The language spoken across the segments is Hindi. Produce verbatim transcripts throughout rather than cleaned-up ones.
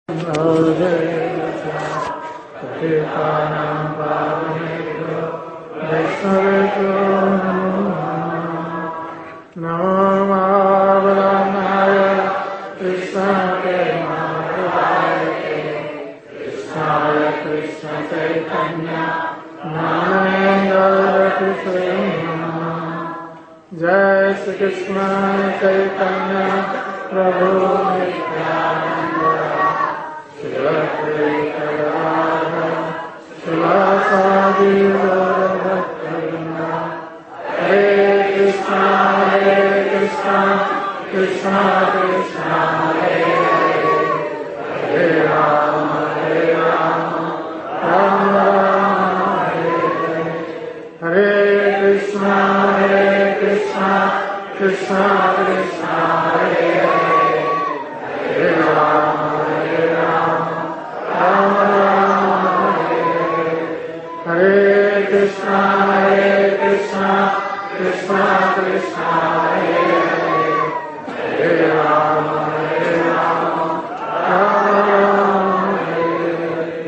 जय श्री कृष्ण चैतन्य प्रभु नित्यानंद श्री अद्वैत गदाधर शिवासादि गौरभक्तवृंद। हरे कृष्णा हरे कृष्णा कृष्णा कृष्णा हरे हरे हरे राम हरे राम राम राम हरे हरे। हरे कृष्णा हरे कृष्णा कृष्णा कृष्णा हरे हरे हरे राम हरे राम राम राम हरे हरे। हरे कृष्णा हरे कृष्णा कृष्णा कृष्णा हरे हरे हरे राम हरे राम राम राम हरे हरे।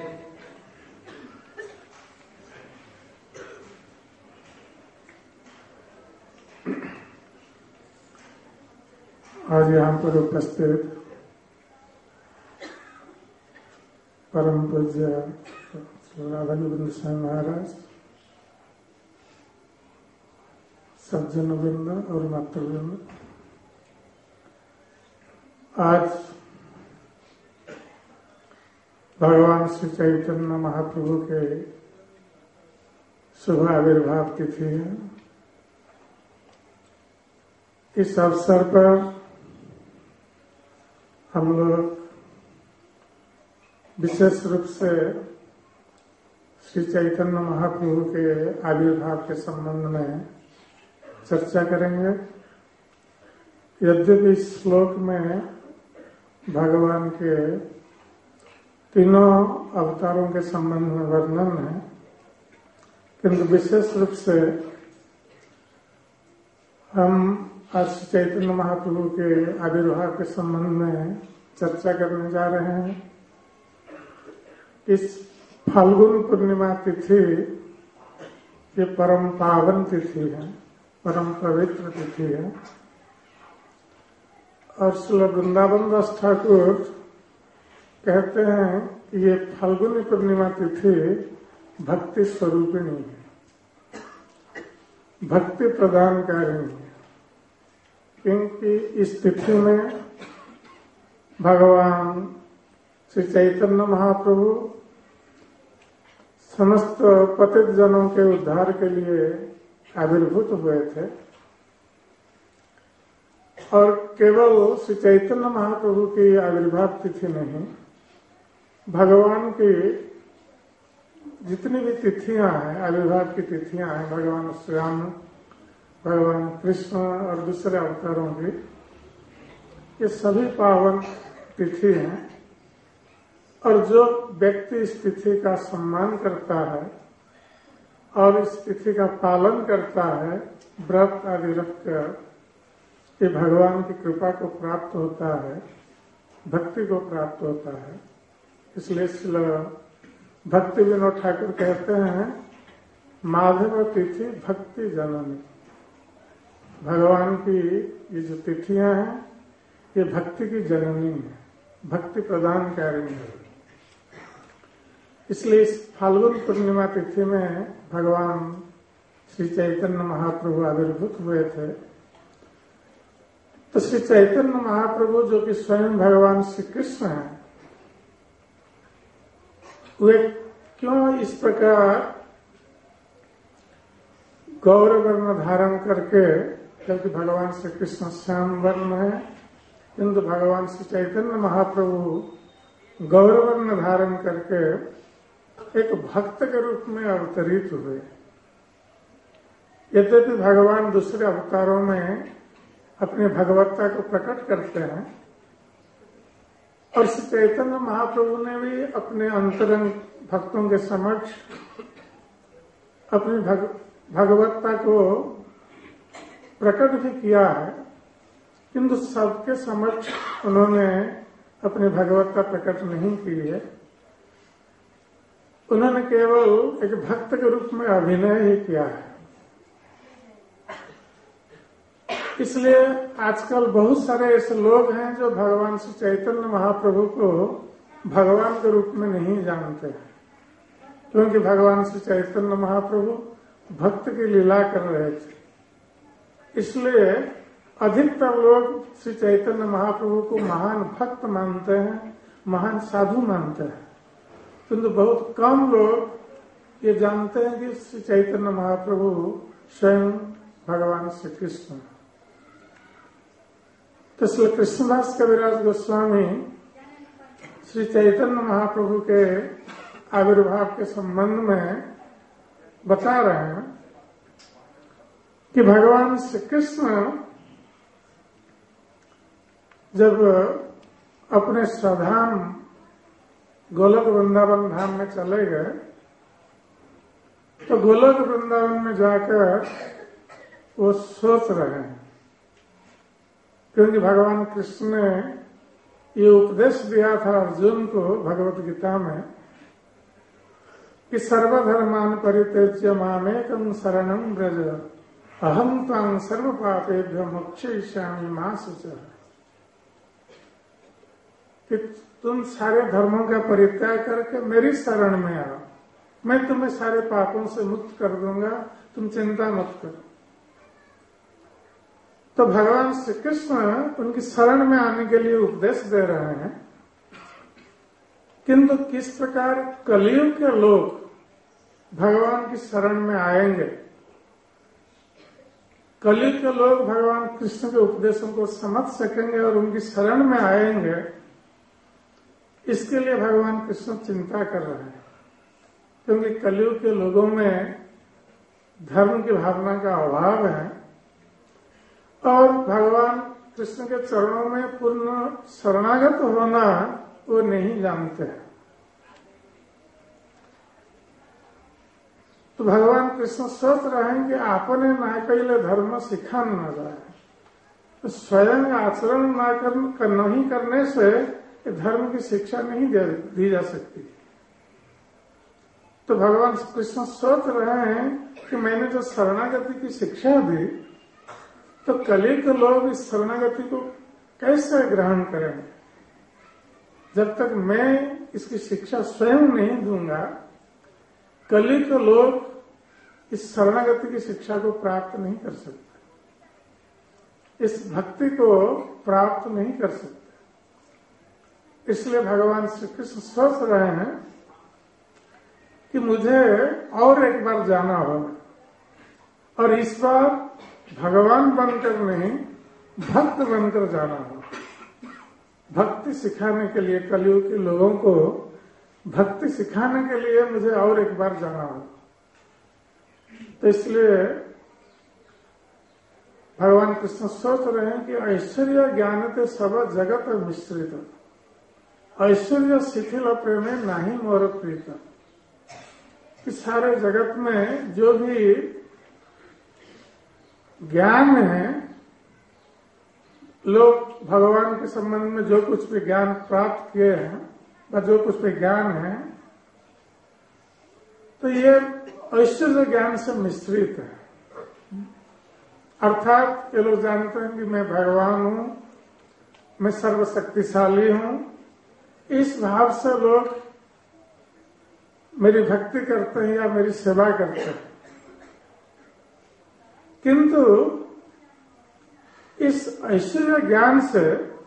आज यहाँ पर उपस्थित परम पूज्य राघवेंद्र स्वामी महाराज, सज्जन वृंद और मातृवृंद, आज भगवान श्री चैतन्य महाप्रभु के शुभ आविर्भाव तिथि है। इस अवसर पर हम लोग विशेष रूप से श्री चैतन्य महाप्रभु के आविर्भाव के संबंध में चर्चा करेंगे। यद्यपि इस श्लोक में भगवान के तीनों अवतारों के संबंध में वर्णन है, किंतु विशेष रूप से हम आज श्री चैतन्य महाप्रभु के आविर्भाव के संबंध में चर्चा करने जा रहे हैं। इस फाल्गुन पूर्णिमा तिथि ये परम पावन तिथि है, परम पवित्र तिथि है। और श्री वृंदावन दास ठाकुर कहते हैं कि ये फाल्गुनी पूर्णिमा तिथि भक्ति स्वरूपिणी है, भक्ति प्रदानकारिणी है, क्योंकि इस तिथि में भगवान श्री चैतन्य महाप्रभु समस्त पतित जनों के उद्धार के लिए आविर्भूत हुए थे। और केवल श्री चैतन्य महाप्रभु की आविर्भाव तिथि नहीं, भगवान की जितनी भी तिथियां हैं, आविर्भाव की तिथियां हैं, भगवान श्री राम, भगवान कृष्ण और दूसरे अवतारों की, ये सभी पावन तिथि हैं। और जो व्यक्ति इस तिथि का सम्मान करता है और इस तिथि का पालन करता है, व्रत आदि रखकर, ये भगवान की कृपा को प्राप्त होता है, भक्ति को प्राप्त होता है। इसलिए श्री भक्ति विनोद ठाकुर कहते हैं, माधव तिथि भक्ति जननी। भगवान की ये जो तिथियां हैं, ये भक्ति की जननी है, भक्ति प्रदानकारिणी है। इसलिए इस फाल्गुन पूर्णिमा तिथि में भगवान श्री चैतन्य महाप्रभु आविर्भूत हुए थे। तो श्री चैतन्य महाप्रभु जो कि स्वयं भगवान श्री कृष्ण हैं, वे क्यों इस प्रकार गौर वर्ण धारण करके, क्योंकि भगवान श्री कृष्ण श्याम वर्ण है, किंतु भगवान श्री चैतन्य महाप्रभु गौर वर्ण धारण करके एक भक्त के रूप में अवतरित हुए। यद्यपि भगवान दूसरे अवतारों में अपनी भगवत्ता को प्रकट करते हैं और श्री चैतन्य महाप्रभु ने भी अपने अंतरंग भक्तों के समक्ष अपनी भग, भगवत्ता को प्रकट भी किया है, किंतु सबके समक्ष उन्होंने अपनी भगवत्ता प्रकट नहीं की है। उन्होंने केवल एक भक्त के रूप में अभिनय ही किया है। इसलिए आजकल बहुत सारे ऐसे लोग हैं जो भगवान श्री चैतन्य महाप्रभु को भगवान के रूप में नहीं जानते हैं, क्योंकि भगवान श्री चैतन्य महाप्रभु भक्त की लीला कर रहे थे। इसलिए अधिकतर लोग श्री चैतन्य महाप्रभु को महान भक्त मानते हैं, महान साधु मानते हैं, किंतु बहुत कम लोग ये जानते हैं कि श्री चैतन्य महाप्रभु स्वयं भगवान श्री कृष्ण। तो इसलिए कृष्णदास कविराज गोस्वामी श्री चैतन्य महाप्रभु के आविर्भाव के संबंध में बता रहे हैं कि भगवान श्री कृष्ण जब अपने स्वधाम गोलोक वृंदावन धाम में चले गए तो गोलोक वृंदावन में जाकर वो सोच रहे हैं, क्योंकि भगवान कृष्ण ने ये उपदेश दिया था अर्जुन को भगवत गीता में कि सर्वधर्मान परित्यज्य मामेकं शरणं व्रज अहं त्वां सर्व पापेभ्यो मोक्षयिष्यामि मा शुचः। कि तुम सारे धर्मों का परित्याग करके मेरी शरण में आओ, मैं तुम्हें सारे पापों से मुक्त कर दूंगा, तुम चिंता मत करो। तो भगवान श्री कृष्ण उनकी शरण में आने के लिए उपदेश दे रहे हैं, किंतु किस प्रकार कलयुग के लोग भगवान की शरण में आएंगे, कलयुग के लोग भगवान कृष्ण के उपदेशों को समझ सकेंगे और उनकी शरण में आएंगे, इसके लिए भगवान कृष्ण चिंता कर रहे हैं। क्योंकि कलयुग के लोगों में धर्म की भावना का अभाव है और भगवान कृष्ण के चरणों में पूर्ण शरणागत होना वो नहीं जानते हैं। तो भगवान कृष्ण सोच रहे हैं कि आपने ना पहले धर्म सिखा न जाए, तो स्वयं आचरण ना कर, नहीं करने से धर्म की शिक्षा नहीं दी जा सकती। तो भगवान कृष्ण सोच रहे हैं कि मैंने जो शरणागति की शिक्षा दी, तो कलयुग के लोग इस शरणागति को कैसे ग्रहण करेंगे। जब तक मैं इसकी शिक्षा स्वयं नहीं दूंगा, कलयुग के लोग इस शरणागति की शिक्षा को प्राप्त नहीं कर सकते, इस भक्ति को प्राप्त नहीं कर सकते। इसलिए भगवान श्री कृष्ण सोच रहे हैं कि मुझे और एक बार जाना होगा और इस बार भगवान बनकर नहीं भक्त बनकर जाना होगा। भक्ति सिखाने के लिए, कलयुग के लोगों को भक्ति सिखाने के लिए मुझे और एक बार जाना होगा। तो इसलिए भगवान कृष्ण सोच रहे हैं कि ऐश्वर्य ज्ञान ते सब जगत मिश्रित, ऐश्वर्य शिथिल प्रेमे नाही मोर प्रीत। कि सारे जगत में जो भी ज्ञान है, लोग भगवान के संबंध में जो कुछ भी ज्ञान प्राप्त किए हैं व जो कुछ भी ज्ञान है, तो ये ऐश्वर्य ज्ञान से मिश्रित है। अर्थात ये लोग जानते हैं कि मैं भगवान हूं, मैं सर्वशक्तिशाली हूं, इस भाव से लोग मेरी भक्ति करते हैं या मेरी सेवा करते हैं। किंतु इस ऐश्वर्य ज्ञान से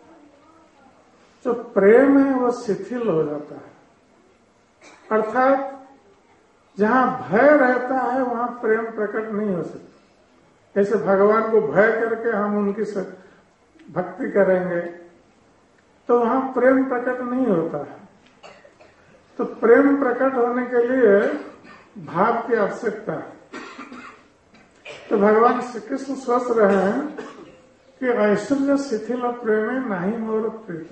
जो प्रेम है वो शिथिल हो जाता है। अर्थात जहां भय रहता है वहां प्रेम प्रकट नहीं हो सकता। जैसे भगवान को भय करके हम उनकी भक्ति करेंगे तो वहां प्रेम प्रकट नहीं होता है। तो प्रेम प्रकट होने के लिए भाव की आवश्यकता है। तो भगवान श्री कृष्ण सोच रहे हैं कि ऐश्वर्य शिथिल प्रेम नहीं मोर प्रीत।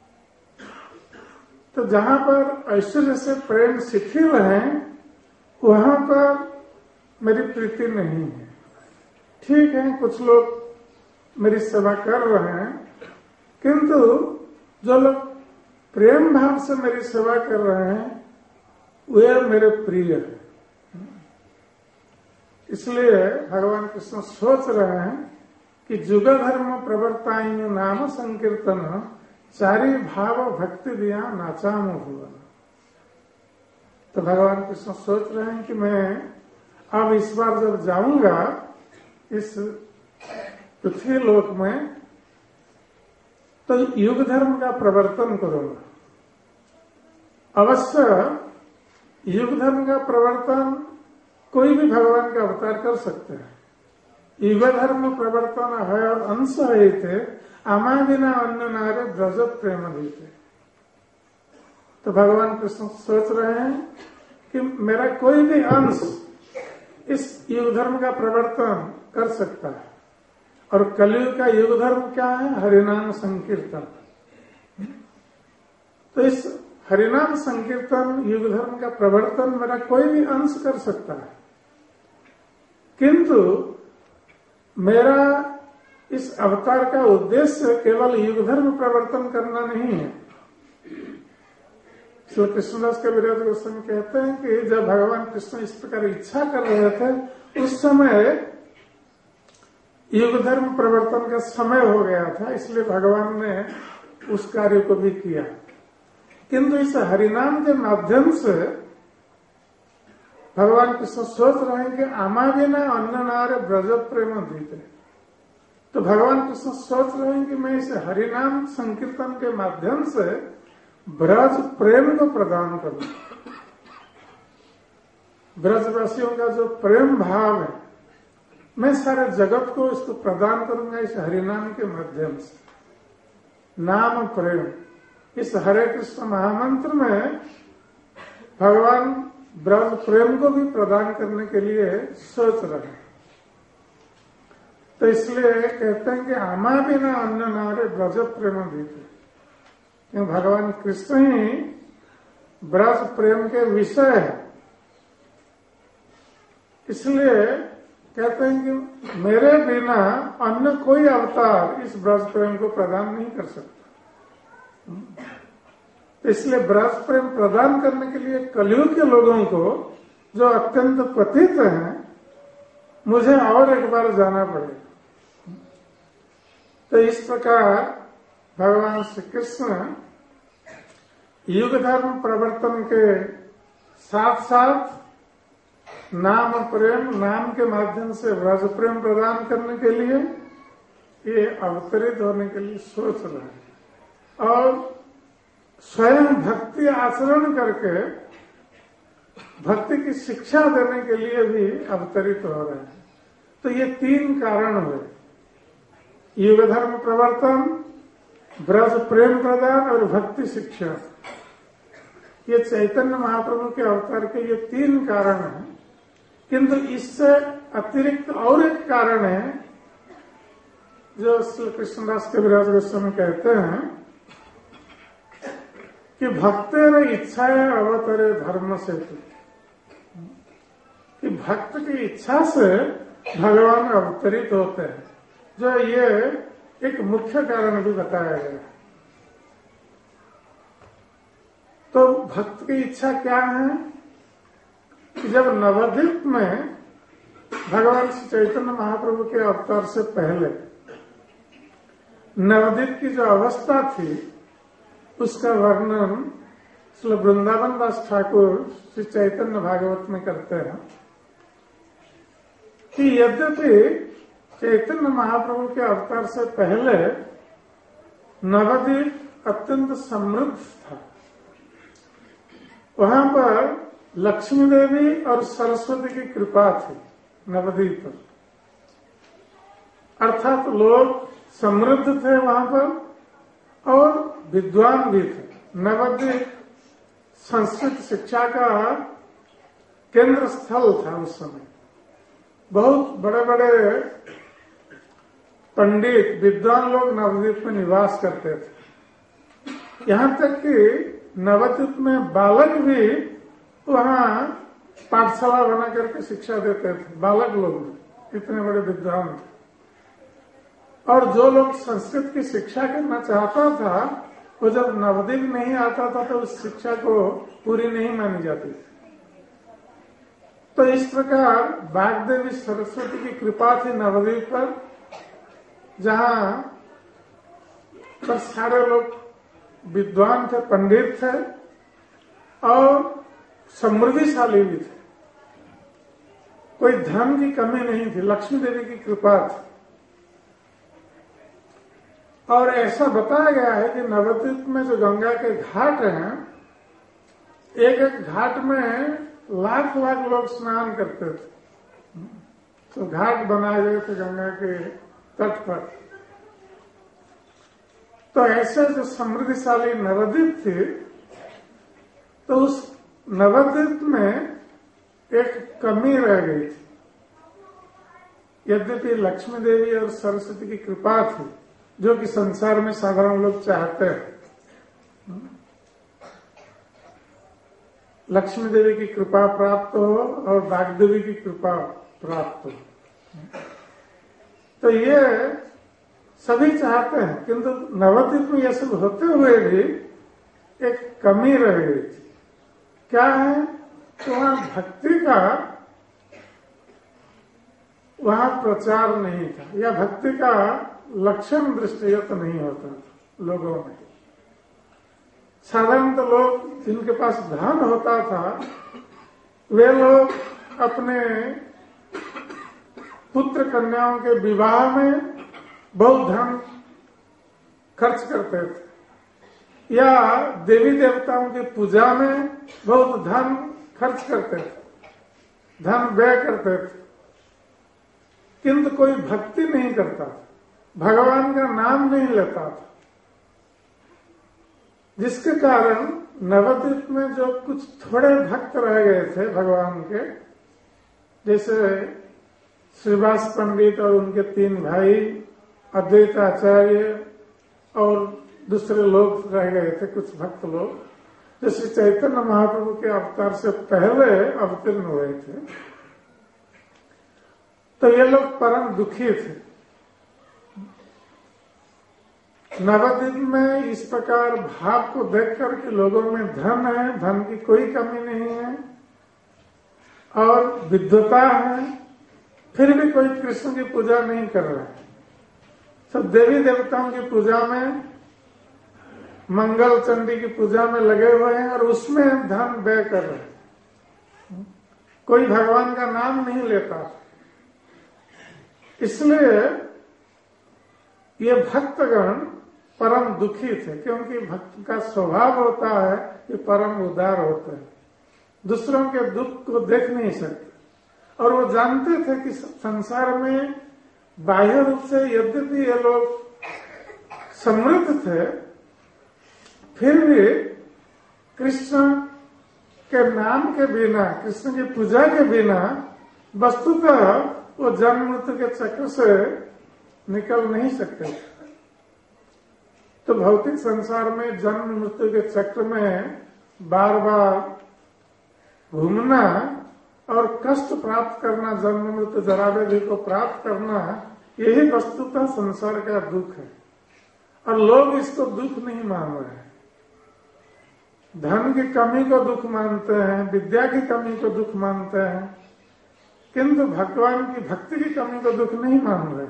तो जहां पर ऐश्वर्य से प्रेम शिथिल है वहां पर मेरी प्रीति नहीं है। ठीक है, कुछ लोग मेरी सेवा कर रहे हैं, किंतु जो लोग प्रेम भाव से मेरी सेवा कर रहे हैं वे मेरे प्रिय है। इसलिए भगवान कृष्ण सोच रहे हैं कि जुग धर्म प्रवर्ताई नाम संकीर्तन चारी भाव भक्ति दिया नाचाम हुआ। तो भगवान कृष्ण सोच रहे हैं कि मैं अब इस बार जब जाऊंगा इस पृथ्वी लोक में तो युग धर्म का प्रवर्तन करूंगा। अवश्य युग धर्म का प्रवर्तन कोई भी भगवान का अवतार कर सकते हैं। युग धर्म प्रवर्तन है और अंश है थे आमा बिना अन्य नारे ब्रज प्रेम देते। तो भगवान कृष्ण सोच रहे हैं कि मेरा कोई भी अंश इस युग धर्म का प्रवर्तन कर सकता है। और कलयुग का युग धर्म क्या है? हरिनाम संकीर्तन। तो इस हरिनाम संकीर्तन युग धर्म का प्रवर्तन मेरा कोई भी अंश कर सकता है, किंतु मेरा इस अवतार का उद्देश्य केवल युग धर्म प्रवर्तन करना नहीं है। श्री कृष्णदास के विराट गोस्वामी कहते हैं कि जब भगवान कृष्ण इस प्रकार इच्छा कर रहे थे उस समय युग धर्म प्रवर्तन का समय हो गया था, इसलिए भगवान ने उस कार्य को भी किया। किंतु इस हरिनाम के माध्यम से भगवान कृष्ण सोच रहे हैं कि आमा बिना अन्न नारे ब्रज प्रेम दीते। तो भगवान कृष्ण सोच रहे हैं कि मैं इस हरिनाम संकीर्तन के माध्यम से ब्रज प्रेम को प्रदान करूं। ब्रजवासियों का जो प्रेम भाव है मैं सारे जगत को इसको प्रदान करूंगा इस हरिनाम के माध्यम से। नाम प्रेम, इस हरे कृष्ण महामंत्र में भगवान ब्रज प्रेम को भी प्रदान करने के लिए सोच रहे हैं। तो इसलिए कहते हैं कि आमा बिना अन्य नारे ब्रज प्रेम दीते, क्योंकि भगवान कृष्ण ही ब्रज प्रेम के विषय है। इसलिए कहते हैं कि मेरे बिना अन्य कोई अवतार इस ब्रज प्रेम को प्रदान नहीं कर सकता। इसलिए ब्रज प्रेम प्रदान करने के लिए कलयुग के लोगों को जो अत्यंत पतित हैं मुझे और एक बार जाना पड़ेगा। तो इस प्रकार भगवान श्री कृष्ण युग धर्म प्रवर्तन के साथ साथ नाम प्रेम, नाम के माध्यम से ब्रज प्रेम प्रदान करने के लिए ये अवतरित होने के लिए सोच रहे हैं और स्वयं भक्ति आचरण करके भक्ति की शिक्षा देने के लिए भी अवतरित हो रहे हैं। तो ये तीन कारण हुए, युग धर्म प्रवर्तन, ब्रज प्रेम प्रदान और भक्ति शिक्षा। ये चैतन्य महाप्रभु के अवतार के ये तीन कारण हैं। किंतु इससे अतिरिक्त और एक कारण है जो श्री कृष्णदास के विराट गोस्वामी कहते हैं कि भक्तेर इच्छाएं अवतरे धर्म से, कि भक्त की इच्छा से भगवान अवतरित होते हैं, जो ये एक मुख्य कारण भी बताया गया। तो भक्त की इच्छा क्या है कि जब नवद्वीप में भगवान श्री चैतन्य महाप्रभु के अवतार से पहले नवद्वीप की जो अवस्था थी उसका वर्णन श्री वृंदावन दास ठाकुर श्री चैतन्य भागवत में करते हैं कि यद्यपि चैतन्य महाप्रभु के अवतार से पहले नवद्वीप अत्यंत समृद्ध था। वहां पर लक्ष्मी देवी और सरस्वती की कृपा थी नवद्वीप पर, अर्थात लोग समृद्ध थे वहां पर और विद्वान भी थे। नवद्वीप संस्कृत शिक्षा का केंद्र स्थल था उस समय। बहुत बड़े बड़े पंडित विद्वान लोग नवद्वीप में निवास करते थे। यहाँ तक कि नवद्वीप में बालक भी वहाँ पाठशाला बना करके शिक्षा देते थे, बालक लोग इतने बड़े विद्वान थे। और जो लोग संस्कृत की शिक्षा करना चाहता था वो जब नवद्वीप नहीं आता था तो उस शिक्षा को पूरी नहीं मानी जाती थी। तो इस प्रकार वाग्देवी सरस्वती की कृपा थी नवद्वीप पर, जहां पर सारे लोग विद्वान थे, पंडित थे और समृद्धिशाली भी थे। कोई धन की कमी नहीं थी, लक्ष्मी देवी की कृपा थी। और ऐसा बताया गया है कि नवद्वीप में जो गंगा के घाट हैं, एक एक घाट में लाख लाख लोग स्नान करते थे। तो घाट बनाए गए थे गंगा के तट पर। तो ऐसे जो समृद्धिशाली नवद्वीप थी, तो उस नवद्वीप में एक कमी रह गई थी। यद्यपि लक्ष्मी देवी और सरस्वती की कृपा थी, जो कि संसार में साधारण लोग चाहते हैं। लक्ष्मी देवी की कृपा प्राप्त हो और वाग्देवी की कृपा प्राप्त हो, तो ये सभी चाहते हैं। किंतु नवद्वीप में यह सब होते हुए भी एक कमी रह गई थी। क्या है? तो वहां भक्ति का वहां प्रचार नहीं था, या भक्ति का लक्षण दृष्टिगत नहीं होता था लोगों में। साधारणतः लोग जिनके पास धन होता था, वे लोग अपने पुत्र कन्याओं के विवाह में बहुत धन खर्च करते थे, या देवी देवताओं की पूजा में बहुत धन खर्च करते थे, धन व्यय करते थे। किंतु कोई भक्ति नहीं करता था, भगवान का नाम नहीं लेता था, जिसके कारण नवद्वीप में जो कुछ थोड़े भक्त रह गए थे भगवान के, जैसे श्रीवास पंडित और उनके तीन भाई, अद्वैत आचार्य और दूसरे लोग रह गए थे, कुछ भक्त लोग, जो श्री चैतन्य महाप्रभु के अवतार से पहले अवतीर्ण हुए थे। तो ये लोग परम दुखी थे। नवद्वीप में इस प्रकार भाव को देखकर कि लोगों में धन है, धन की कोई कमी नहीं है और विद्वता है, फिर भी कोई कृष्ण की पूजा नहीं कर रहा है। सब देवी देवताओं की पूजा में, मंगल चंडी की पूजा में लगे हुए हैं और उसमें धन व्यय कर रहे हैं। कोई भगवान का नाम नहीं लेता। इसलिए ये भक्तगण परम दुखी थे, क्योंकि भक्त का स्वभाव होता है कि परम उदार होता है, दूसरों के दुख को देख नहीं सकते। और वो जानते थे कि संसार में बाह्य रूप से यद्यपि ये लोग समृद्ध थे, फिर भी कृष्ण के नाम के बिना, कृष्ण की पूजा के बिना वस्तुतः वो जन्म मृत्यु के चक्र से निकल नहीं सकते। तो भौतिक संसार में जन्म मृत्यु के चक्र में बार बार घूमना और कष्ट प्राप्त करना, जन्म मृत्यु जरा व्याधि को प्राप्त करना, यही वस्तुतः संसार का दुख है। और लोग इसको दुख नहीं मान रहे हैं। धन की कमी को दुख मानते हैं, विद्या की कमी को दुख मानते हैं, किंतु भगवान की भक्ति की कमी को दुख नहीं मान रहे।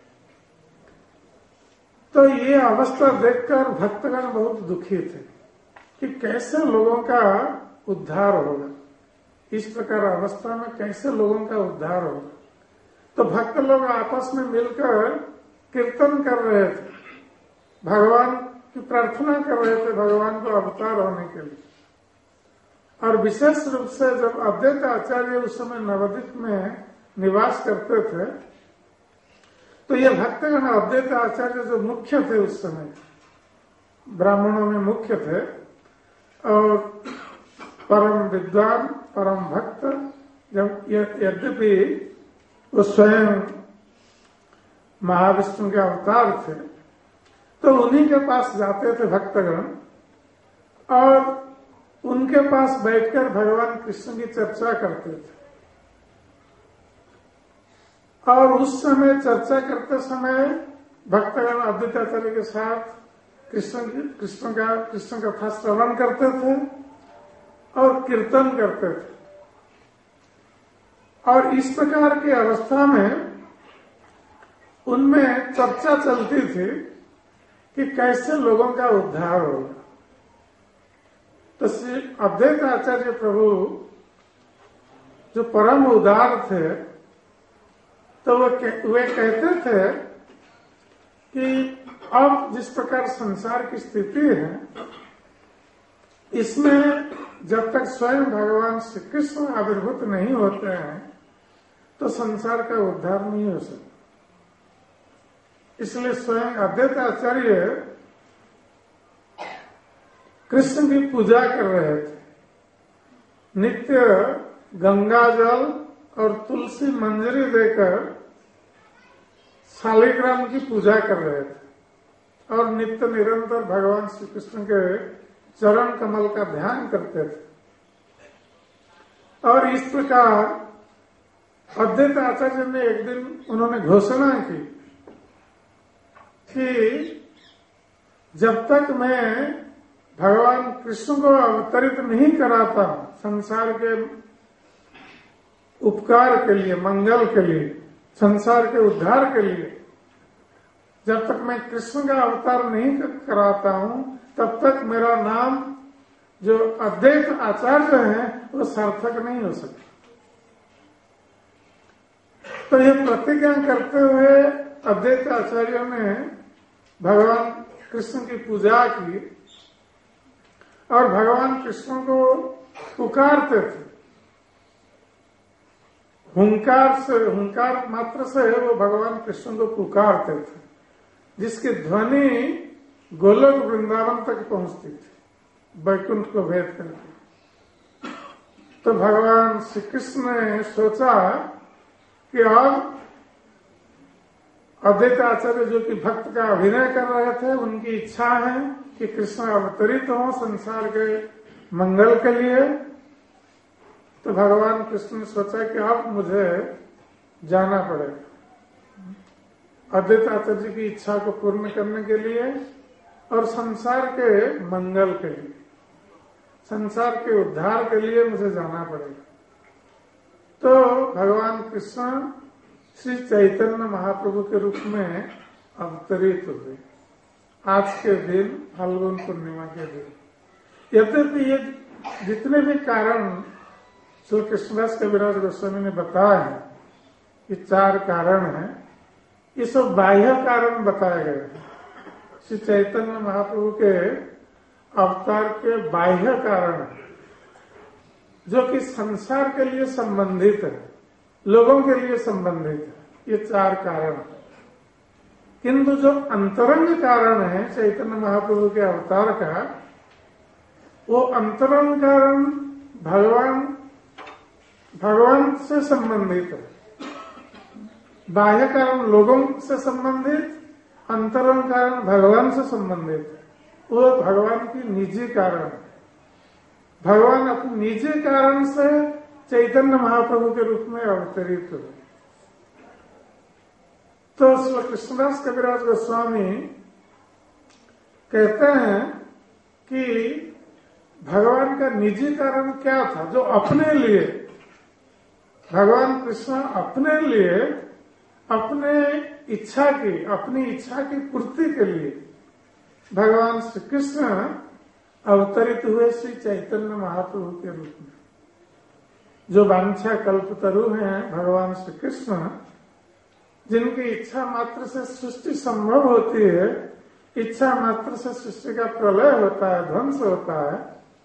तो ये अवस्था देखकर भक्तगण बहुत दुखी थे कि कैसे लोगों का उद्धार होगा, इस प्रकार अवस्था में कैसे लोगों का उद्धार होगा। तो भक्त लोग आपस में मिलकर कीर्तन कर रहे थे, भगवान की प्रार्थना कर रहे थे भगवान को अवतार होने के लिए। और विशेष रूप से जब अद्वैत आचार्य उस समय नवद्वीप में निवास करते थे, तो ये भक्तगण अद्वैत आचार्य जो मुख्य थे उस समय, ब्राह्मणों में मुख्य थे और परम विद्वान, परम भक्त, जब यद्यपि वो स्वयं महाविष्णु के अवतार थे, तो उन्हीं के पास जाते थे भक्तगण और उनके पास बैठकर भगवान कृष्ण की चर्चा करते थे। और उस समय चर्चा करते समय भक्तगण अद्वैताचार्य के साथ कृष्ण कृष्ण का कृष्ण कथा श्रवण करते थे और कीर्तन करते थे। और इस प्रकार की अवस्था में उनमें चर्चा चलती थी कि कैसे लोगों का उद्धार होगा। तो श्री अद्वैत आचार्य प्रभु जो परम उदार थे, तो वो वे कहते थे कि अब जिस प्रकार संसार की स्थिति है, इसमें जब तक स्वयं भगवान श्री कृष्ण आविर्भूत नहीं होते हैं तो संसार का उद्धार नहीं हो सकता। इसलिए स्वयं अद्वैत आचार्य कृष्ण की पूजा कर रहे थे। नित्य गंगा जल और तुलसी मंजरी देकर शालिग्राम की पूजा कर रहे थे और नित्य निरंतर भगवान श्री कृष्ण के चरण कमल का ध्यान करते थे। और इस प्रकार अद्वैत आचार्य ने एक दिन उन्होंने घोषणा की कि जब तक मैं भगवान कृष्ण को अवतरित नहीं कराता संसार के उपकार के लिए, मंगल के लिए, संसार के उद्धार के लिए, जब तक मैं कृष्ण का अवतार नहीं कराता हूं तब तक मेरा नाम जो अद्वैत आचार्य है वो सार्थक नहीं हो सकता। तो ये प्रतिज्ञा करते हुए अद्वैत आचार्यों ने भगवान कृष्ण की पूजा की और भगवान कृष्ण को पुकारते थे। हुंकार से, हुंकार मात्र से वो भगवान कृष्ण को पुकारते थे, जिसकी ध्वनि गोलोक वृंदावन तक पहुंचती थी, वैकुंठ को भेद करके। तो भगवान श्री कृष्ण ने सोचा कि अब अद्वैत आचार्य जो कि भक्त का अभिनय कर रहे थे, उनकी इच्छा है कि कृष्ण अवतरित हो संसार के मंगल के लिए। तो भगवान कृष्ण ने सोचा कि अब मुझे जाना पड़ेगा अद्वैत आचार्य की इच्छा को पूर्ण करने के लिए और संसार के मंगल के लिए, संसार के उद्धार के लिए मुझे जाना पड़ेगा। तो भगवान कृष्ण श्री चैतन्य महाप्रभु के रूप में अवतरित हुए आज के दिन, फाल्गुन पूर्णिमा के दिन। यद्यपि ये जितने भी कारण श्री कृष्णदास कविराज गोस्वामी ने बताया है, ये चार कारण हैं, ये सब बाह्य कारण बताए गए हैं। श्री चैतन्य महाप्रभु के अवतार के बाह्य कारण है, जो कि संसार के लिए संबंधित है, लोगों के लिए संबंधित है। ये चार कारण है। किंतु जो अंतरंग कारण है चैतन्य महाप्रभु के अवतार का, वो अंतरंग कारण भगवान भगवान से संबंधित है। बाह्य कारण लोगों से संबंधित, अंतरंग कारण भगवान से संबंधित है। वो भगवान की निजी कारण है। भगवान अपने निजी कारण से चैतन्य महाप्रभु के रूप में अवतरित हुए। तो श्री कृष्णदास कविराज गोस्वामी कहते हैं कि भगवान का निजी कारण क्या था, जो अपने लिए भगवान कृष्ण अपने लिए अपने इच्छा की अपनी इच्छा की पूर्ति के लिए भगवान श्री कृष्ण अवतरित हुए श्री चैतन्य महाप्रभु के रूप में। जो वांछा कल्पतरु हैं भगवान श्री कृष्ण, जिनकी इच्छा मात्र से सृष्टि संभव होती है, इच्छा मात्र से सृष्टि का प्रलय होता है, ध्वंस होता है,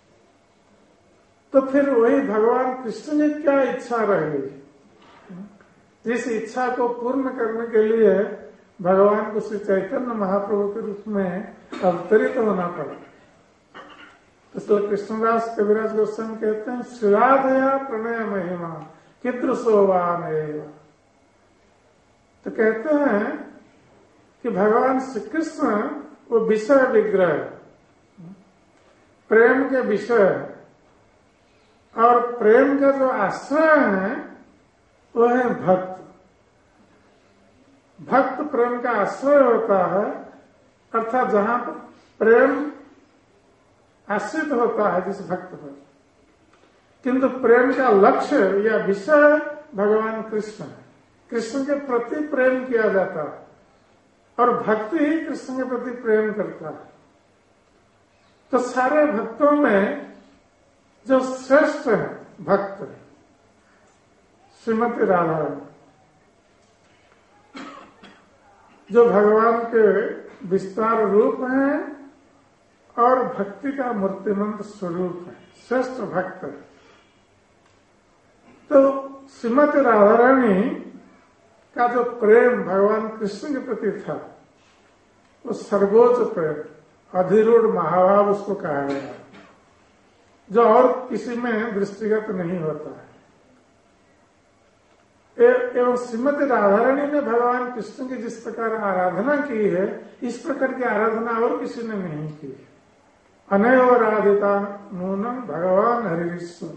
तो फिर वही भगवान कृष्ण ने क्या इच्छा रही, जिस इच्छा को पूर्ण करने के लिए भगवान को श्री चैतन्य महाप्रभु के रूप में अवतरित होना पड़ा। तो कृष्णदास कविराज गोस्वामी कहते हैं, श्रीराधया प्रणय महिमा कीदृशोवान एव। तो कहते हैं कि भगवान श्री कृष्ण वो विषय विग्रह, प्रेम के विषय, और प्रेम का जो आश्रय है वो है भक्त। भक्त प्रेम का आश्रय होता है, अर्थात जहां प्रेम आश्रित होता है जिस भक्त पर, किंतु प्रेम का लक्ष्य या विषय भगवान कृष्ण है। कृष्ण के प्रति प्रेम किया जाता है और भक्ति ही कृष्ण के प्रति प्रेम करता है। तो सारे भक्तों में जो श्रेष्ठ है भक्त श्रीमती राधा रानी, जो भगवान के विस्तार रूप हैं और भक्ति का मूर्तिमंत स्वरूप है, श्रेष्ठ भक्त। तो श्रीमती राधा रानी का जो प्रेम भगवान कृष्ण के प्रति था वो सर्वोच्च प्रेम, अधिरूढ़ महाभाव उसको कहा गया है, जो और किसी में दृष्टिगत नहीं होता है। एवं श्रीमती राधा रानी ने भगवान कृष्ण की जिस प्रकार आराधना की है, इस प्रकार की आराधना और किसी ने नहीं की। अनयो राधिता नूनम भगवान हरिश्वर।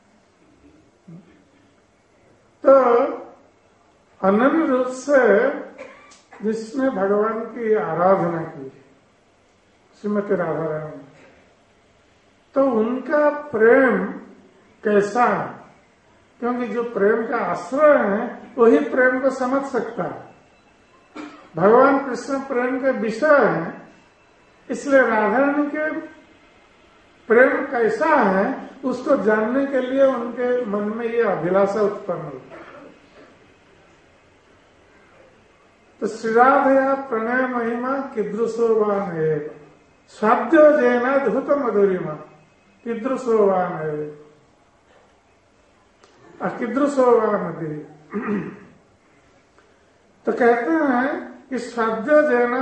तो अनन्य रूप से जिसने भगवान की आराधना की श्रीमती राधा रानी, तो उनका प्रेम कैसा है? क्योंकि जो प्रेम का आश्रय है वही प्रेम को समझ सकता है। भगवान कृष्ण प्रेम के विषय है, इसलिए राधा रानी के प्रेम कैसा है उसको जानने के लिए उनके मन में ये अभिलाषा उत्पन्न हुई। तो श्री राधया प्रणय महिमा कीदृशोवान है, स्वाद्यो जैना धूत मधुरिमा कीदृशोवान है, अकीदृशोवान दे। तो कहते हैं कि स्वाद्य जैना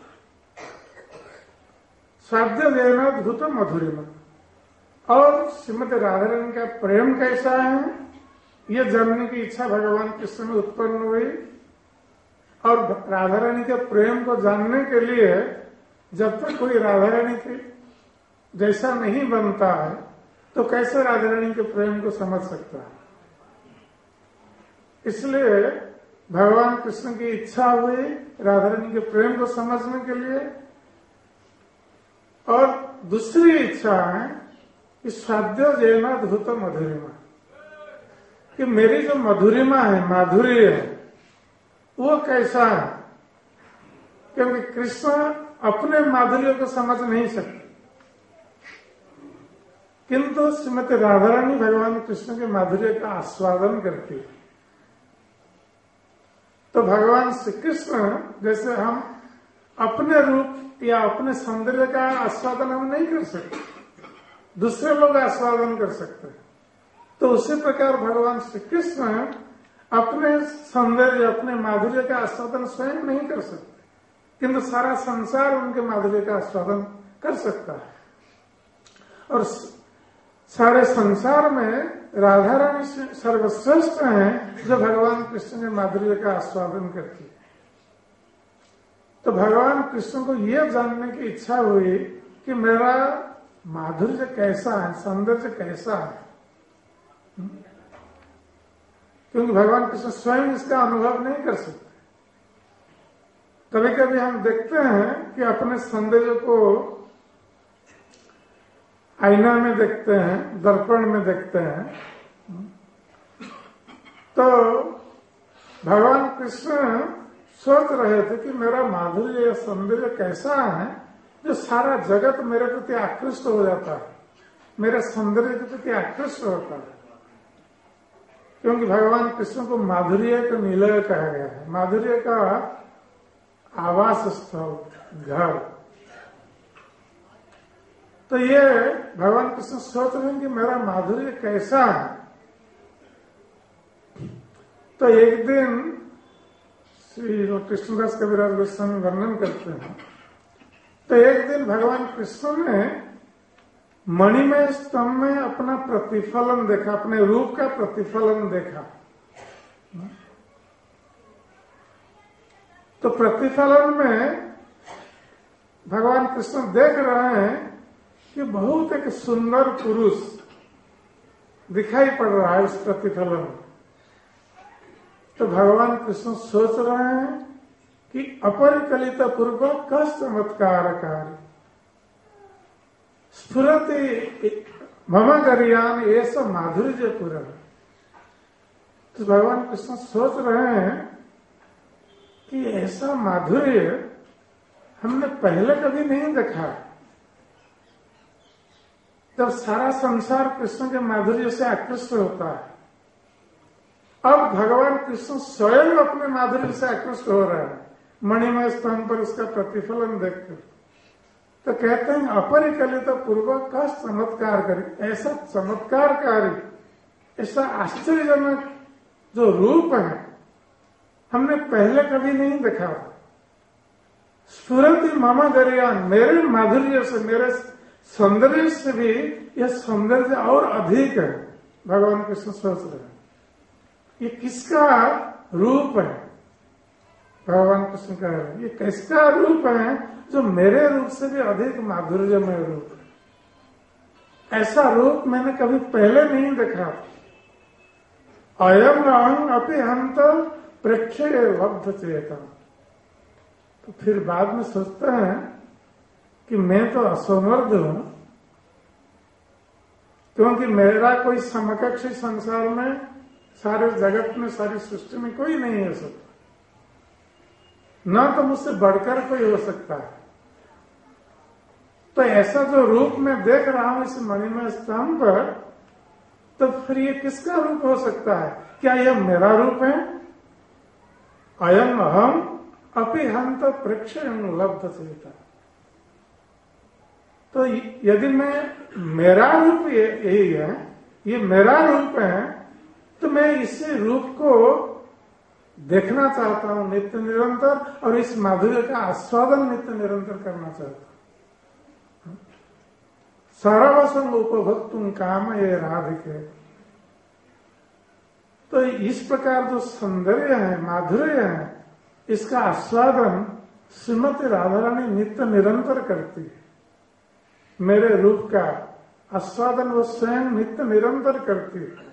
स्वाद्य जैना धूत मधुरिमा, और श्रीमती राधा रानी का प्रेम कैसा है ये जानने की इच्छा भगवान कृष्ण में उत्पन्न हुई। और राधा रानी के प्रेम को जानने के लिए जब तक कोई राधा रानी के जैसा नहीं बनता है तो कैसे राधा रानी के प्रेम को समझ सकता है। इसलिए भगवान कृष्ण की इच्छा हुई राधा रानी के प्रेम को समझने के लिए। और दूसरी इच्छा है कि स्वाद्य जैना धूत मधुरिमा, कि मेरी जो मधुरिमा है, माधुर्य है, वो कैसा है। क्योंकि कृष्ण अपने माधुर्य को समझ नहीं सकते, किंतु श्रीमती राधा रानी भगवान कृष्ण के माधुर्य का आस्वादन करती है। तो भगवान श्री कृष्ण जैसे हम अपने रूप या अपने सौंदर्य का आस्वादन हम नहीं कर सकते, दूसरे लोग आस्वादन कर सकते हैं। तो उसी प्रकार भगवान श्री कृष्ण अपने सौंदर्य, अपने माधुर्य का आस्वादन स्वयं नहीं कर सकते, किंतु सारा संसार उनके माधुर्य का आस्वादन कर सकता है। और सारे संसार में राधा रानी सर्वश्रेष्ठ हैं जो भगवान कृष्ण के माधुर्य का आस्वादन करती है। तो भगवान कृष्ण को यह जानने की इच्छा हुई कि मेरा माधुर्य कैसा है, सौंदर्य कैसा है, क्योंकि भगवान कृष्ण स्वयं इसका अनुभव नहीं कर सकते। कभी कभी हम देखते हैं कि अपने सौंदर्य को आईना में देखते हैं, दर्पण में देखते हैं, तो भगवान कृष्ण सोच रहे थे कि मेरा माधुर्य या सौंदर्य कैसा है जो सारा जगत मेरे प्रति आकृष्ट हो जाता है, मेरे सौंदर्य के प्रति आकृष्ट होता है। क्योंकि भगवान कृष्ण को माधुर्य का निलय कहा गया है, माधुर्य का आवास स्थल, घर। तो ये भगवान कृष्ण सोच रहे हैं कि मेरा माधुर्य कैसा है। तो एक दिन श्री कृष्णदास कविराज गोस्वामी वर्णन करते हैं, तो एक दिन भगवान कृष्ण ने मणिमय स्तंभ में अपना प्रतिफलन देखा, अपने रूप का प्रतिफलन देखा। तो प्रतिफलन में भगवान कृष्ण देख रहे हैं कि बहुत एक सुंदर पुरुष दिखाई पड़ रहा है उस प्रतिफलन में। तो भगवान कृष्ण सोच रहे हैं कि अपरिकलित पूर्व का चमत्कार कार्य, स्फुरति मम गरियान ये सब माधुर्य पूरा। तो भगवान कृष्ण सोच रहे हैं कि ऐसा माधुर्य हमने पहले कभी नहीं देखा। जब सारा संसार कृष्ण के माधुर्य से आकृष्ट होता है, अब भगवान कृष्ण स्वयं अपने माधुर्य से आकृष्ट हो रहे हैं मणिमय स्तंभ पर उसका प्रतिफलन देखकर। तो कहते हैं अपरिकलित पूर्व का चमत्कार करी, ऐसा चमत्कारकारी, ऐसा आश्चर्यजनक जो रूप है हमने पहले कभी नहीं देखा। स्फुरति मम गरियान, मेरे माधुर्य से, मेरे सौंदर्य से भी यह सौंदर्य और अधिक है। भगवान कृष्ण सोच रहे हैं ये किसका रूप है। भगवान कृष्ण कह रहे हैं ये किसका रूप है जो मेरे रूप से भी अधिक माधुर्यमय रूप है। ऐसा रूप मैंने कभी पहले नहीं देखा। अयम अंग अपि हंत प्रेक्षे लब्ध चेतन। तो फिर बाद में सोचते हैं कि मैं तो असमर्थ हूं, क्योंकि मेरा कोई समकक्ष संसार में, सारे जगत में, सारी सृष्टि में कोई नहीं हो सकता, न तो मुझसे बढ़कर कोई हो सकता है। तो ऐसा जो रूप मैं देख रहा हूं इस मणिमय स्तंभ पर, तो फिर ये किसका रूप हो सकता है? क्या यह मेरा रूप है? अयम अहम अपि हंत प्रेक्षण लब्ध चेता। तो यदि मैं, मेरा रूप यही है, ये मेरा रूप है, तो मैं इस रूप को देखना चाहता हूं नित्य निरंतर, और इस माधुर्य का आस्वादन नित्य निरंतर करना चाहता हूं। सर्वसंग उपभोक्तुम काम ये राधिके। तो इस प्रकार जो सौंदर्य है, माधुर्य है, इसका आस्वादन श्रीमती राधा रानी नित्य निरंतर करती है। मेरे रूप का आस्वादन वो स्वयं नित्य निरंतर करती है।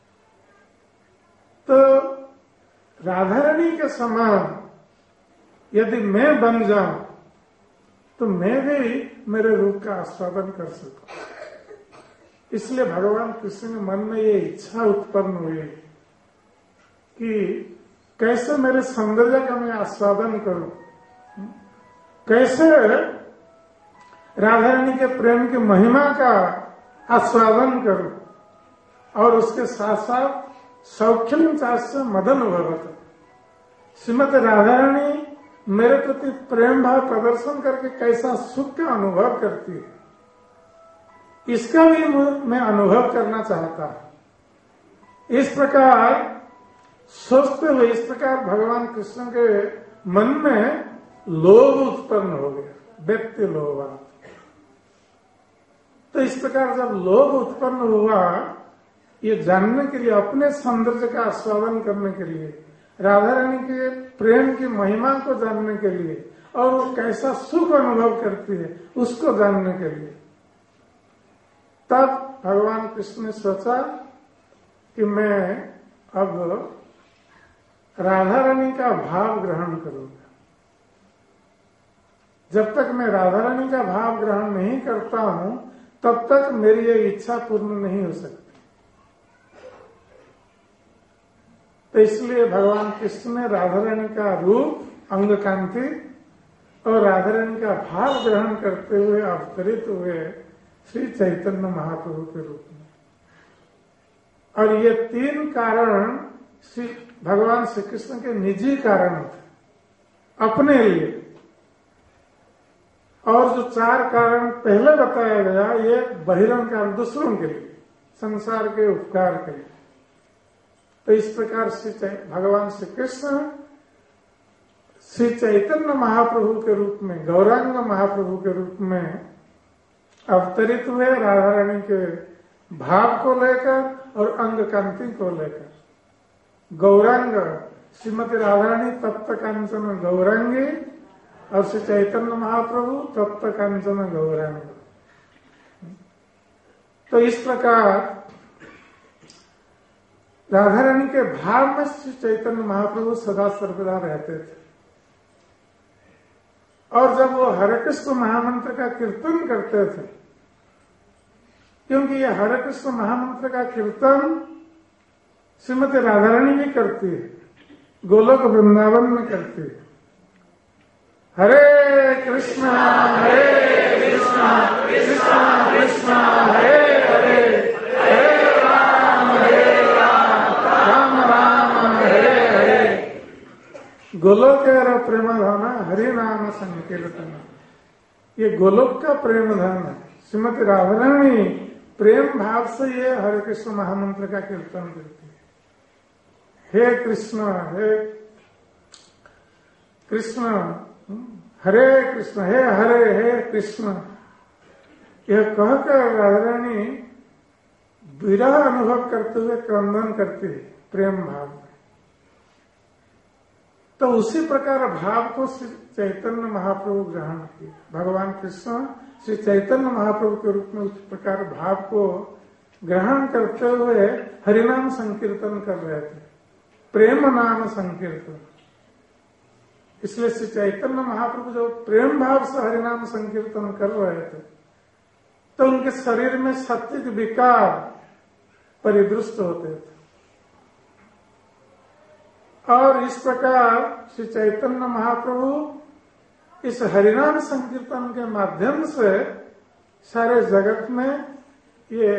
तो राधा रानी के समान यदि मैं बन जाऊं तो मैं भी मेरे रूप का आस्वादन कर सकूं। इसलिए भगवान कृष्ण के मन में ये इच्छा उत्पन्न हुई कि कैसे मेरे सौंदर्य का मैं आस्वादन करूं, कैसे राधा रानी के प्रेम की महिमा का आस्वादन करूं, और उसके साथ साथ सौख्यम चास्य मदन भवत। श्रीमती राधा रानी मेरे प्रति प्रेम भाव प्रदर्शन करके कैसा सुख का अनुभव करती है, इसका भी मैं अनुभव करना चाहता हूं। इस प्रकार सोचते हुए, इस प्रकार भगवान कृष्ण के मन में लोभ उत्पन्न हो गया, व्यक्ति लोभ। तो इस प्रकार जब लोभ उत्पन्न हुआ, ये जानने के लिए, अपने सौंदर्य का आस्वादन करने के लिए, राधा रानी के प्रेम की महिमा को जानने के लिए, और वो कैसा सुख अनुभव करती है उसको जानने के लिए, तब भगवान कृष्ण ने सोचा कि मैं अब राधा रानी का भाव ग्रहण करूंगा। जब तक मैं राधा रानी का भाव ग्रहण नहीं करता हूं, तब तक मेरी ये इच्छा पूर्ण नहीं हो सकती। तो इसलिए भगवान कृष्ण ने राधा रानी का रूप, अंग कांति और राधा रानी का भाव ग्रहण करते हुए अवतरित हुए श्री चैतन्य महाप्रभु के रूप में। और ये तीन कारण श्री भगवान श्री कृष्ण के निजी कारण थे अपने लिए, और जो चार कारण पहले बताया गया ये बहिरंग कारण दूसरों के लिए, संसार के उपकार के लिए। तो इस प्रकार श्री भगवान श्री कृष्ण श्री चैतन्य महाप्रभु के रूप में, गौरांग महाप्रभु के रूप में अवतरित हुए, राधा रानी के भाव को लेकर और अंग कांति को लेकर। गौरांग श्रीमती राधा रानी तप्त कांचन गौरांगी, और श्री चैतन्य महाप्रभु तप्त कांचन गौरांग। तो इस प्रकार राधा रानी के भाव में श्री चैतन्य महाप्रभु सदा सर्वदा रहते थे। और जब वो हरे कृष्ण महामंत्र का कीर्तन करते थे, क्योंकि ये हरे कृष्ण महामंत्र का कीर्तन श्रीमती राधा रानी भी करती है, गोलोक वृंदावन में करती है। हरे कृष्णा हरे कृष्णा कृष्णा कृष्णा हरे हरे, हरे राम हरे राम राम राम हरे हरे। गोलोक प्रेम धाम हरि नाम संकीर्तन, ये गोलोक का प्रेम धाम है। श्रीमती राधा रानी प्रेम भाव से ये हरे कृष्ण महामंत्र का कीर्तन करती है। हे कृष्ण हे कृष्ण, हरे कृष्ण हे हरे हे कृष्ण, यह कहकर राधा रानी विरह अनुभव करते हुए क्रंदन करती है प्रेम भाव में। तो उसी प्रकार भाव को श्री चैतन्य महाप्रभु ग्रहण किए। भगवान कृष्ण श्री चैतन्य महाप्रभु के रूप में उस प्रकार भाव को ग्रहण करते हुए हरिनाम संकीर्तन कर रहे थे, प्रेम नाम संकीर्तन। इसलिए श्री चैतन्य महाप्रभु जो प्रेम भाव से हरिनाम संकीर्तन कर रहे थे तो उनके शरीर में सात्विक विकार परिदृष्ट होते थे। और इस प्रकार श्री चैतन्य महाप्रभु इस हरिनाम संकीर्तन के माध्यम से सारे जगत में ये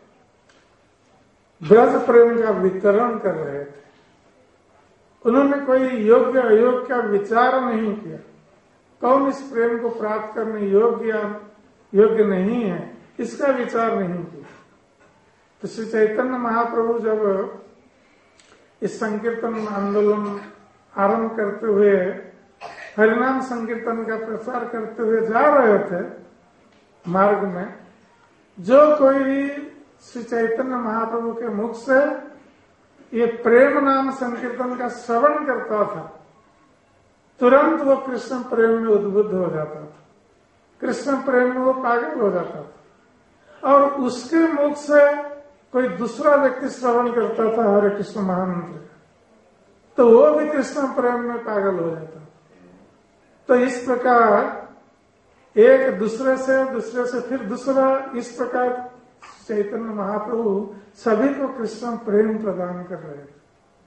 ब्रज प्रेम का वितरण कर रहे थे। उन्होंने कोई योग्य अयोग्य का विचार नहीं किया, कौन इस प्रेम को प्राप्त करने योग्य या योग्य नहीं है, इसका विचार नहीं किया। तो श्री चैतन्य महाप्रभु जब इस संकीर्तन आंदोलन आरंभ करते हुए हरिनाम संकीर्तन का प्रचार करते हुए जा रहे थे मार्ग में, जो कोई भी श्री चैतन्य महाप्रभु के मुख से ये प्रेम नाम संकीर्तन का श्रवण करता था, तुरंत वो कृष्ण प्रेम में उद्बुद्ध हो जाता था, कृष्ण प्रेम में वो पागल हो जाता था। और उसके मुख से कोई दूसरा व्यक्ति श्रवण करता था हरे कृष्ण महामंत्र, तो वो भी कृष्ण प्रेम में पागल हो जाता। तो इस प्रकार एक दूसरे से दूसरे से फिर दूसरा, इस प्रकार चैतन्य महाप्रभु सभी को कृष्ण प्रेम प्रदान कर रहे थे।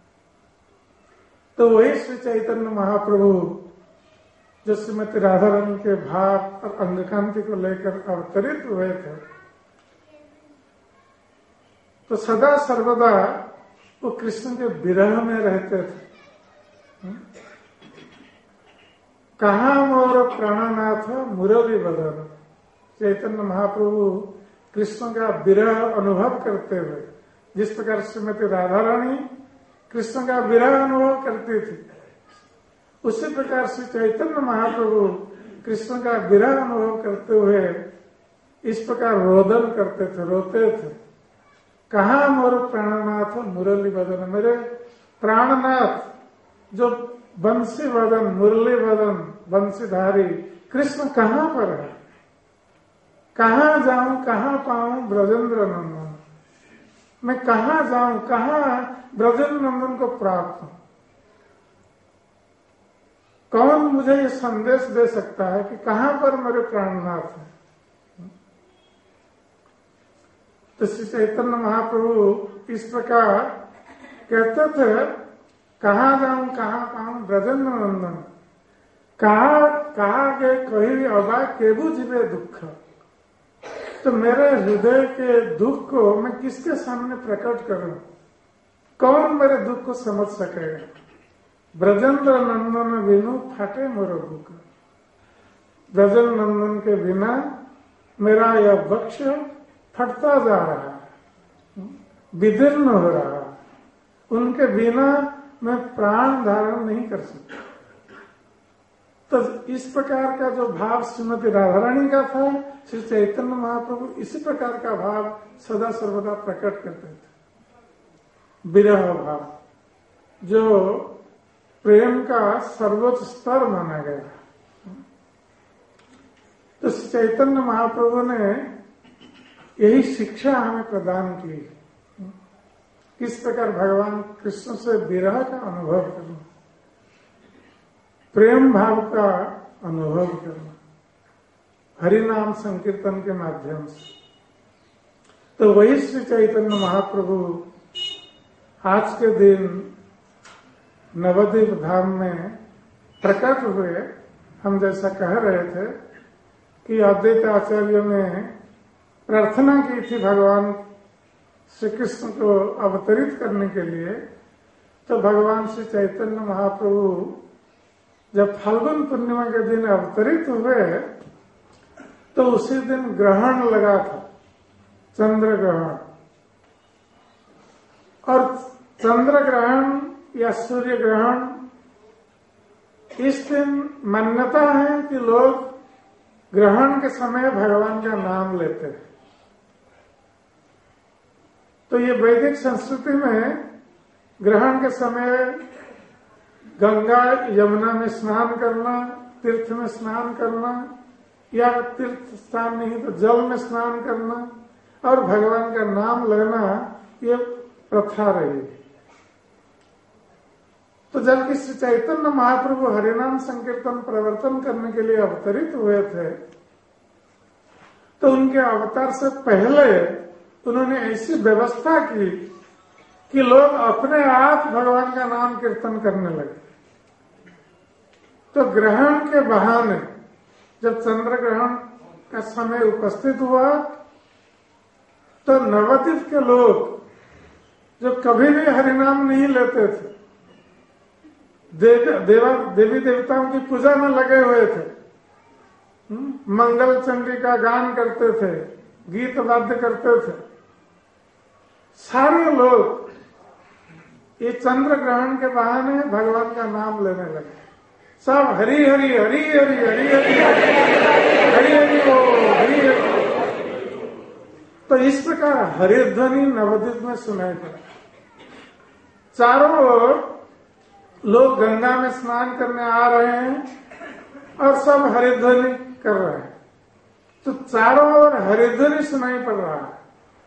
तो वही श्री चैतन्य महाप्रभु जो श्रीमती राधा रानी के भाव और अंगकांति को लेकर अवतरित हुए थे, तो सदा सर्वदा वो कृष्ण के विरह में रहते थे। कहा मोर प्राणनाथ मुरली बदन, चैतन्य महाप्रभु कृष्ण का विरह अनुभव करते हुए, जिस प्रकार श्रीमती राधा रानी कृष्ण का विरह अनुभव करती थी, उसी प्रकार श्री चैतन्य महाप्रभु कृष्ण का विरह अनुभव करते हुए इस प्रकार रोदन करते थे, रोते थे। कहा मोर प्राणनाथ मुरली बदन, मेरे प्राणनाथ जो बंसी बदन मुरली बदन बंसीधारी कृष्ण कहाँ पर है, कहाँ जाऊं कहाँ पाऊं ब्रजेंद्र नंदन, मैं कहाँ जाऊं कहाँ ब्रजेंद्र नंदन को प्राप्त हूं। कौन मुझे ये संदेश दे सकता है कि कहाँ पर मेरे प्राणनाथ है। तो श्री चैतन्य महाप्रभु इस प्रकार कहते थे, कहाँ जाऊं कहाँ पाऊं ब्रजेंद्र नंदन, कहा कहा के कही अबा केबू जीवे दुख। तो मेरे हृदय के दुख को मैं किसके सामने प्रकट करूं, कौन मेरे दुख को समझ सकेगा। ब्रजेंद्र नंदन बिनु फाटे मोर बुक, ब्रजेंद्र नंदन के बिना मेरा यह वक्ष फटता जा रहा है, विदीर्ण हो रहा है, उनके बिना मैं प्राण धारण नहीं कर सकता। तो इस प्रकार का जो भाव श्रीमती राधा रानी का था, श्री चैतन्य महाप्रभु इसी प्रकार का भाव सदा सर्वदा प्रकट करते थे। विरह भाव जो प्रेम का सर्वोच्च स्तर माना गया। तो श्री चैतन्य महाप्रभु ने यही शिक्षा हमें प्रदान की, किस प्रकार भगवान कृष्ण से विरह का अनुभव करना, प्रेम भाव का अनुभव करना हरिनाम संकीर्तन के माध्यम से। तो वही श्री चैतन्य महाप्रभु आज के दिन नवद्वीप धाम में प्रकट हुए। हम जैसा कह रहे थे कि अद्वैत आचार्यों ने प्रार्थना की थी भगवान श्री कृष्ण को अवतरित करने के लिए, तो भगवान श्री चैतन्य महाप्रभु जब फाल्गुन पूर्णिमा के दिन अवतरित हुए तो उसी दिन ग्रहण लगा था, चंद्र ग्रहण। और चंद्र ग्रहण या सूर्य ग्रहण, इस दिन मान्यता है कि लोग ग्रहण के समय भगवान का नाम लेते हैं। तो ये वैदिक संस्कृति में ग्रहण के समय गंगा यमुना में स्नान करना, तीर्थ में स्नान करना, या तीर्थ स्थान नहीं तो जल में स्नान करना और भगवान का नाम लेना, ये प्रथा रही। तो जब श्री चैतन्य महाप्रभु हरिनाम संकीर्तन प्रवर्तन करने के लिए अवतरित हुए थे, तो उनके अवतार से पहले उन्होंने ऐसी व्यवस्था की कि लोग अपने आप भगवान का नाम कीर्तन करने लगे। तो ग्रहण के बहाने जब चंद्र ग्रहण का समय उपस्थित हुआ तो नवद्वीप के लोग जो कभी भी हरिनाम नहीं लेते थे, देव, देवा देवी देवताओं की पूजा में लगे हुए थे, मंगल चंडी का गान करते थे, गीत वाद्य करते थे, सारे लोग ये चंद्र ग्रहण के बहाने भगवान का नाम लेने लगे। सब हरि हरि हरि हरि हरि हरि हरि हरि ओ हरि हरि। तो इस प्रकार हरिध्वनि नवद्वीप में सुनाई पड़ा। चारों ओर लोग गंगा में स्नान करने आ रहे हैं और सब हरिध्वनि कर रहे हैं। तो चारों ओर हरिध्वनि सुनाई पड़ रहा है।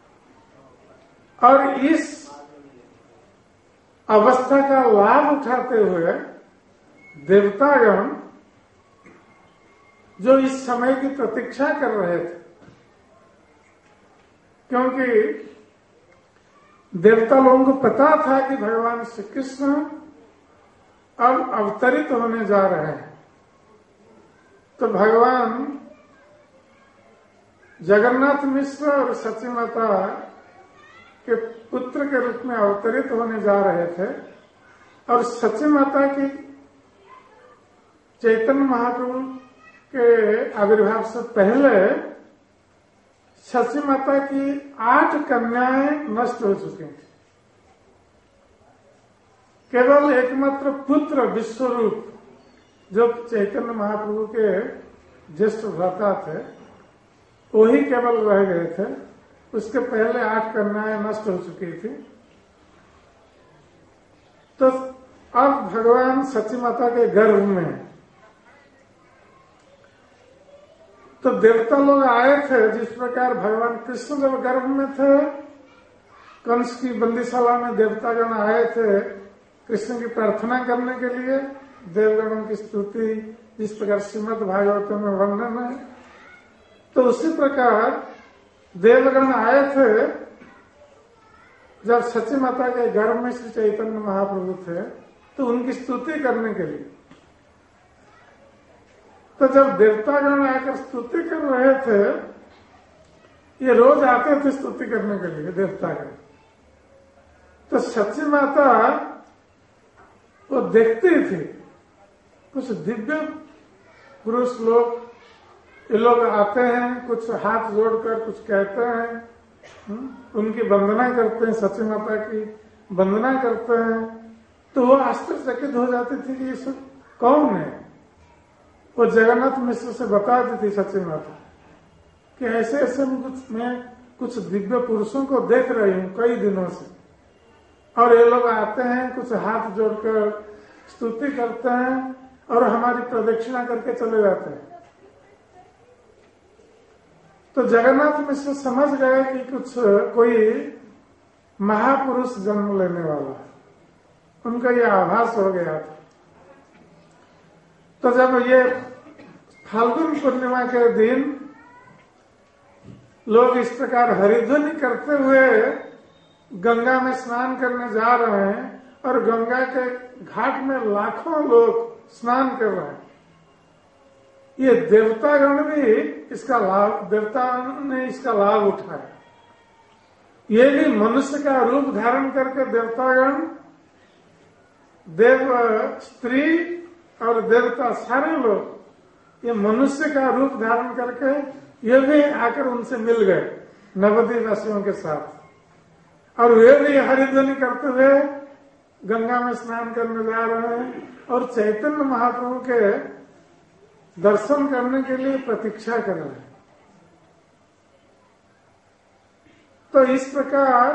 और इस अवस्था का लाभ उठाते हुए देवतागण जो इस समय की प्रतीक्षा कर रहे थे, क्योंकि देवता लोगों को पता था कि भगवान श्री कृष्ण अब अवतरित होने जा रहे हैं, तो भगवान जगन्नाथ मिश्र और सची माता के पुत्र के रूप में अवतरित होने जा रहे थे। और सची माता की चैतन्य महाप्रभु के आविर्भाव से पहले सची माता की आठ कन्याएं नष्ट हो चुकी थी। केवल एकमात्र पुत्र विश्वरूप जो चैतन्य महाप्रभु के ज्येष्ठ भ्राता थे, वही केवल रह गए थे। उसके पहले आठ कन्याएं नष्ट हो चुकी थी। तो अब भगवान सची माता के गर्भ में तो देवता लोग आए थे। जिस प्रकार भगवान कृष्ण जब गर्भ में थे, कंस की बंदीशाला में देवतागण आए थे कृष्ण की प्रार्थना करने के लिए, देवगणों की स्तुति जिस प्रकार श्रीमद् भागवत में वर्णन है, तो उसी प्रकार देवगण आए थे जब सची माता के गर्भ में श्री चैतन्य महाप्रभु थे, तो उनकी स्तुति करने के लिए। तो जब देवतागण आकर स्तुति कर रहे थे, ये रोज आते थे स्तुति करने के लिए देवतागण, तो सची माता वो देखती थी कुछ दिव्य पुरुष लोग, ये लोग आते हैं, कुछ हाथ जोड़कर कुछ कहते हैं, उनकी वंदना करते हैं, सची माता की वंदना करते हैं। तो वो आश्चर्यचकित हो जाती थी कि ये सब कौन है। वो जगन्नाथ मिश्र से बताती थी सची माता कि ऐसे ऐसे कुछ मैं कुछ दिव्य पुरुषों को देख रही हूँ कई दिनों से, और ये लोग आते हैं, कुछ हाथ जोड़कर स्तुति करते हैं और हमारी प्रदक्षिणा करके चले जाते हैं। तो जगन्नाथ मिश्र समझ गए कि कुछ कोई महापुरुष जन्म लेने वाला है, उनका ये आभास हो गया था। तो जब ये फाल्गुन पूर्णिमा के दिन लोग इस प्रकार हरिध्वनि करते हुए गंगा में स्नान करने जा रहे हैं और गंगा के घाट में लाखों लोग स्नान कर रहे हैं। ये देवतागण भी इसका लाभ, देवता ने इसका लाभ उठाया। ये भी मनुष्य का रूप धारण करके देवतागण, देव स्त्री और देवता सारे लोग ये मनुष्य का रूप धारण करके ये भी आकर उनसे मिल गए नवद्वीप वासियों के साथ, और वे भी हरिध्वनि करते हुए गंगा में स्नान करने जा रहे हैं और चैतन्य महाप्रभु के दर्शन करने के लिए प्रतीक्षा कर रहे हैं। तो इस प्रकार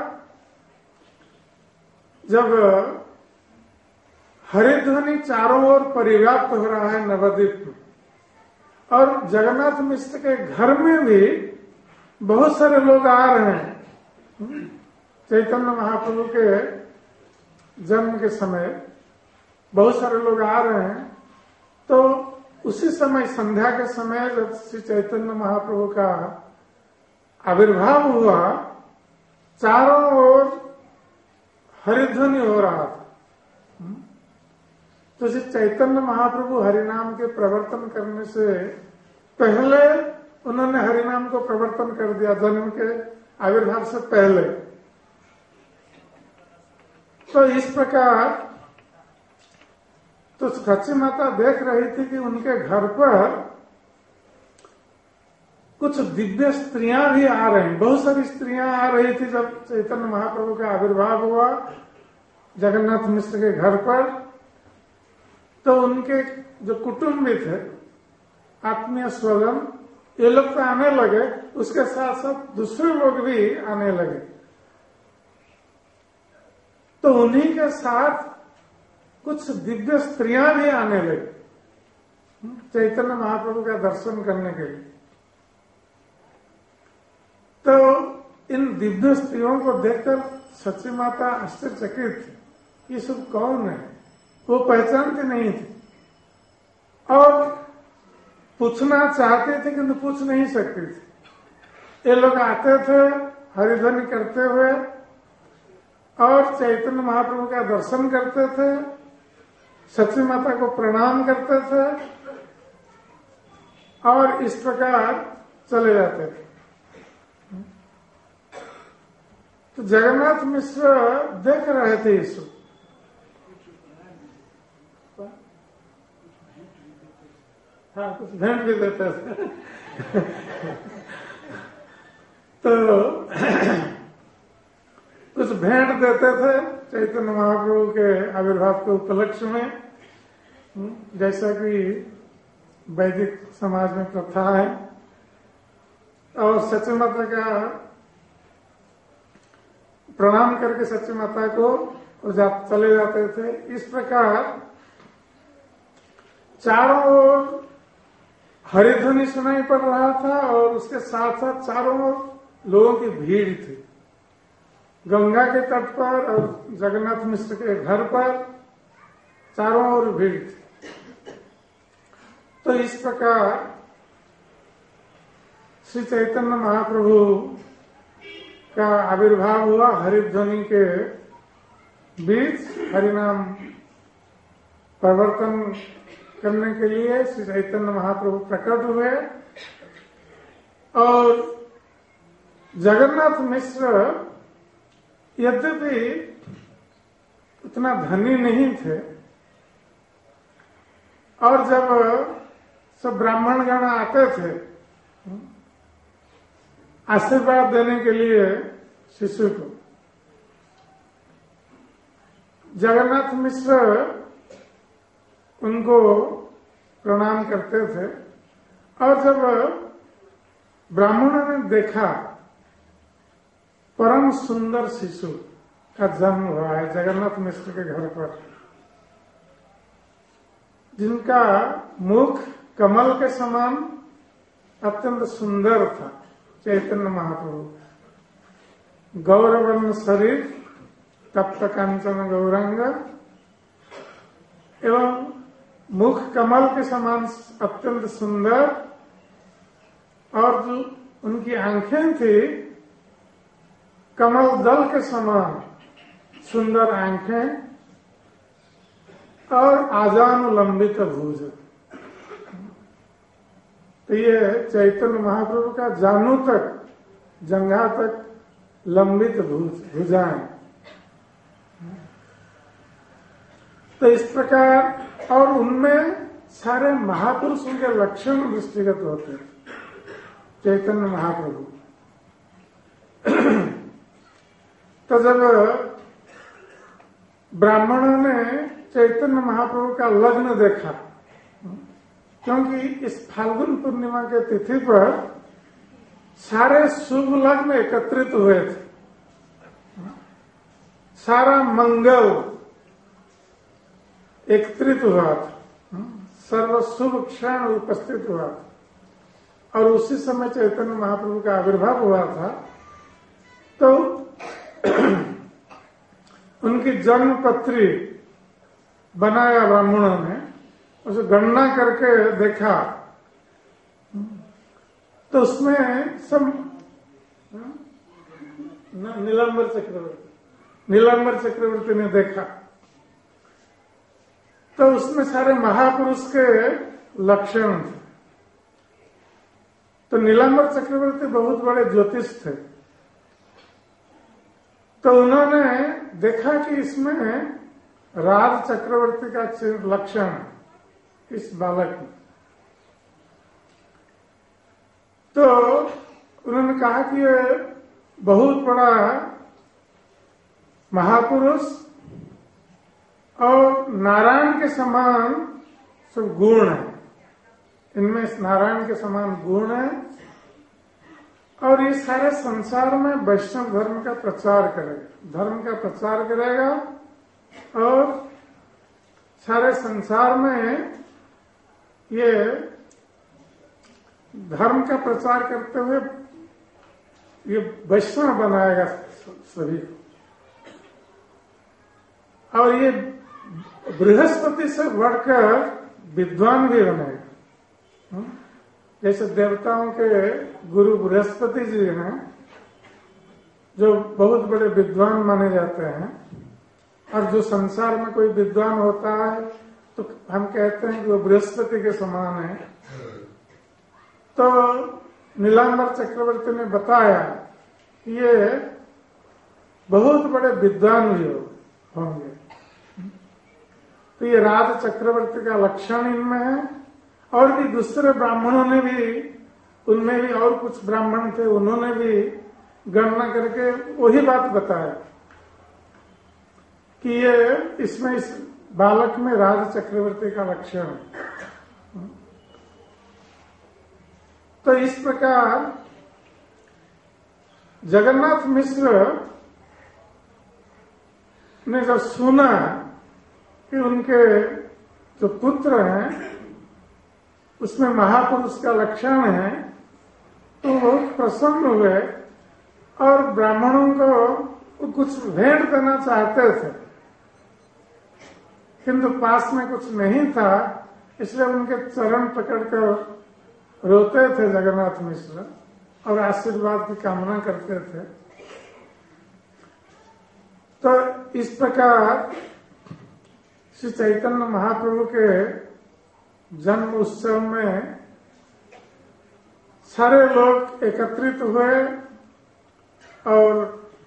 जब हरिध्वनि चारों ओर परिव्याप्त हो रहा है नवद्वीप में, और जगन्नाथ मिश्र के घर में भी बहुत सारे लोग आ रहे हैं चैतन्य महाप्रभु के जन्म के समय, बहुत सारे लोग आ रहे हैं। तो उसी समय संध्या के समय जब श्री चैतन्य महाप्रभु का आविर्भाव हुआ, चारों ओर हरिध्वनि हो रहा था। तो श्री चैतन्य महाप्रभु हरिनाम के प्रवर्तन करने से पहले उन्होंने हरिनाम को प्रवर्तन कर दिया, जन्म के आविर्भाव से पहले। तो इस प्रकार तो सची माता देख रही थी कि उनके घर पर कुछ दिव्य स्त्रियां भी आ रही, बहुत सारी स्त्रियां आ रही थी जब चैतन्य महाप्रभु का आविर्भाव हुआ जगन्नाथ मिश्र के घर पर। तो उनके जो कुटुंबी थे, आत्मीय स्वजन, ये लोग तो आने लगे, उसके साथ साथ दूसरे लोग भी आने लगे। तो उन्हीं के साथ कुछ दिव्य स्त्रियां भी आने लगी चैतन्य महाप्रभु का दर्शन करने के लिए। तो इन दिव्य स्त्रियों को देखकर सची माता आश्चर्यचकित थी, ये सब कौन है? वो पहचानती नहीं थी और पूछना चाहते थे किंतु पूछ नहीं सकती थी। ये लोग आते थे हरिध्वनि करते हुए और चैतन्य महाप्रभु का दर्शन करते थे, सची माता को प्रणाम करते थे और इस प्रकार चले जाते थे। तो जगन्नाथ मिश्र देख रहे थे यीशु। हाँ, कुछ भेंट भी देते थे तो कुछ भेंट देते थे चैतन्य महाप्रभु के आविर्भाव के उपलक्ष्य में, जैसा कि वैदिक समाज में प्रथा है। और सची माता का प्रणाम करके सची माता को जा, चले जाते थे। इस प्रकार चारों ओर हरिध्वनि सुनाई पड़ रहा था और उसके साथ साथ चारों ओर लोगों की भीड़ थी। गंगा के तट पर और जगन्नाथ मिश्र के घर पर चारों ओर भीड़ थी। तो इस प्रकार श्री चैतन्य महाप्रभु का आविर्भाव हुआ हरिध्वनि के बीच। हरिनाम प्रवर्तन करने के लिए श्री चैतन्य महाप्रभु प्रकट हुए और जगन्नाथ मिश्र यद्यपि उतना धनी नहीं थे और जब सब ब्राह्मण गण आते थे आशीर्वाद देने के लिए शिशु को, जगन्नाथ मिश्र उनको प्रणाम करते थे। और जब ब्राह्मणों ने देखा परम सुंदर शिशु का जन्म हुआ है जगन्नाथ मिश्र के घर पर, जिनका मुख कमल के समान अत्यंत सुंदर था, चैतन्य महाप्रभु, गौरवर्ण शरीर, तप्त कांचन गौरांग एवं मुख कमल के समान अत्यंत सुंदर, और जो उनकी आंखें थी कमल दल के समान सुंदर आंखें और आजानुलंबित भुज। तो ये चैतन्य महाप्रभु का जानू तक, जंघा तक लंबित भुज, भुजाएं। तो इस प्रकार, और उनमें सारे महापुरुषों के लक्षण दृष्टिगत होते हैं चैतन्य महाप्रभु। तो जब ब्राह्मणों ने चैतन्य महाप्रभु का लग्न देखा, क्योंकि इस फाल्गुन पूर्णिमा के तिथि पर सारे शुभ लग्न एकत्रित हुए थे, सारा मंगल एकत्रित हुआ था, सर्व शुभ क्षण उपस्थित हुआ था, और उसी समय चैतन्य महाप्रभु का आविर्भाव हुआ था। तो उनकी जन्म पत्री बनाया ब्राह्मणों ने, उसे गणना करके देखा तो उसमें सब नीलांबर चक्रवर्ती नीलांबर चक्रवर्ती ने देखा तो उसमें सारे महापुरुष के लक्षण थे। तो नीलांबर चक्रवर्ती बहुत बड़े ज्योतिष थे, तो उन्होंने देखा कि इसमें राज चक्रवर्ती का लक्षण इस बालक में। तो उन्होंने कहा कि ये बहुत बड़ा महापुरुष और नारायण के समान सब गुण है, इनमें इस नारायण के समान गुण है, और ये सारे संसार में वैष्णव धर्म का प्रचार करेगा, धर्म का प्रचार करेगा, और सारे संसार में ये धर्म का प्रचार करते हुए ये वैष्णव बनाएगा सभी को, और ये बृहस्पति से बढ़कर विद्वान भी बनेगा। जैसे देवताओं के गुरु बृहस्पति जी हैं, जो बहुत बड़े विद्वान माने जाते हैं, और जो संसार में कोई विद्वान होता है तो हम कहते हैं कि वो बृहस्पति के समान है। तो नीलांबर चक्रवर्ती ने बताया कि ये बहुत बड़े विद्वान भी होंगे। तो ये राज चक्रवर्ती का लक्षण इनमें है, और भी दूसरे ब्राह्मणों ने भी, उनमें भी और कुछ ब्राह्मण थे, उन्होंने भी गणना करके वही बात बताया कि ये इसमें इस बालक में राज चक्रवर्ती का लक्षण है। तो इस प्रकार जगन्नाथ मिश्र ने जब सुना कि उनके जो पुत्र हैं उसमें महापुरुष का लक्षण है, तो वो प्रसन्न हुए और ब्राह्मणों को कुछ भेंट देना चाहते थे, किंतु पास में कुछ नहीं था, इसलिए उनके चरण पकड़कर रोते थे जगन्नाथ मिश्र और आशीर्वाद की कामना करते थे। तो इस प्रकार श्री चैतन्य महाप्रभु के जन्म उत्सव में सारे लोग एकत्रित हुए और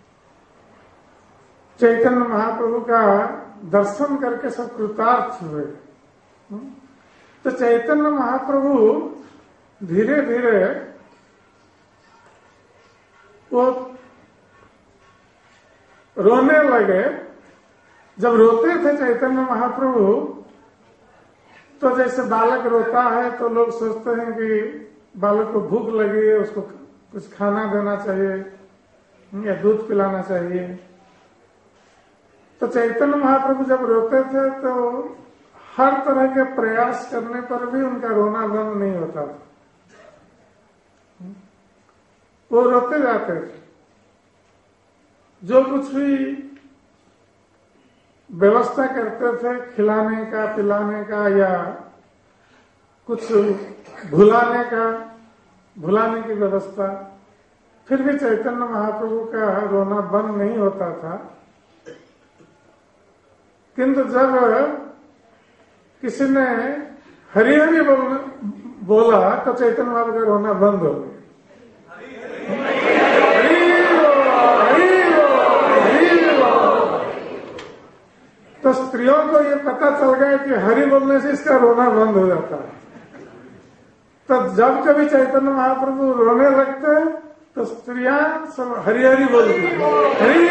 चैतन्य महाप्रभु का दर्शन करके सब कृतार्थ हुए। तो चैतन्य महाप्रभु धीरे धीरे वो रोने लगे। जब रोते थे चैतन्य महाप्रभु तो जैसे बालक रोता है तो लोग सोचते हैं कि बालक को भूख लगी है, उसको कुछ खाना देना चाहिए या दूध पिलाना चाहिए। तो चैतन्य महाप्रभु जब रोते थे तो हर तरह के प्रयास करने पर भी उनका रोना बंद नहीं होता था, वो रोते जाते थे। जो कुछ भी व्यवस्था करते थे खिलाने का, पिलाने का या कुछ भुलाने का, भुलाने की व्यवस्था। फिर भी चैतन्य महाप्रभु का रोना बंद नहीं होता था। किंतु जब किसी ने हरि हरि बोल, बोला तो चैतन्य महाप्रभु का रोना बंद हो गया। तो स्त्रियों को ये पता चल गया कि हरि बोलने से इसका रोना बंद हो जाता है। तो जब कभी चैतन्य महाप्रभु रोने लगते तो स्त्रियां सब हरि हरि बोलती हरि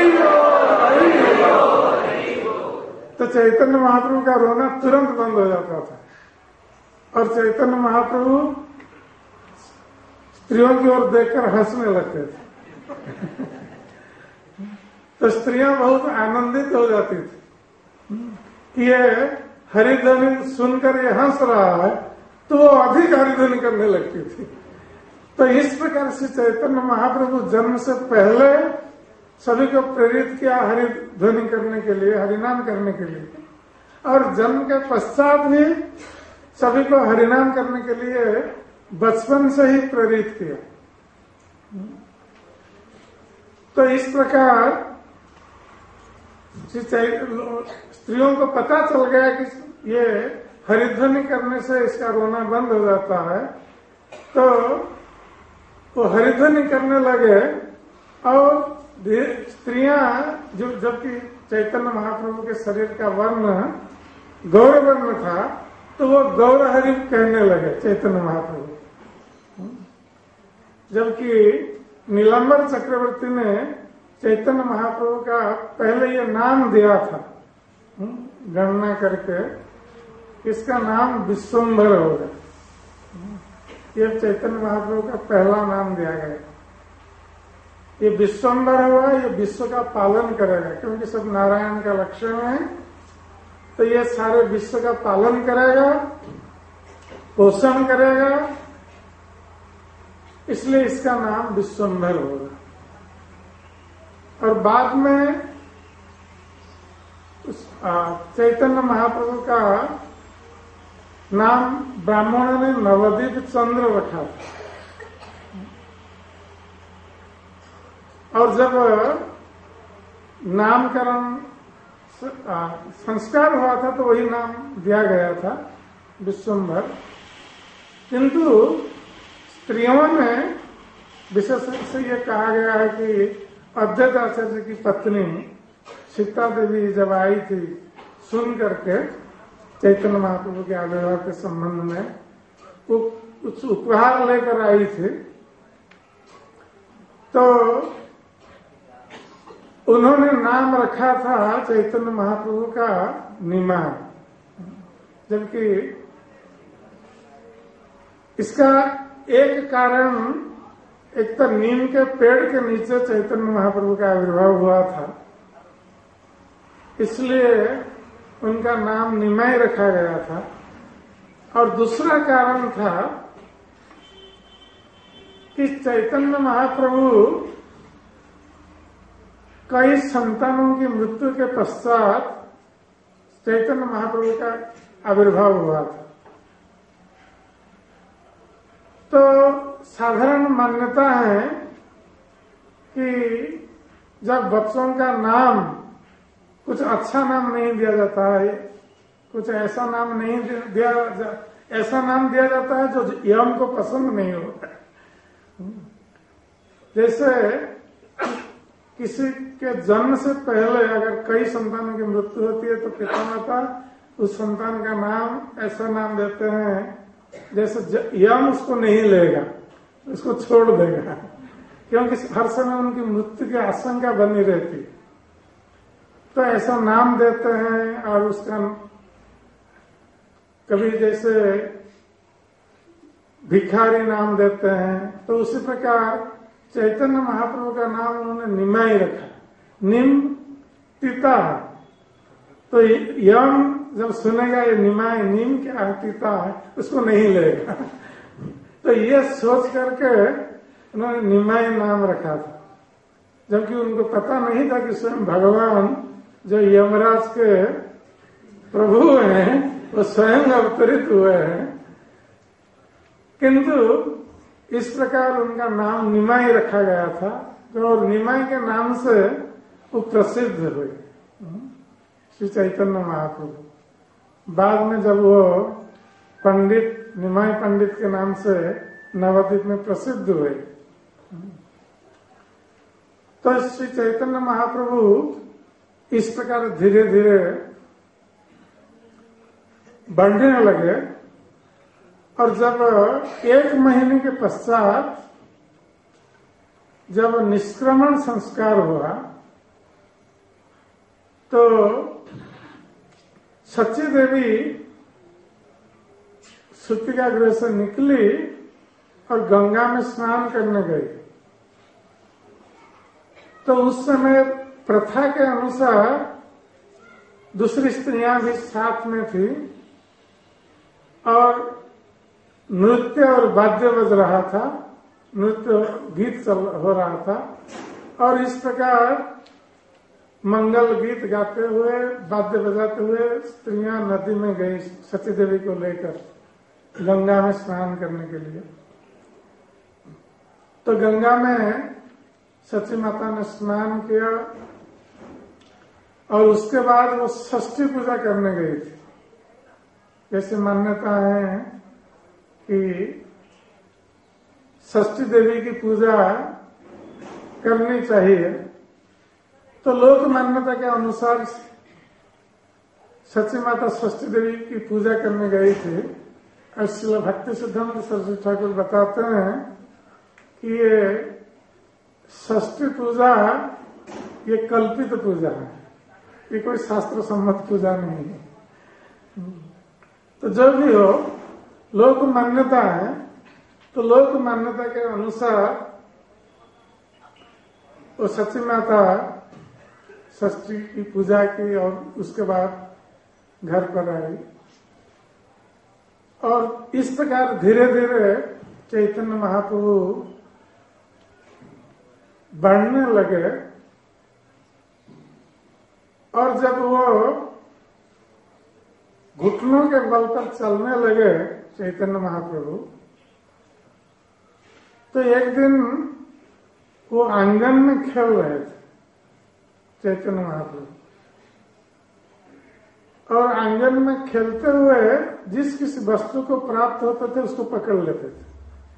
हरि। तो चैतन्य महाप्रभु का रोना तुरंत बंद हो जाता था और चैतन्य महाप्रभु स्त्रियों की ओर देखकर हंसने लगते थे। तो स्त्रियां बहुत आनंदित हो जाती थी कि ये हरिध्वनि सुनकर ये हंस रहा है, तो वो अधिक हरिध्वनि करने लगती थी। तो इस प्रकार से चैतन्य महाप्रभु जन्म से पहले सभी को प्रेरित किया हरिध्वनि करने के लिए, हरिनाम करने के लिए, और जन्म के पश्चात भी सभी को हरिनाम करने के लिए बचपन से ही प्रेरित किया। तो इस प्रकार स्त्रियों को पता चल गया कि ये हरिध्वनि करने से इसका रोना बंद हो जाता है, तो वो हरिध्वनि करने लगे। और स्त्रियां जो जबकि चैतन्य महाप्रभु के शरीर का वर्ण गौर वर्ण था, तो वो गौर हरि कहने लगे चैतन्य महाप्रभु। जबकि नीलांबर चक्रवर्ती ने चैतन्य महाप्रभु का पहले ये नाम दिया था गणना करके, इसका नाम विश्वम्भर होगा। ये चैतन्य महाप्रभु का पहला नाम दिया गया। ये विश्वम्भर हुआ, ये विश्व का पालन करेगा, क्योंकि सब नारायण का लक्षण है। तो ये सारे विश्व का पालन करेगा, पोषण करेगा, इसलिए इसका नाम विश्वम्भर होगा। और बाद में चैतन्य महाप्रभु का नाम ब्राह्मणों ने नवदीप चंद्र रखा था। और जब नामकरण संस्कार हुआ था तो वही नाम दिया गया था विश्वम्भर। किंतु स्त्रियों में विशेष से ये कहा गया है कि अद्वैत आचार्य की पत्नी सीता देवी जब आई थी सुन करके चैतन्य महाप्रभु के आविर्भाव के संबंध में कुछ उपहार लेकर आई थी, तो उन्होंने नाम रखा था चैतन्य महाप्रभु का निमाय। जबकि इसका एक कारण, एक तो नीम के पेड़ के नीचे चैतन्य महाप्रभु का आविर्भाव हुआ था, इसलिए उनका नाम निमाय रखा गया था। और दूसरा कारण था कि चैतन्य महाप्रभु कई संतानों की मृत्यु के पश्चात चैतन्य महाप्रभु का आविर्भाव हुआ था। तो साधारण मान्यता है कि जब बच्चों का नाम कुछ अच्छा नाम नहीं दिया जाता है, कुछ ऐसा नाम नहीं दिया जा, ऐसा नाम दिया जाता है जो यम को पसंद नहीं होता। जैसे किसी के जन्म से पहले अगर कई संतानों की मृत्यु होती है तो पिता माता उस संतान का नाम ऐसा नाम देते हैं जैसे यम उसको नहीं लेगा, उसको छोड़ देगा, क्योंकि हर समय उनकी मृत्यु की आशंका बनी रहती। तो ऐसा नाम देते हैं। और उसका कभी जैसे भिखारी नाम देते हैं, तो उसी प्रकार चैतन्य महाप्रभु का नाम उन्होंने निमाई रखा। निम तीता है, तो यम जब सुनेगा ये निमाई नीम क्या है, तीता है, उसको नहीं लेगा। तो ये सोच करके उन्होंने निमाई नाम रखा था, जबकि उनको पता नहीं था कि स्वयं भगवान जो यमराज के प्रभु हैं वो स्वयं अवतरित हुए हैं। किंतु इस प्रकार उनका नाम निमाई रखा गया था। और निमाई के नाम से वो प्रसिद्ध हुए श्री चैतन्य महाप्रभु। बाद में जब वो पंडित निमाई पंडित के नाम से नवद्वीप में प्रसिद्ध हुए, तो श्री चैतन्य महाप्रभु इस प्रकार धीरे धीरे बढ़ने लगे। और जब एक महीने के पश्चात जब निष्क्रमण संस्कार हुआ, तो सच्ची देवी सूतिका गृह से निकली और गंगा में स्नान करने गई। तो उस समय प्रथा के अनुसार दूसरी स्त्रियां भी साथ में थी और नृत्य और वाद्य बज रहा था, नृत्य गीत चल हो रहा था। और इस प्रकार मंगल गीत गाते हुए वाद्य बजाते हुए स्त्रियां नदी में गई सती देवी को लेकर गंगा में स्नान करने के लिए। तो गंगा में सची माता ने स्नान किया और उसके बाद वो षष्ठी पूजा करने गई थी। जैसे मान्यता है कि षष्ठी देवी की पूजा करनी चाहिए, तो लोक मान्यता के अनुसार सची माता षष्ठी देवी की पूजा करने गई थी। और श्रील भक्ति सिद्धांत सरस्वती ठाकुर बताते हैं कि ये षष्ठी पूजा ये कल्पित पूजा है, ये कोई शास्त्र सम्मत पूजा नहीं है। तो जो भी हो लोक मान्यता है, तो लोक मान्यता के अनुसार वो सची माता षष्ठी की पूजा की और उसके बाद घर पर आई। और इस प्रकार धीरे धीरे चैतन्य महाप्रभु बढ़ने लगे। और जब वो घुटनों के बल पर चलने लगे चैतन्य महाप्रभु, तो एक दिन वो आंगन में खेल रहे थे चैतन्य महाप्रभु। और आंगन में खेलते हुए जिस किसी वस्तु को प्राप्त होते थे उसको पकड़ लेते थे।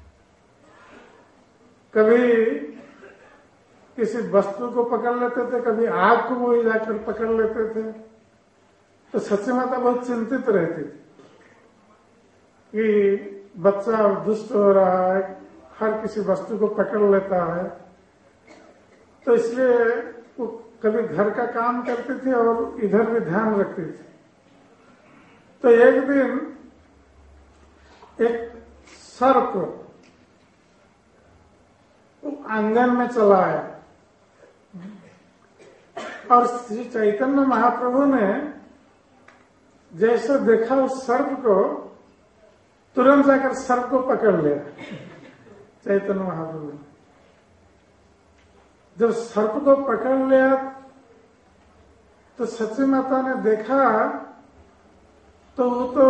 कभी किसी वस्तु को पकड़ लेते थे, कभी आग को वो जाकर पकड़ लेते थे। तो सची माता बहुत चिंतित रहती थी कि बच्चा दुष्ट हो रहा है, हर किसी वस्तु को पकड़ लेता है। तो इसलिए वो कभी घर का काम करती थी और इधर भी ध्यान रखती थी। तो एक दिन एक सर्प आंगन में चला आया और श्री चैतन्य महाप्रभु ने जैसे देखा उस सर्प को, तुरंत जाकर सर्प को पकड़ लिया चैतन्य महाप्रभु। जब सर्प को पकड़ लिया तो सची माता ने देखा, तो वो तो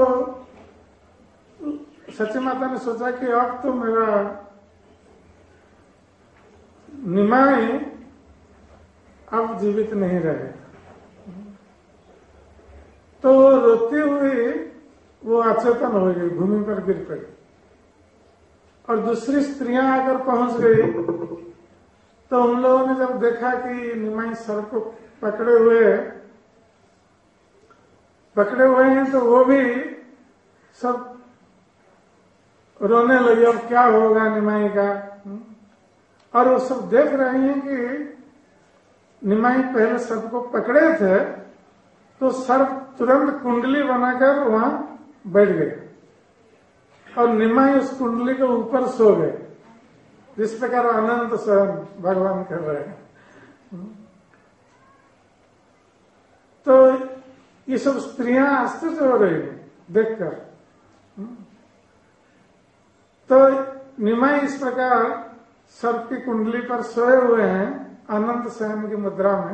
सची माता ने सोचा कि अब तो मेरा निमाई अब जीवित नहीं रहे। तो रोती हुई वो अचेतन हो गई, भूमि पर गिर पड़ी। और दूसरी स्त्रियां आकर पहुंच गई। तो उन लोगों ने जब देखा कि निमाई सर को पकड़े हुए पकड़े हुए हैं, तो वो भी सब रोने लगे, अब क्या होगा निमाई का। और वो सब देख रहे हैं कि निमाई पहले सर्प को पकड़े थे, तो सर्प तुरंत कुंडली बनाकर वहां बैठ गए और निमाई उस कुंडली के ऊपर सो गए। जिस प्रकार अनंत सहन भगवान कर रहे हैं। तो ये सब स्त्रियां आश्चर्य हो रही है देखकर। तो निमाई इस प्रकार सर्प की कुंडली पर सोए हुए हैं अनंत सहन की मुद्रा में।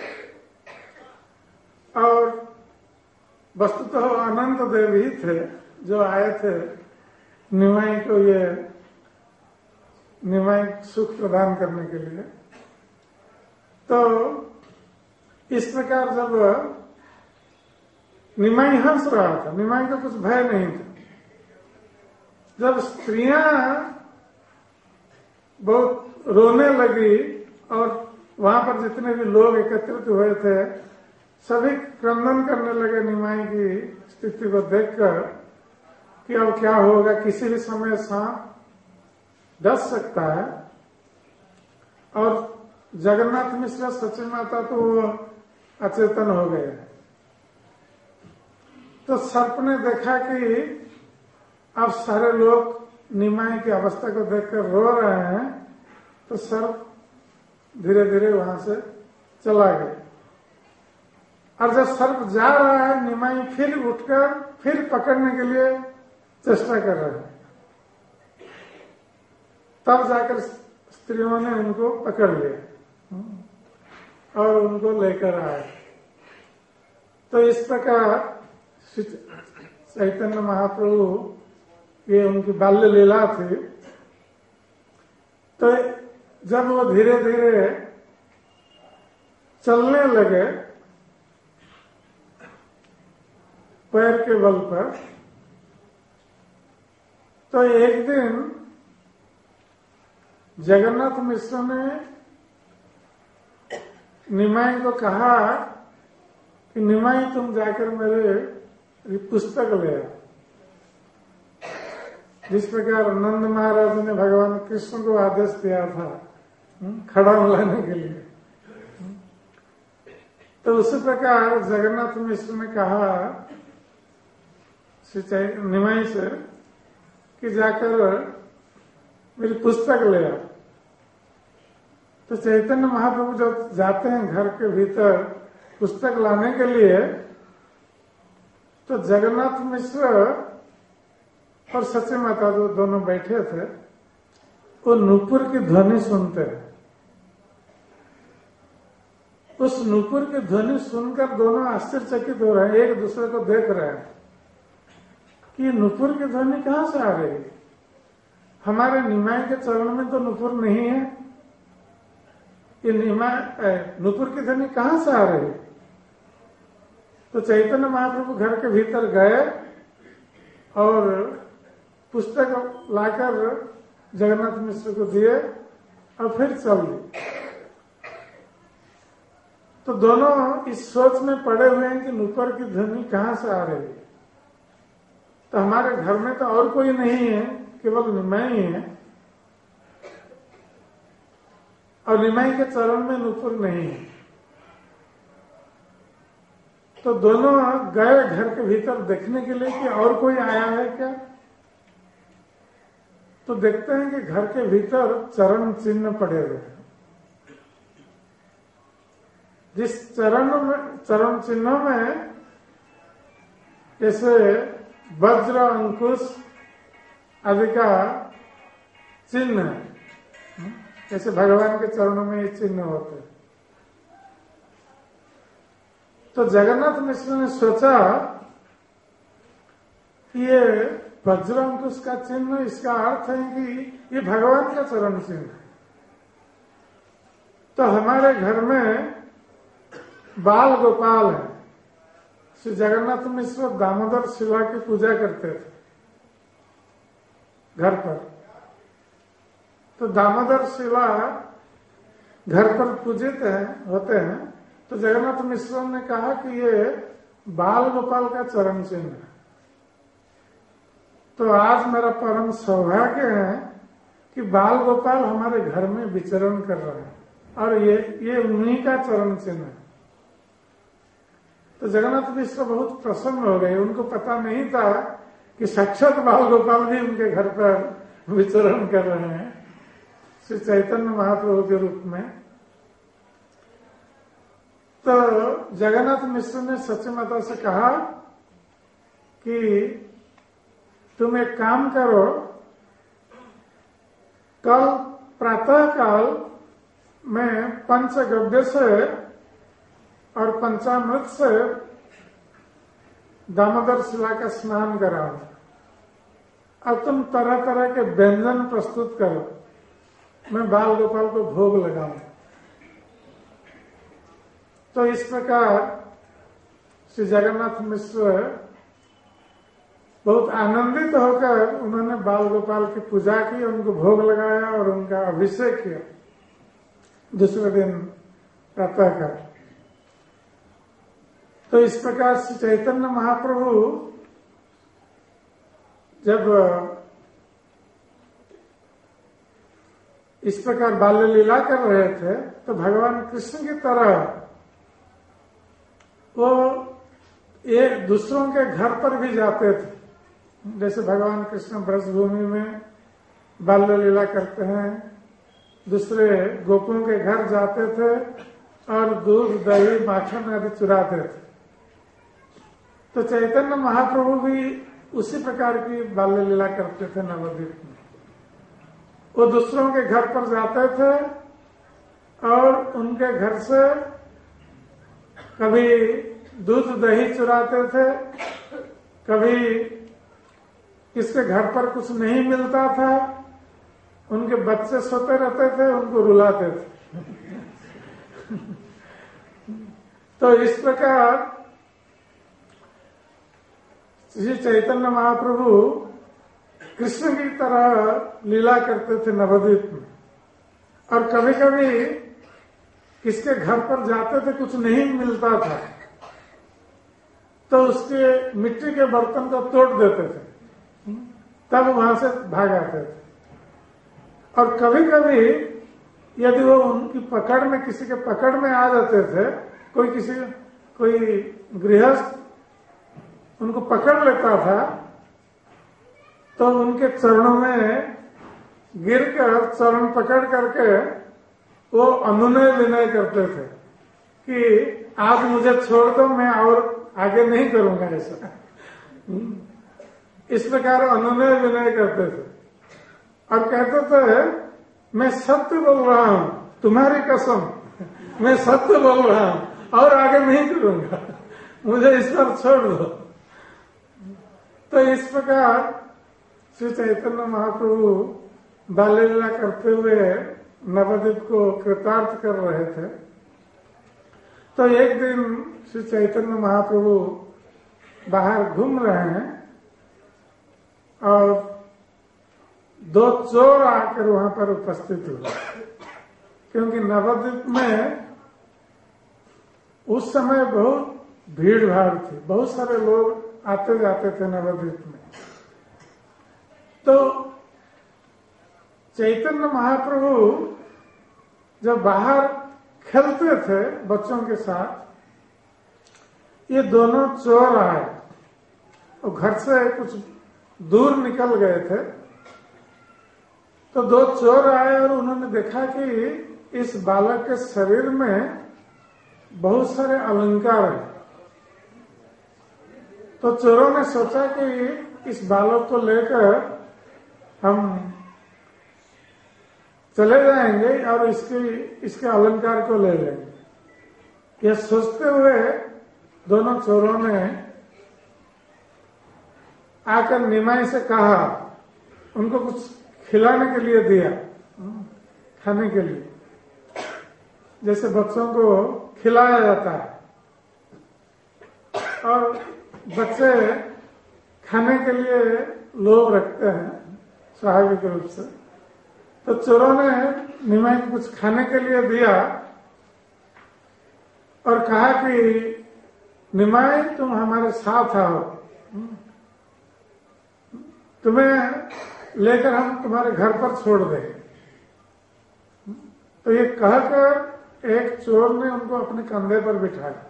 और वस्तुतः तो अनंत देव ही थे जो आए थे निमाई को ये निमाई सुख प्रदान करने के लिए। तो इस प्रकार जब निमाई हंस रहा था, निमाई को कुछ भय नहीं था, जब स्त्रियां बहुत रोने लगी और वहां पर जितने भी लोग एकत्रित हुए थे सभी क्रंदन करने लगे निमाई की स्थिति को देखकर कि अब क्या होगा, किसी भी समय सांप डस सकता है। और जगन्नाथ मिश्र सची माता तो वो अचेतन हो गए। तो सर्प ने देखा कि अब सारे लोग निमाई की अवस्था को देखकर रो रहे हैं, तो सर्प धीरे धीरे वहां से चला गया। और जब सर्प जा रहा है, निमाई फिर उठकर फिर पकड़ने के लिए चेष्टा कर रहे हैं। तब जाकर स्त्रियों ने उनको पकड़ लिया और उनको लेकर आए। तो इस प्रकार चैतन्य महाप्रभु, ये उनकी बाल्य लीला थी। तो जब वो धीरे धीरे चलने लगे पैर के बल पर, तो एक दिन जगन्नाथ मिश्र ने निमाई को कहा कि निमाई तुम जाकर मेरे पुस्तक ले आओ। जिस प्रकार नंद महाराज ने भगवान कृष्ण को आदेश दिया था खड़ा लाने के लिए, तो उसी प्रकार जगन्नाथ मिश्र ने कहा निमाई से कि जाकर मेरी पुस्तक ले आओ। तो चैतन्य महाप्रभु जब जाते हैं घर के भीतर पुस्तक लाने के लिए, तो जगन्नाथ मिश्र और सची माता जो दोनों बैठे थे वो नूपुर की ध्वनि सुनते हैं। उस नूपुर की ध्वनि सुनकर दोनों आश्चर्यचकित हो रहे हैं, एक दूसरे को देख रहे हैं कि नूपुर की ध्वनि कहां से आ रही है। हमारे निमाई के चरण में तो नूपुर नहीं है, ये निमाई नूपुर की ध्वनि कहां से आ रही है। तो चैतन्य महाप्रभु घर के भीतर गए और पुस्तक लाकर जगन्नाथ मिश्र को दिए और फिर चल दिए। तो दोनों इस सोच में पड़े हुए हैं कि नूपुर की ध्वनि कहां से आ रही है। तो हमारे घर में तो और कोई नहीं है, केवल निमाई है, और निमाई के चरण में नूपुर नहीं है। तो दोनों गए घर के भीतर देखने के लिए कि और कोई आया है क्या। तो देखते हैं कि घर के भीतर चरण चिन्ह पड़े हुए हैं। जिस चरण में चरण चिन्हों में जैसे वज्र अंकुश आदि का चिन्ह है, जैसे भगवान के चरणों में ये चिन्ह होते हैं। तो जगन्नाथ मिश्र ने सोचा कि ये वज्र अंकुश का चिन्ह, इसका अर्थ है कि ये भगवान का चरण चिन्ह है। तो हमारे घर में बाल गोपाल है। श्री जगन्नाथ मिश्र दामोदर शिला की पूजा करते थे घर पर। तो दामोदर शिला घर पर पूजित है होते हैं। तो जगन्नाथ मिश्र ने कहा कि ये बाल गोपाल का चरण चिन्ह है। तो आज मेरा परम सौभाग्य है कि बाल गोपाल हमारे घर में विचरण कर रहे हैं और ये ये उन्हीं का चरण चिन्ह है। तो जगन्नाथ मिश्र बहुत प्रसन्न हो गए। उनको पता नहीं था कि साक्षात बाल गोपाल भी उनके घर पर विचरण कर रहे हैं श्री चैतन्य महाप्रभु के रूप में। तो जगन्नाथ मिश्र ने सची माता से कहा कि तुम एक काम करो, कल प्रातः काल में पंचगव्य से और पंचामृत से दामोदर शिला का स्नान कराओ और तुम तरह तरह के व्यंजन प्रस्तुत करो मैं बाल गोपाल को भोग लगाऊं। तो इस प्रकार श्री जगन्नाथ मिश्र बहुत आनंदित होकर उन्होंने बाल गोपाल की पूजा की, उनको भोग लगाया और उनका अभिषेक किया दूसरे दिन प्रातःकाल। तो इस प्रकार श्री चैतन्य महाप्रभु जब इस प्रकार बाल्य लीला कर रहे थे तो भगवान कृष्ण की तरह वो एक दूसरों के घर पर भी जाते थे। जैसे भगवान कृष्ण ब्रजभूमि में बाल्य लीला करते हैं, दूसरे गोपों के घर जाते थे और दूध दही माखन आदि चुराते थे। तो चैतन्य महाप्रभु भी उसी प्रकार की बाल्य लीला करते थे नवद्वीप में। वो दूसरों के घर पर जाते थे और उनके घर से कभी दूध दही चुराते थे, कभी किसके घर पर कुछ नहीं मिलता था, उनके बच्चे सोते रहते थे, उनको रुलाते थे। तो इस प्रकार श्री चैतन्य महाप्रभु कृष्ण की तरह लीला करते थे नवद्वीप में। और कभी कभी किसके घर पर जाते थे, कुछ नहीं मिलता था तो उसके मिट्टी के बर्तन को तोड़ देते थे, तब वहां से भाग आते थे। और कभी कभी यदि वो उनकी पकड़ में, किसी के पकड़ में आ जाते थे, कोई किसी कोई गृहस्थ उनको पकड़ लेता था तो उनके चरणों में गिरकर चरण पकड़ करके वो अनुनय विनय करते थे कि आज मुझे छोड़ दो, मैं और आगे नहीं करूंगा ऐसा। इस प्रकार अनुनय विनय करते थे और कहते थे मैं सत्य बोल रहा हूं, तुम्हारी कसम, मैं सत्य बोल रहा हूं और आगे नहीं करूंगा, मुझे इस पर छोड़ दो। तो इस प्रकार श्री चैतन्य महाप्रभु बाल्य लीला करते हुए नवद्वीप को कृतार्थ कर रहे थे। तो एक दिन श्री चैतन्य महाप्रभु बाहर घूम रहे हैं और दो चोर आकर वहां पर उपस्थित हुए, क्योंकि नवद्वीप में उस समय बहुत भीड़ भाड़ थी, बहुत सारे लोग आते जाते थे नवद्वीप में। तो चैतन्य महाप्रभु जब बाहर खेलते थे बच्चों के साथ, ये दोनों चोर आए और घर से कुछ दूर निकल गए थे। तो दो चोर आए और उन्होंने देखा कि इस बालक के शरीर में बहुत सारे अलंकार हैं। तो चोरों ने सोचा कि इस बालक को लेकर हम चले जाएंगे और इसके इसके अलंकार को ले लेंगे। यह सोचते हुए दोनों चोरों ने आकर निमाई से कहा, उनको कुछ खिलाने के लिए दिया, खाने के लिए, जैसे बच्चों को खिलाया जाता है। और बच्चे खाने के लिए लोभ रखते हैं स्वाभाविक रूप से। तो चोरों ने निमाई को कुछ खाने के लिए दिया और कहा कि निमाई तुम हमारे साथ आओ, तुम्हें लेकर हम तुम्हारे घर पर छोड़ देंगे। तो ये कहकर एक चोर ने उनको अपने कंधे पर बिठाया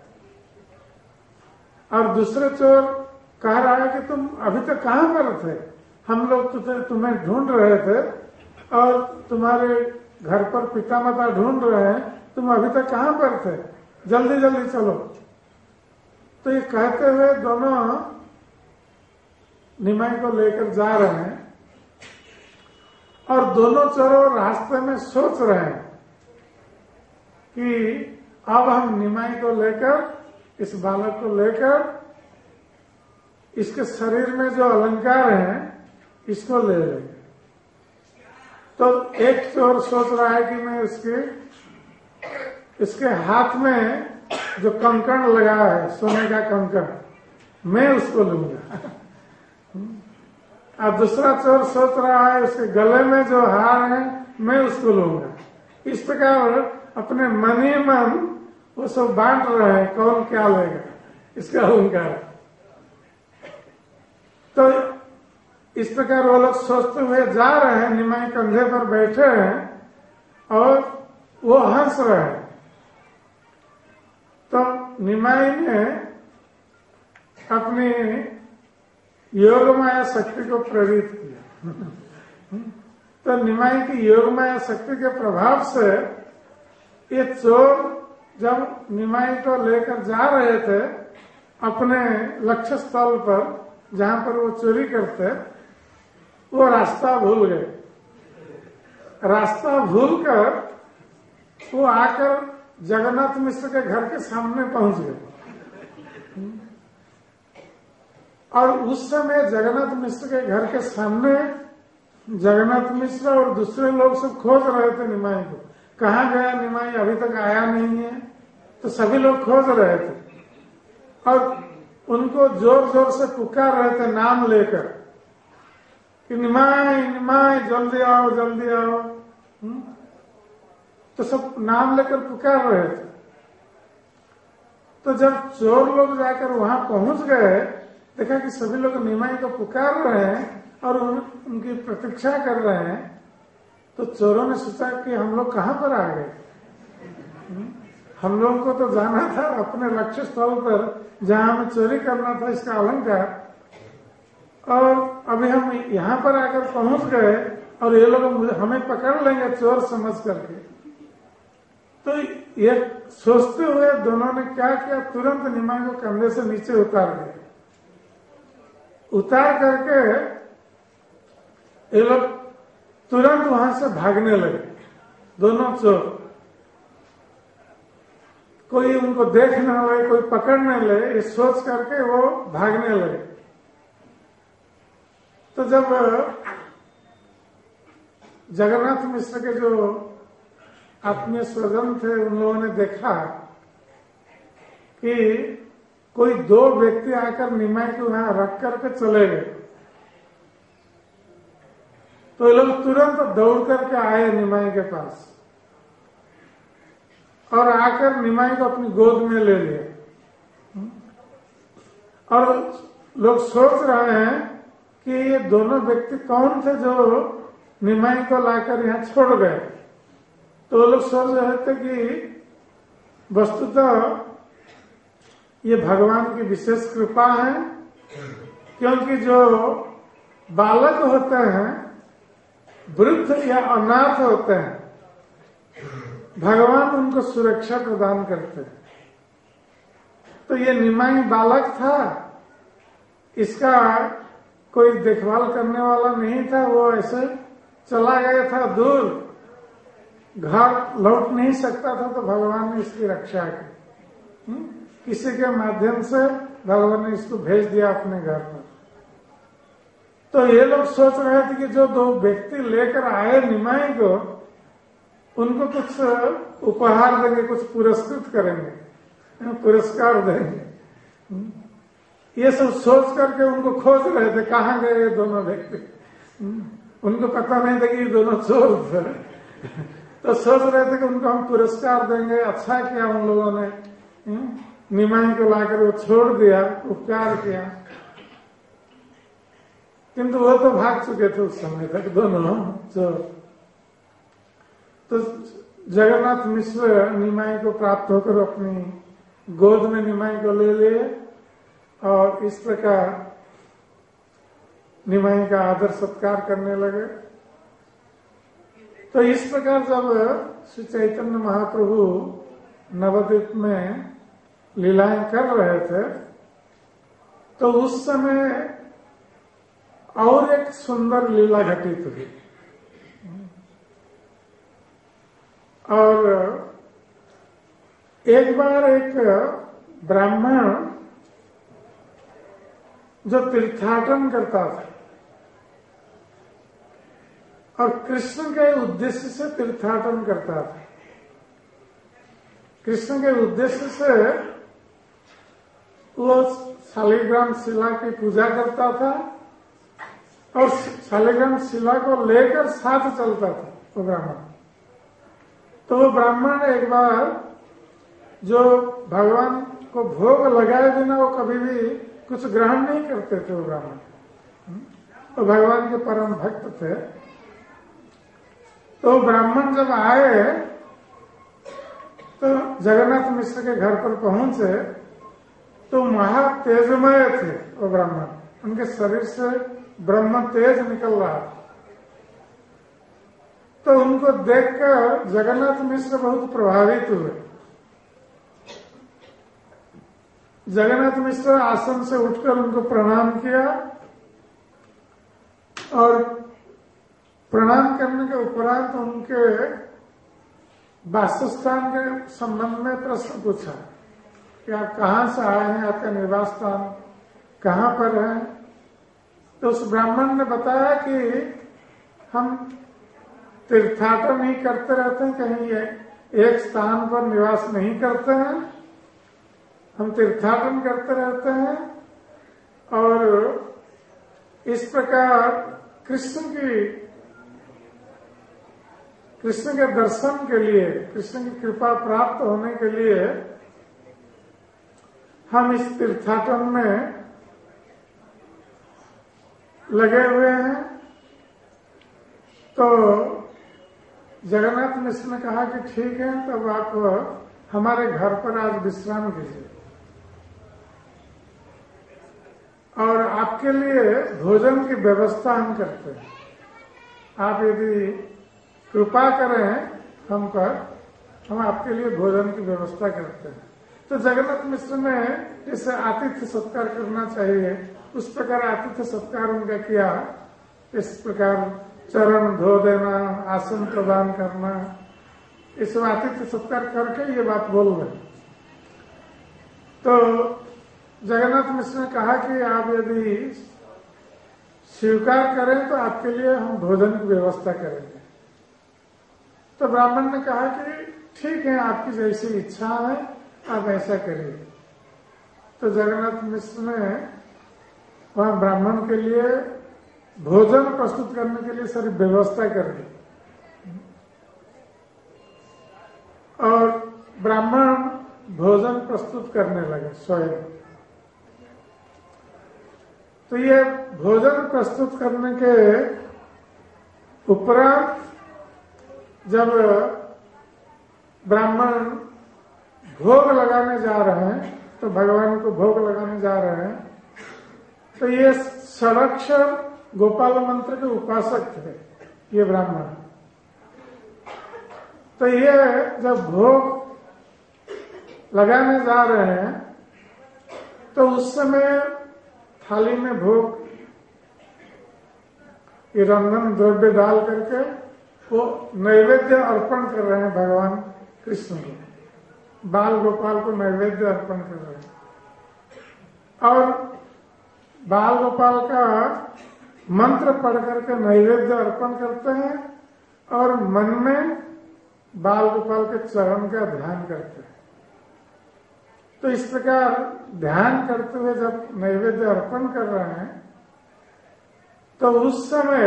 और दूसरे चोर कह रहा है कि तुम अभी तक कहां पर थे, हम लोग तुझे तुम्हें ढूंढ रहे थे और तुम्हारे घर पर पिता माता ढूंढ रहे हैं, तुम अभी तक कहां पर थे, जल्दी जल्दी चलो। तो ये कहते हुए दोनों निमाई को लेकर जा रहे हैं और दोनों चोरों रास्ते में सोच रहे हैं कि अब हम निमाई को लेकर, इस बालक को लेकर इसके शरीर में जो अलंकार हैं इसको ले लेंगे। तो एक चोर सोच रहा है कि मैं इसके इसके हाथ में जो कंकण लगा है, सोने का कंकण, मैं उसको लूंगा। अब दूसरा चोर सोच रहा है उसके गले में जो हार है मैं उसको लूंगा। इस प्रकार अपने मन ही मन वो सब बांट रहे हैं कौन क्या लेगा, इसका अहंकार। तो इस प्रकार वो लोग सोचते हुए जा रहे हैं, निमाई कंधे पर बैठे हैं और वो हंस रहे हैं। तो निमाई ने अपनी योग माया शक्ति को प्रेरित किया। तो निमाई की योग माया शक्ति के प्रभाव से ये चोर जब निमाई को लेकर जा रहे थे अपने लक्ष्य स्थल पर जहां पर वो चोरी करते, वो रास्ता भूल गए। रास्ता भूलकर वो आकर जगन्नाथ मिश्र के घर के सामने पहुंच गए। और उस समय जगन्नाथ मिश्र के घर के सामने जगन्नाथ मिश्र और दूसरे लोग सब खोज रहे थे निमाई को। कहाँ गया निमाई, अभी तक आया नहीं है। तो सभी लोग खोज रहे थे और उनको जोर जोर से पुकार रहे थे नाम लेकर कि निमाई निमाई जल्दी आओ जल्दी आओ। हुँ? तो सब नाम लेकर पुकार रहे थे। तो जब चोर लोग जाकर वहां पहुंच गए, देखा कि सभी लोग निमाई को पुकार रहे हैं और उन, उनकी प्रतीक्षा कर रहे हैं। तो चोरों ने सोचा कि हम लोग कहां पर आ गए, हम लोग को तो जाना था अपने लक्ष्य स्थल पर जहां हमें चोरी करना था इसका अलंकार, और अभी हम यहाँ पर आकर पहुंच गए और ये लोग हमें पकड़ लेंगे चोर समझ करके। तो ये सोचते हुए दोनों ने क्या किया, तुरंत निमाई को कंधे से नीचे उतार दिया। उतार करके ये लोग तुरंत वहां से भागने लगे, दोनों चोर। कोई उनको देख न ले, कोई पकड़ न ले, ये सोच करके वो भागने लगे। तो जब जगन्नाथ मिश्र के जो आत्मीय स्वजन थे उन लोगों ने देखा कि कोई दो व्यक्ति आकर निमाई को वहां रख करके चले गए, तो ये लोग तुरंत दौड़ करके आए निमाई के पास और आकर निमाई को अपनी गोद में ले लिया। और लोग सोच रहे हैं कि ये दोनों व्यक्ति कौन थे जो निमाई को लाकर यहाँ छोड़ गए। तो वो लोग सोच रहे थे कि वस्तुतः ये भगवान की विशेष कृपा है, क्योंकि जो बालक होते हैं, वृद्ध या अनाथ होते हैं, भगवान उनको सुरक्षा प्रदान करते हैं। तो ये निमाई बालक था, इसका कोई देखभाल करने वाला नहीं था, वो ऐसे चला गया था दूर, घर लौट नहीं सकता था। तो भगवान ने इसकी रक्षा की, किसी के माध्यम से भगवान ने इसको भेज दिया अपने घर पर। तो ये लोग सोच रहे थे कि जो दो व्यक्ति लेकर आए निमाई को, उनको कुछ उपहार देंगे, कुछ पुरस्कृत करेंगे, पुरस्कार देंगे। ये सब सोच करके उनको खोज रहे थे कहाँ गए ये दोनों व्यक्ति। उनको पता नहीं था कि ये दोनों चोर थे। तो सोच रहे थे कि उनको हम पुरस्कार देंगे। अच्छा किया उन लोगों ने, निमाई को लाकर वो छोड़ दिया, उपकार किया। किंतु वो तो भाग चुके थे उस समय तक दोनों चोर। तो जगन्नाथ मिश्र निमाई को प्राप्त होकर अपनी गोद में निमाई को ले लिए और इस प्रकार निमाई का आदर सत्कार करने लगे। तो इस प्रकार जब श्री चैतन्य महाप्रभु नवद्वीप में लीलाएं कर रहे थे, तो उस समय और एक सुंदर लीला घटित हुई। और एक बार एक ब्राह्मण जो तीर्थाटन करता था और कृष्ण के उद्देश्य से तीर्थाटन करता था। कृष्ण के उद्देश्य से वो शालिग्राम शिला की पूजा करता था और शालिग्राम शिला को लेकर साथ चलता था वो ब्राह्मण। तो वो ब्राह्मण एक बार जो भगवान को भोग लगाए बिना वो कभी भी कुछ ग्रहण नहीं करते थे वो ब्राह्मण, वो भगवान के परम भक्त थे। तो ब्राह्मण जब आए तो जगन्नाथ मिश्र के घर पर पहुंचे तो महा तेजमय थे वो ब्राह्मण, उनके शरीर से ब्रह्म तेज निकल रहा था। तो उनको देखकर जगन्नाथ मिश्र बहुत प्रभावित हुए। जगन्नाथ मिश्र आसन से उठकर उनको प्रणाम किया और प्रणाम करने के उपरांत उनके वासस्थान के संबंध में प्रश्न पूछा कि आप कहाँ से आए हैं, आपका निवास स्थान कहाँ पर है। तो उस ब्राह्मण ने बताया कि हम तीर्थाटन ही करते रहते हैं, कहीं एक स्थान पर निवास नहीं करते हैं, हम तीर्थाटन करते रहते हैं और इस प्रकार कृष्ण की कृष्ण के दर्शन के लिए, कृष्ण की कृपा प्राप्त होने के लिए हम इस तीर्थाटन में लगे हुए हैं। तो जगन्नाथ मिश्र ने कहा कि ठीक है, तब आप हमारे घर पर आज विश्राम कीजिए और आपके लिए भोजन की व्यवस्था हम करते हैं। आप यदि कृपा करें हम पर, हम आपके लिए भोजन की व्यवस्था करते हैं। तो जगन्नाथ मिश्र ने जैसे आतिथ्य सत्कार करना चाहिए उस प्रकार आतिथ्य सत्कार उनका किया। इस प्रकार चरण धो देना, आसन प्रदान करना, इस आतिथ्य सत्कार करके ये बात बोल रहे। तो जगन्नाथ मिश्र ने कहा कि आप यदि स्वीकार करें तो आपके लिए हम भोजन की व्यवस्था करेंगे। तो ब्राह्मण ने कहा कि ठीक है, आपकी जैसी इच्छा है आप ऐसा करिए। तो जगन्नाथ मिश्र ने वहां ब्राह्मण के लिए भोजन प्रस्तुत करने के लिए सारी व्यवस्था कर दी और ब्राह्मण भोजन प्रस्तुत करने लगे स्वयं। तो ये भोजन प्रस्तुत करने के उपरांत जब ब्राह्मण भोग लगाने जा रहे हैं, तो भगवान को भोग लगाने जा रहे हैं, तो ये षडाक्षर गोपाल मंत्र के उपासक थे ये ब्राह्मण। तो ये जब भोग लगाने जा रहे हैं तो उस समय थाली में भोग ये रंधन द्रव्य डाल करके वो नैवेद्य अर्पण कर रहे हैं भगवान कृष्ण को, बाल गोपाल को नैवेद्य अर्पण कर रहे हैं और बाल गोपाल का मंत्र पढ़ करके नैवेद्य अर्पण करते हैं और मन में बाल गोपाल के चरण का ध्यान करते हैं। तो इस प्रकार ध्यान करते हुए जब नैवेद्य अर्पण कर रहे हैं तो उस समय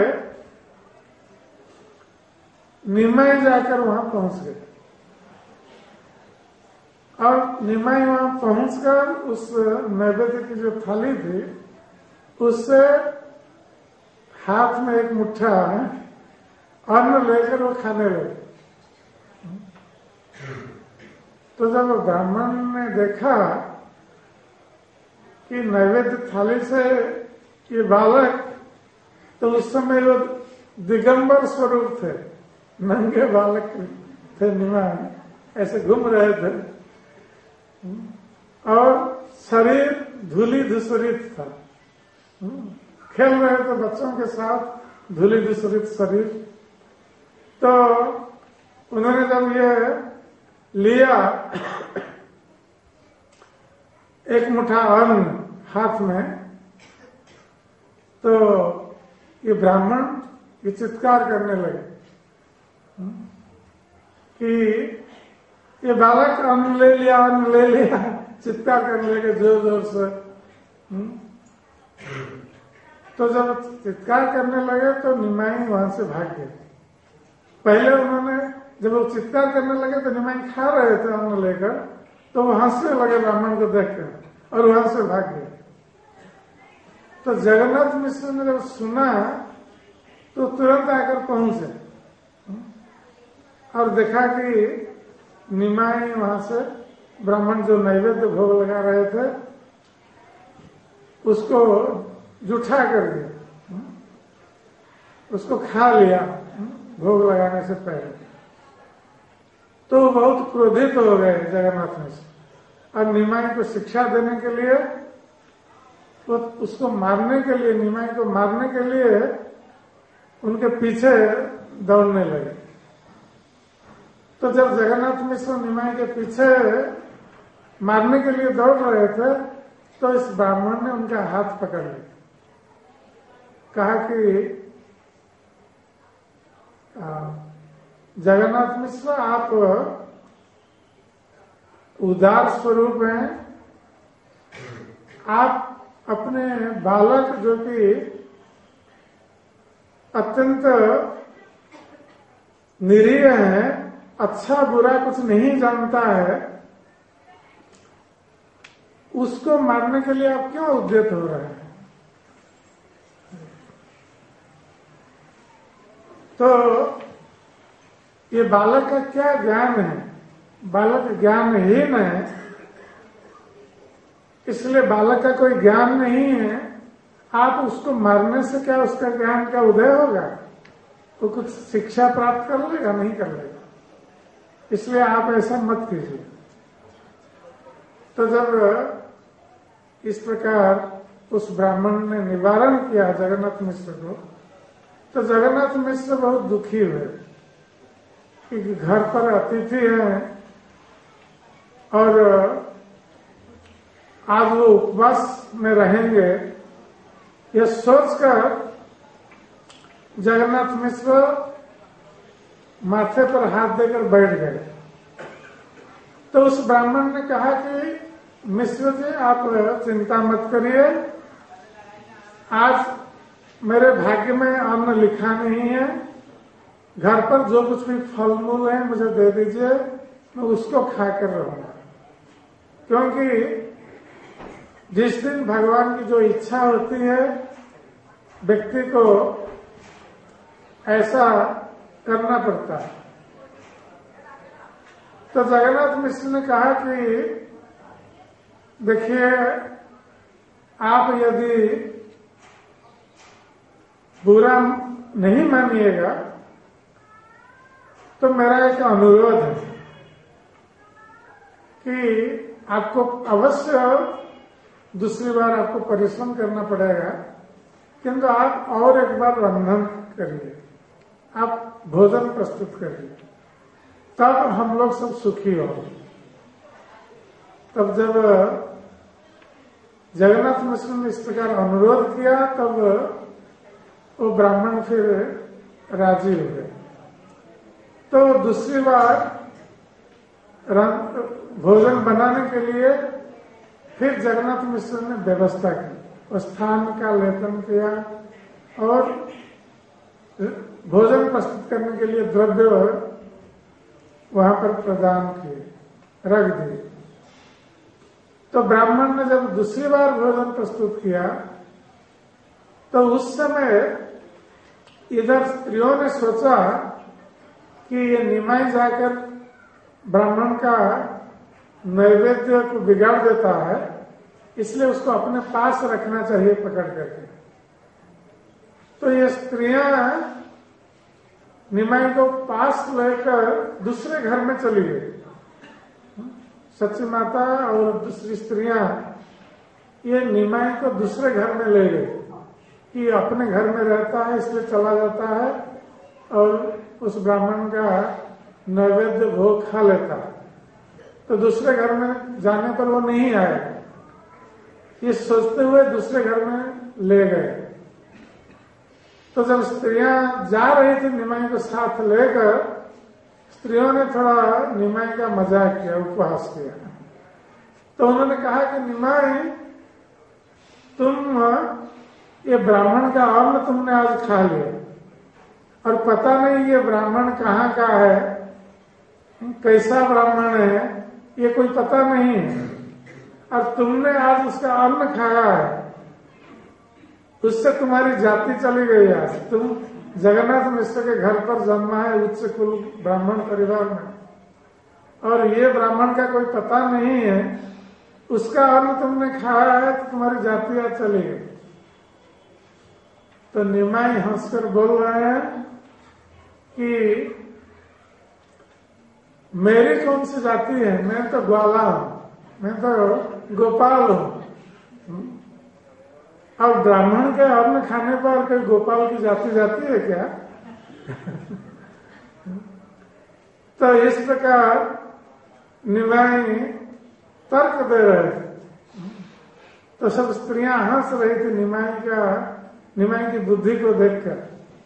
निमाई जाकर वहां पहुंच गए और निमाई वहां पहुंचकर उस नैवेद्य की जो थाली थी उससे हाथ में एक मुट्ठा अन्न लेकर वो खाने लगे। तो जब ब्राह्मण ने देखा कि नैवेद्य थाली से ये बालक, तो उस समय वो दिगंबर स्वरूप थे, नंगे बालक थे, निमाई ऐसे घूम रहे थे और शरीर धूली धूसरित था, खेल रहे थे बच्चों के साथ, धूली धूसरित शरीर। तो उन्होंने जब ये लिया एक मुट्ठा अन्न हाथ में, तो ये ब्राह्मण ये चित्कार करने लगे कि ये बालक अन्न ले लिया अन्न ले लिया, चित्कार करने लगे जोर जोर से। तो जब चित्कार करने लगे तो निमाई वहां से भाग गए। पहले उन्होंने जब वो चित्कार करने लगे तो निमाई खा रहे थे अन्न लेकर, तो वो हंसने लगे ब्राह्मण को देखकर और वहां से भाग गए। तो जगन्नाथ मिश्र ने जब सुना तो तुरंत आकर पहुंचे और देखा कि निमाई वहां से ब्राह्मण जो नैवेद्य भोग लगा रहे थे उसको जुठा कर दिया, उसको खा लिया भोग लगाने से पहले। तो बहुत क्रोधित हो गए जगन्नाथ मिश्र और निमाई को शिक्षा देने के लिए, तो उसको मारने के लिए, निमाई को मारने के लिए उनके पीछे दौड़ने लगे। तो जब जगन्नाथ मिश्र निमाई के पीछे मारने के लिए दौड़ रहे थे तो इस ब्राह्मण ने उनका हाथ पकड़ लिया, कहा कि जगन्नाथ मिश्र आप उदार स्वरूप हैं, आप अपने बालक जो कि अत्यंत निरीह है, अच्छा बुरा कुछ नहीं जानता है, उसको मारने के लिए आप क्यों उद्यत हो रहे हैं? तो ये बालक का क्या ज्ञान है? बालक ज्ञानहीन है, इसलिए बालक का कोई ज्ञान नहीं है। आप उसको मारने से क्या उसका ज्ञान का उदय होगा? वो कुछ शिक्षा प्राप्त कर लेगा? नहीं कर लेगा। इसलिए आप ऐसा मत कीजिए। तो जब इस प्रकार उस ब्राह्मण ने निवारण किया जगन्नाथ मिश्र को, तो जगन्नाथ मिश्र बहुत दुखी हुए कि घर पर अतिथि हैं और आज वो उपवास में रहेंगे, यह सोचकर जगन्नाथ मिश्र माथे पर हाथ देकर बैठ गए। तो उस ब्राह्मण ने कहा कि मिश्र जी आप चिंता मत करिए, आज मेरे भाग्य में अन्न लिखा नहीं है, घर पर जो कुछ भी फल मूल है मुझे दे दीजिए, मैं उसको खाकर रहूंगा। क्योंकि जिस दिन भगवान की जो इच्छा होती है व्यक्ति को ऐसा करना पड़ता है। तो जगन्नाथ मिश्र ने कहा कि देखिए, आप यदि बुरा नहीं मानिएगा तो मेरा एक अनुरोध है कि आपको अवश्य दूसरी बार आपको परिश्रम करना पड़ेगा, किंतु आप और एक बार रंधन करिए, आप भोजन प्रस्तुत करिए, तब हम लोग सब सुखी होंगे। तब जब जगन्नाथ मिश्र ने इस प्रकार अनुरोध किया तब वो ब्राह्मण फिर राजी हुए। तो दूसरी बार भोजन बनाने के लिए फिर जगन्नाथ मिश्र ने व्यवस्था की, स्थान का लेखन किया और भोजन प्रस्तुत करने के लिए द्रव्य वहां पर प्रदान किए, रख दिए। तो ब्राह्मण ने जब दूसरी बार भोजन प्रस्तुत किया तो उस समय इधर स्त्रियों ने सोचा कि ये निमाई जाकर ब्राह्मण का नैवेद्य को बिगाड़ देता है, इसलिए उसको अपने पास रखना चाहिए पकड़ करके। तो ये स्त्रियां निमाई को पास लेकर दूसरे घर में चली गई। सची माता और दूसरी स्त्रियां ये निमाई को दूसरे घर में ले गई कि अपने घर में रहता है इसलिए चला जाता है और उस ब्राह्मण का नैवेद्य भोग खा लेता है, तो दूसरे घर में जाने पर वो नहीं आएगा, ये सोचते हुए दूसरे घर में ले गए। तो जब स्त्रियां जा रही थी निमाई को साथ लेकर, स्त्रियों ने थोड़ा निमाई का मजाक किया, उपहास किया। तो उन्होंने कहा कि निमाई, तुम ये ब्राह्मण का अन्न तुमने आज खा लिया और पता नहीं ये ब्राह्मण कहाँ का है, कैसा ब्राह्मण है, ये कोई पता नहीं है, और तुमने आज उसका अन्न खाया है, उससे तुम्हारी जाति चली गई। आज तुम जगन्नाथ मिश्र के घर पर जन्मा है, उच्च कुल ब्राह्मण परिवार में, और ये ब्राह्मण का कोई पता नहीं है, उसका अन्न तुमने खाया है तो तुम्हारी जाति आज चली गई। तो निमाई हंसकर बोल रहे हैं कि मेरी कौन सी जाति है, मैं तो ग्वाला हूं, मैं तो गोपाल हूं। अब ब्राह्मण के अन्न खाने पर कोई गोपाल की जाति जाती है क्या? तो इस प्रकार निमाई तर्क दे रहे थे। तो सब स्त्रियां हंस रही थी निमाई का, निमाई की बुद्धि को देखकर।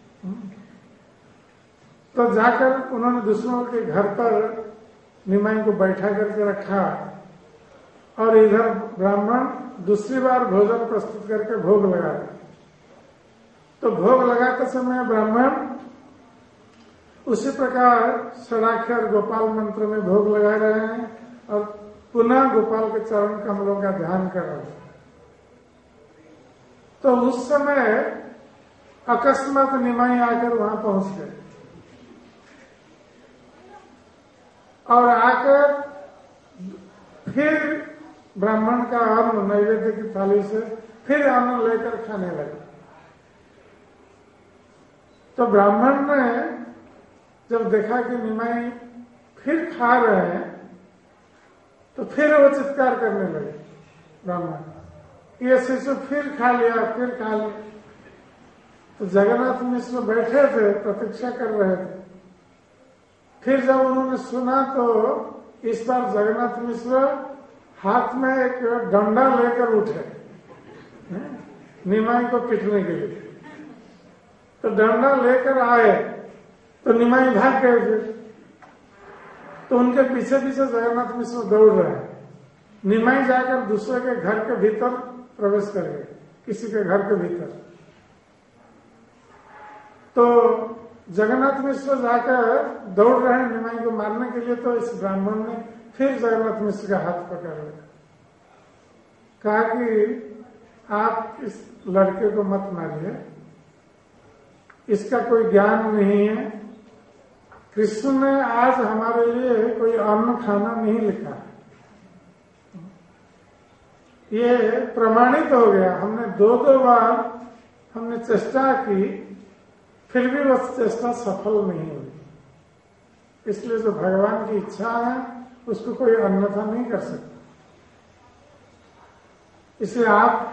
तो जाकर उन्होंने दुश्मनों के घर पर निमाई को बैठा करके रखा और इधर ब्राह्मण दूसरी बार भोजन प्रस्तुत करके भोग लगाया। तो भोग लगाते समय ब्राह्मण उसी प्रकार षडाक्षर गोपाल मंत्र में भोग लगा रहे हैं और पुनः गोपाल के चरण कमलों का ध्यान कर रहे हैं। तो उस समय अकस्मात निमाई आकर वहां पहुंच गए और आकर फिर ब्राह्मण का अन्न नैवेद्य की थाली से फिर अन्न लेकर खाने लगे। तो ब्राह्मण ने जब देखा कि निमाई फिर खा रहे हैं तो फिर वो चित्कार करने लगे। ब्राह्मण ये शिशु फिर खा लिया, फिर खा लिया। तो जगन्नाथ मिश्र बैठे थे, प्रतीक्षा कर रहे थे। फिर जब उन्होंने सुना तो इस बार जगन्नाथ मिश्र हाथ में एक डंडा लेकर उठे निमाई को पीटने के लिए। तो डंडा लेकर आए तो निमाई भाग गए फिर। तो उनके पीछे पीछे जगन्नाथ मिश्र दौड़ रहे हैं। निमाई जाकर दूसरे के घर के भीतर प्रवेश कर गए, किसी के घर के भीतर। तो जगन्नाथ मिश्र जाकर दौड़ रहे हैं निमाई को मारने के लिए। तो इस ब्राह्मण ने फिर जगन्नाथ मिश्र का हाथ पकड़ लिया, कहा कि आप इस लड़के को मत मारिए, इसका कोई ज्ञान नहीं है। कृष्ण ने आज हमारे लिए कोई अन्न खाना नहीं लिखा। ये प्रमाणित हो गया। हमने दो दो बार हमने चेष्टा की, फिर भी वह चेष्टा सफल नहीं हुई। इसलिए जो भगवान की इच्छा है उसको कोई अन्यथा नहीं कर सकता। इसलिए आप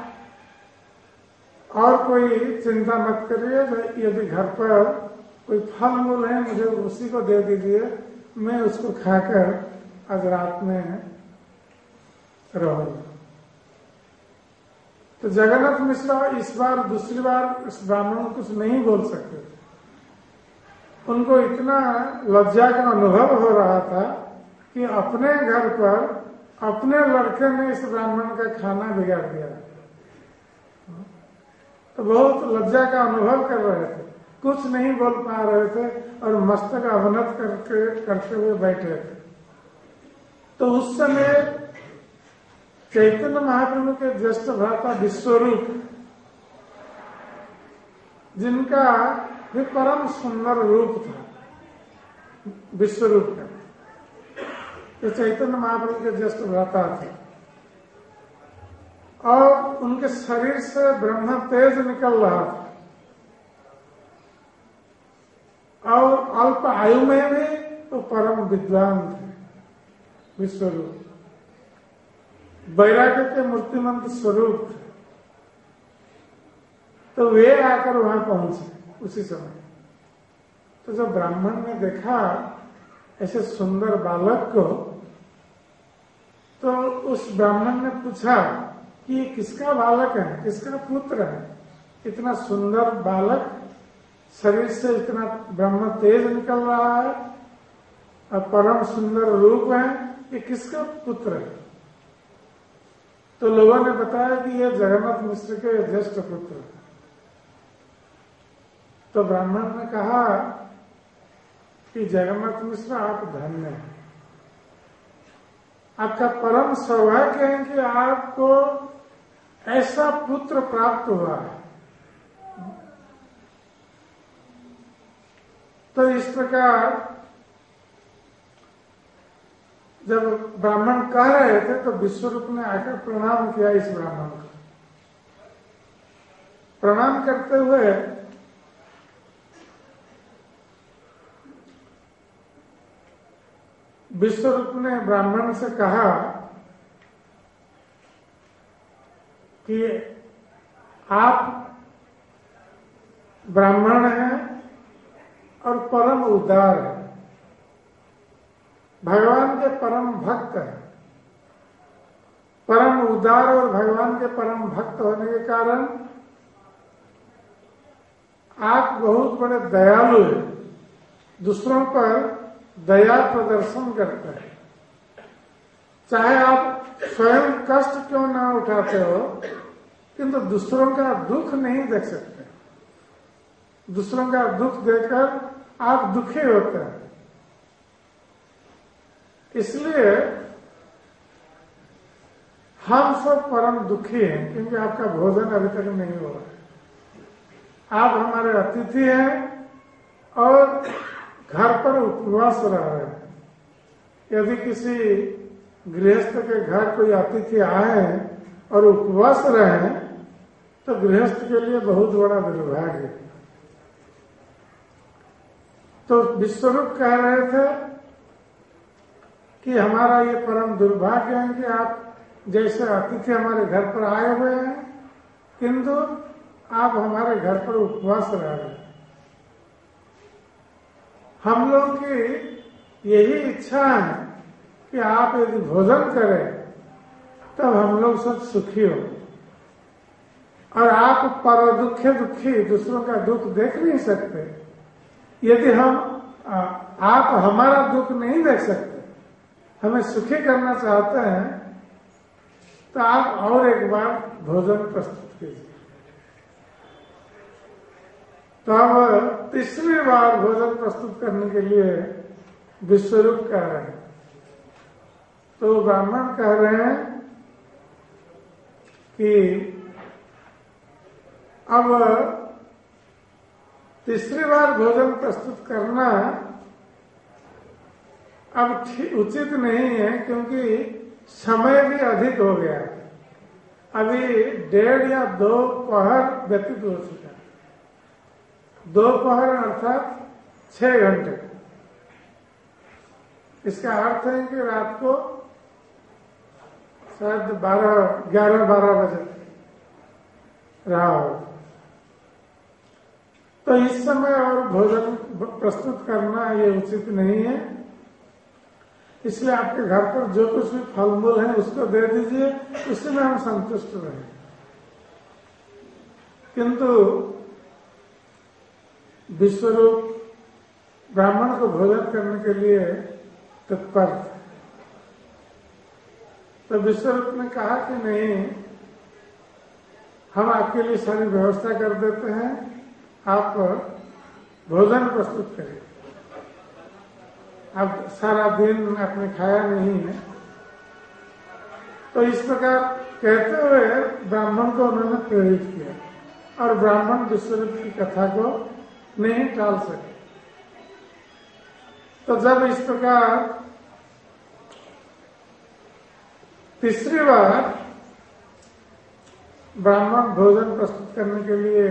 और कोई चिंता मत करिए। यदि घर पर कोई फल मूल है मुझे उसी को दे दीजिए, मैं उसको खाकर आज रात में रहूंगा। तो जगन्नाथ मिश्र इस बार दूसरी बार इस ब्राह्मण को कुछ नहीं बोल सकते। उनको इतना लज्जा का अनुभव हो रहा था कि अपने घर पर अपने लड़के ने इस ब्राह्मण का खाना बिगाड़ दिया। तो बहुत लज्जा का अनुभव कर रहे थे, कुछ नहीं बोल पा रहे थे और मस्तक अवनत करके करते हुए बैठे थे। तो उस समय चैतन्य महाप्रभु के ज्येष्ठ भ्राता विश्वरूप, जिनका भी परम सुंदर रूप था विश्वरूप का, तो चैतन्य महाप्रभु के ज्येष्ठ भ्राता थे और उनके शरीर से ब्रह्म तेज निकल रहा था और अल्प आयु में भी तो परम विद्वान थे विश्वरूप, वैराग्य के मूर्तिमंत स्वरूप थे। तो वे आकर वहां पहुंचे उसी समय। तो जब ब्राह्मण ने देखा ऐसे सुंदर बालक को, तो उस ब्राह्मण ने पूछा कि ये किसका बालक है, किसका पुत्र है? इतना सुंदर बालक शरीर से इतना ब्रह्म तेज निकल रहा है और परम सुंदर रूप है, ये किसका पुत्र है? तो लोगों ने बताया कि ये जगन्नाथ मिश्र के ज्येष्ठ पुत्र है। तो ब्राह्मण ने कहा कि जगन्नाथ मिश्र आप धन्य हैं, आपका परम सौभाग्य है कि आपको ऐसा पुत्र प्राप्त हुआ है। तो इस प्रकार जब ब्राह्मण कह रहे थे तो विश्वरूप ने आकर प्रणाम किया इस ब्राह्मण को। प्रणाम करते हुए विश्वरूप ने ब्राह्मण से कहा कि आप ब्राह्मण हैं और परम उदार है, भगवान के परम भक्त है। परम उदार और भगवान के परम भक्त होने के कारण आप बहुत बड़े दयालु हैं, दूसरों पर दया प्रदर्शन करते हैं। चाहे आप स्वयं कष्ट क्यों ना उठाते हो, किंतु दूसरों का दुख नहीं देख सकते। दूसरों का दुख देखकर आप दुखी होते हैं। इसलिए हम सब परम दुखी हैं क्योंकि आपका भोजन अभी तक नहीं हुआ। आप हमारे अतिथि हैं और घर पर उपवास रह रहे हैं। यदि किसी गृहस्थ के घर कोई अतिथि आए और उपवास रहे तो गृहस्थ के लिए बहुत बड़ा दुर्भाग्य है। तो विश्वरूप कह रहे थे कि हमारा ये परम दुर्भाग्य है कि आप जैसे अतिथि हमारे घर पर आए हुए हैं, किंतु आप हमारे घर पर उपवास रह रहे हैं। हम लोग की यही इच्छा है कि आप यदि भोजन करें तब हम लोग सब सुखी हो, और आप पर दुखे दुखी दूसरों का दुख देख नहीं सकते। यदि हम आप हमारा दुख नहीं देख सकते, हमें सुखी करना चाहते हैं, तो आप और एक बार भोजन प्रस्तुत कीजिए। तो अब तीसरी बार भोजन प्रस्तुत करने के लिए विश्वरूप कह रहे हैं। तो ब्राह्मण कह रहे हैं कि अब तीसरी बार भोजन प्रस्तुत करना अब उचित नहीं है, क्योंकि समय भी अधिक हो गया है। अभी डेढ़ या दो पहर व्यतीत हो चुका है। दो पहर अर्थात छह घंटे। इसका अर्थ है कि रात को शायद बारह ग्यारह बारह बजे रहा हो। तो इस समय और भोजन प्रस्तुत करना ये उचित नहीं है। इसलिए आपके घर पर जो कुछ भी फल मूल है उसको दे दीजिए, उसी में हम संतुष्ट रहें। किंतु विश्वरूप ब्राह्मण को भोजन करने के लिए तत्पर थे। तो विश्वरूप ने कहा कि नहीं, हम आपके लिए सारी व्यवस्था कर देते हैं, आप भोजन प्रस्तुत करिए। अब सारा दिन आपने खाया नहीं है। तो इस प्रकार कहते हुए ब्राह्मण को उन्होंने प्रेरित किया, और ब्राह्मण विश्वरूप की कथा को नहीं टाल सके। तो जब इस प्रकार तीसरी बार ब्राह्मण भोजन प्रस्तुत करने के लिए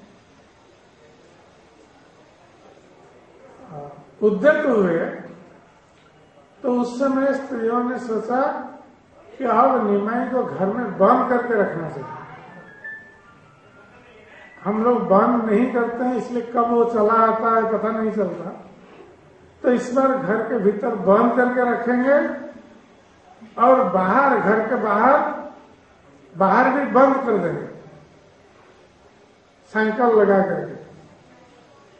उद्यत हुए, तो उस समय स्त्रियों ने सोचा कि अब निमाई को घर में बंद करके रखना चाहिए। हम लोग बंद नहीं करते हैं, इसलिए कब वो चला आता है पता नहीं चलता। तो इस बार घर के भीतर बंद करके रखेंगे, और बाहर, घर के बाहर बाहर भी बंद कर देंगे संकल्प लगा करके।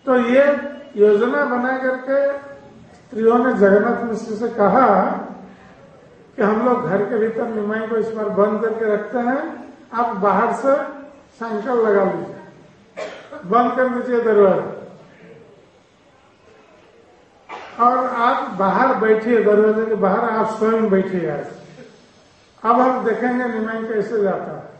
तो ये योजना बना करके स्त्रियों ने जगन्नाथ मिश्र से कहा कि हम लोग घर के भीतर निमाई को इस बार बंद करके रखते हैं, आप बाहर से संकल लगा लीजिए, बंद कर दीजिए दरवाजा और आप बाहर बैठिए, दरवाजे के बाहर आप स्वयं बैठिए। आज अब हम देखेंगे निमाई कैसे जाता है।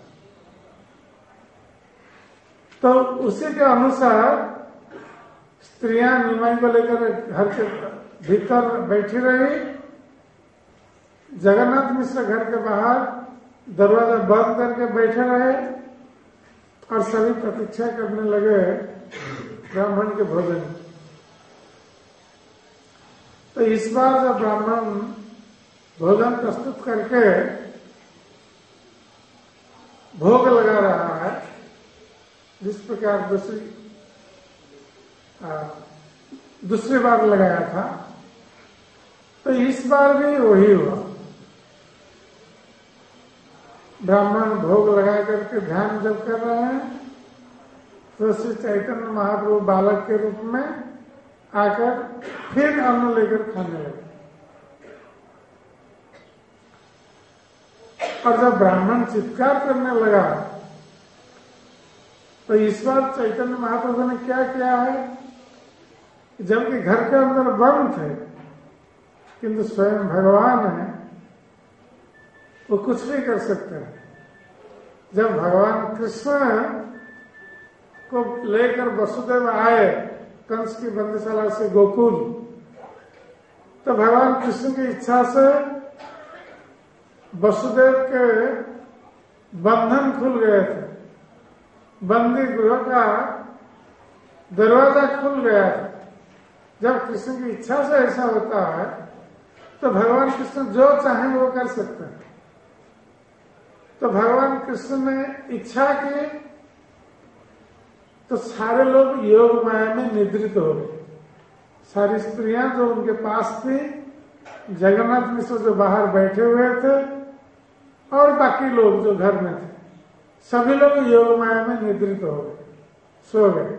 तो उसी के अनुसार स्त्रियां निमाई को लेकर घर के भीतर बैठी रही, जगन्नाथ मिश्र घर के बाहर दरवाजा बंद करके बैठे रहे और सभी प्रतीक्षा करने लगे ब्राह्मण के भोजन। तो इस बार जब ब्राह्मण भोजन प्रस्तुत करके भोग लगा रहा है, जिस प्रकार दूसरी दूसरी बार लगाया था, तो इस बार भी वही हुआ। ब्राह्मण भोग लगा करके ध्यान जब कर रहे हैं तो श्री चैतन्य महाप्रभु बालक के रूप में आकर फिर अन्न लेकर खाने लगे। और जब ब्राह्मण चित्कार करने लगा तो इस बार चैतन्य महाप्रभु ने क्या किया है, जबकि घर के अंदर बंद थे किंतु स्वयं भगवान है, वो कुछ भी कर सकते हैं। जब भगवान कृष्ण को लेकर वसुदेव आए कंस की बंदीशाला से गोकुल, तो भगवान कृष्ण की इच्छा से वसुदेव के बंधन खुल गए थे, बंदी गृह का दरवाजा खुल गया था। जब कृष्ण की इच्छा से ऐसा होता है तो भगवान कृष्ण जो चाहे वो कर सकते हैं। तो भगवान कृष्ण ने इच्छा की तो सारे लोग योग माया में निद्रित हो गए। सारी स्त्रियां जो उनके पास थी, जगन्नाथ मिश्र जो बाहर बैठे हुए थे और बाकी लोग जो घर में थे, सभी लोग योग माया में निद्रित हो गए, सो गए।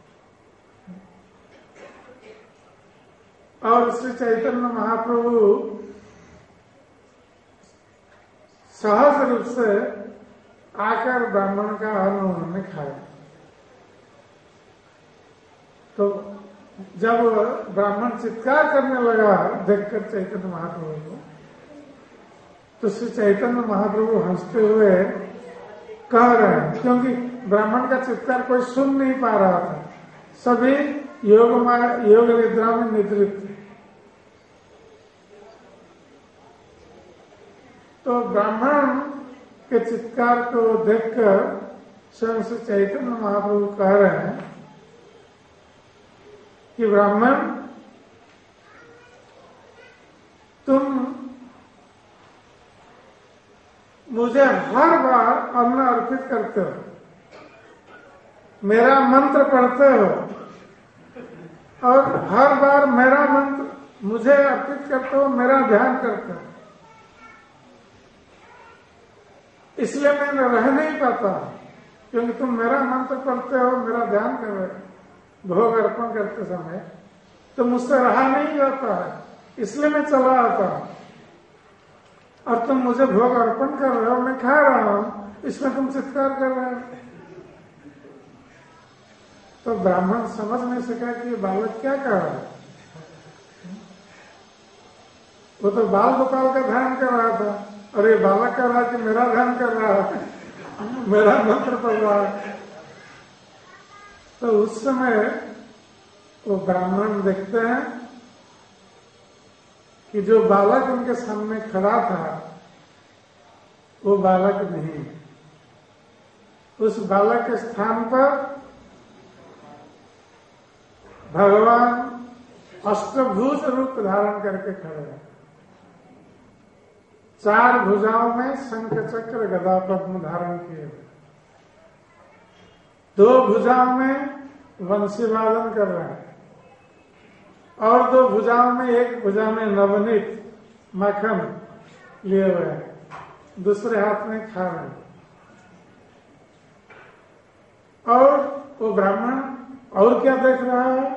और श्री चैतन्य महाप्रभु सहज रूप से आकर ब्राह्मण का अन्न उन्होंने खाया। तो जब ब्राह्मण चित्कार करने लगा देखकर चैतन्य महाप्रभु को, तो श्री चैतन्य महाप्रभु हंसते हुए कह रहे हैं, क्योंकि ब्राह्मण का चित्कार कोई सुन नहीं पा रहा था, सभी योग योग निद्रा में निद्रित थे। तो ब्राह्मण के चित्कार को देखकर स्वयं श्री चैतन्य महाप्रभु कह रहे हैं कि ब्राह्मण, तुम मुझे हर बार अन्न अर्पित करते हो, मेरा मंत्र पढ़ते हो और हर बार मेरा मंत्र मुझे अर्पित करते हो, मेरा ध्यान करते हो, इसलिए मैं रह नहीं पाता, क्योंकि तुम मेरा मंत्र पढ़ते हो, मेरा ध्यान कर रहे हो भोग अर्पण करते समय, तो मुझसे रहा नहीं जाता है, इसलिए मैं चला आता हूं। और तुम मुझे भोग अर्पण कर रहे हो, मैं खा रहा हूं, इसमें तुम चित्कार कर रहे हो। तो ब्राह्मण समझ नहीं सका कि ये बालक क्या कर रहा है। वो तो बाल गोपाल का ध्यान कर रहा था और ये बालक कर रहा है कि मेरा ध्यान कर रहा है, मेरा मंत्र पढ़ रहा है। तो उस समय वो ब्राह्मण देखते हैं कि जो बालक उनके सामने खड़ा था वो बालक नहीं, उस बालक के स्थान पर भगवान अष्टभुज रूप धारण करके खड़े हैं। चार भुजाओं में शंख चक्र गदा पद्म धारण किए हुए, दो भुजाओं में वंशी वादन कर रहे हैं और दो भुजाओं में, एक भुजा में नवनीत माखन लिए हुए हैं, दूसरे हाथ में खा रहे हैं। और वो ब्राह्मण और क्या देख रहा है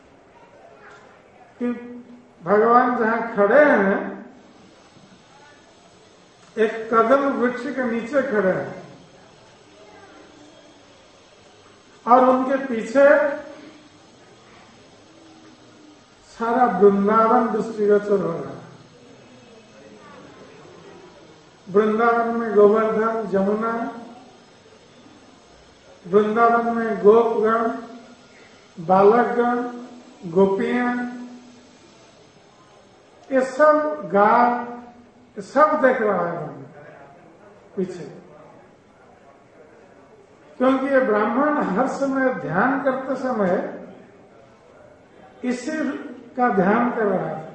कि भगवान जहां खड़े हैं, एक कदम वृक्ष के नीचे खड़े हैं और उनके पीछे सारा वृंदावन दृष्टिगोचर हो रहा है। वृंदावन में गोवर्धन, जमुना, वृंदावन में गोपगण, बालकगण, गोपियां, ये सब गाय, ये सब देख रहा है पीछे। क्योंकि ये ब्राह्मण हर समय ध्यान करते समय इसी का ध्यान कर रहा है।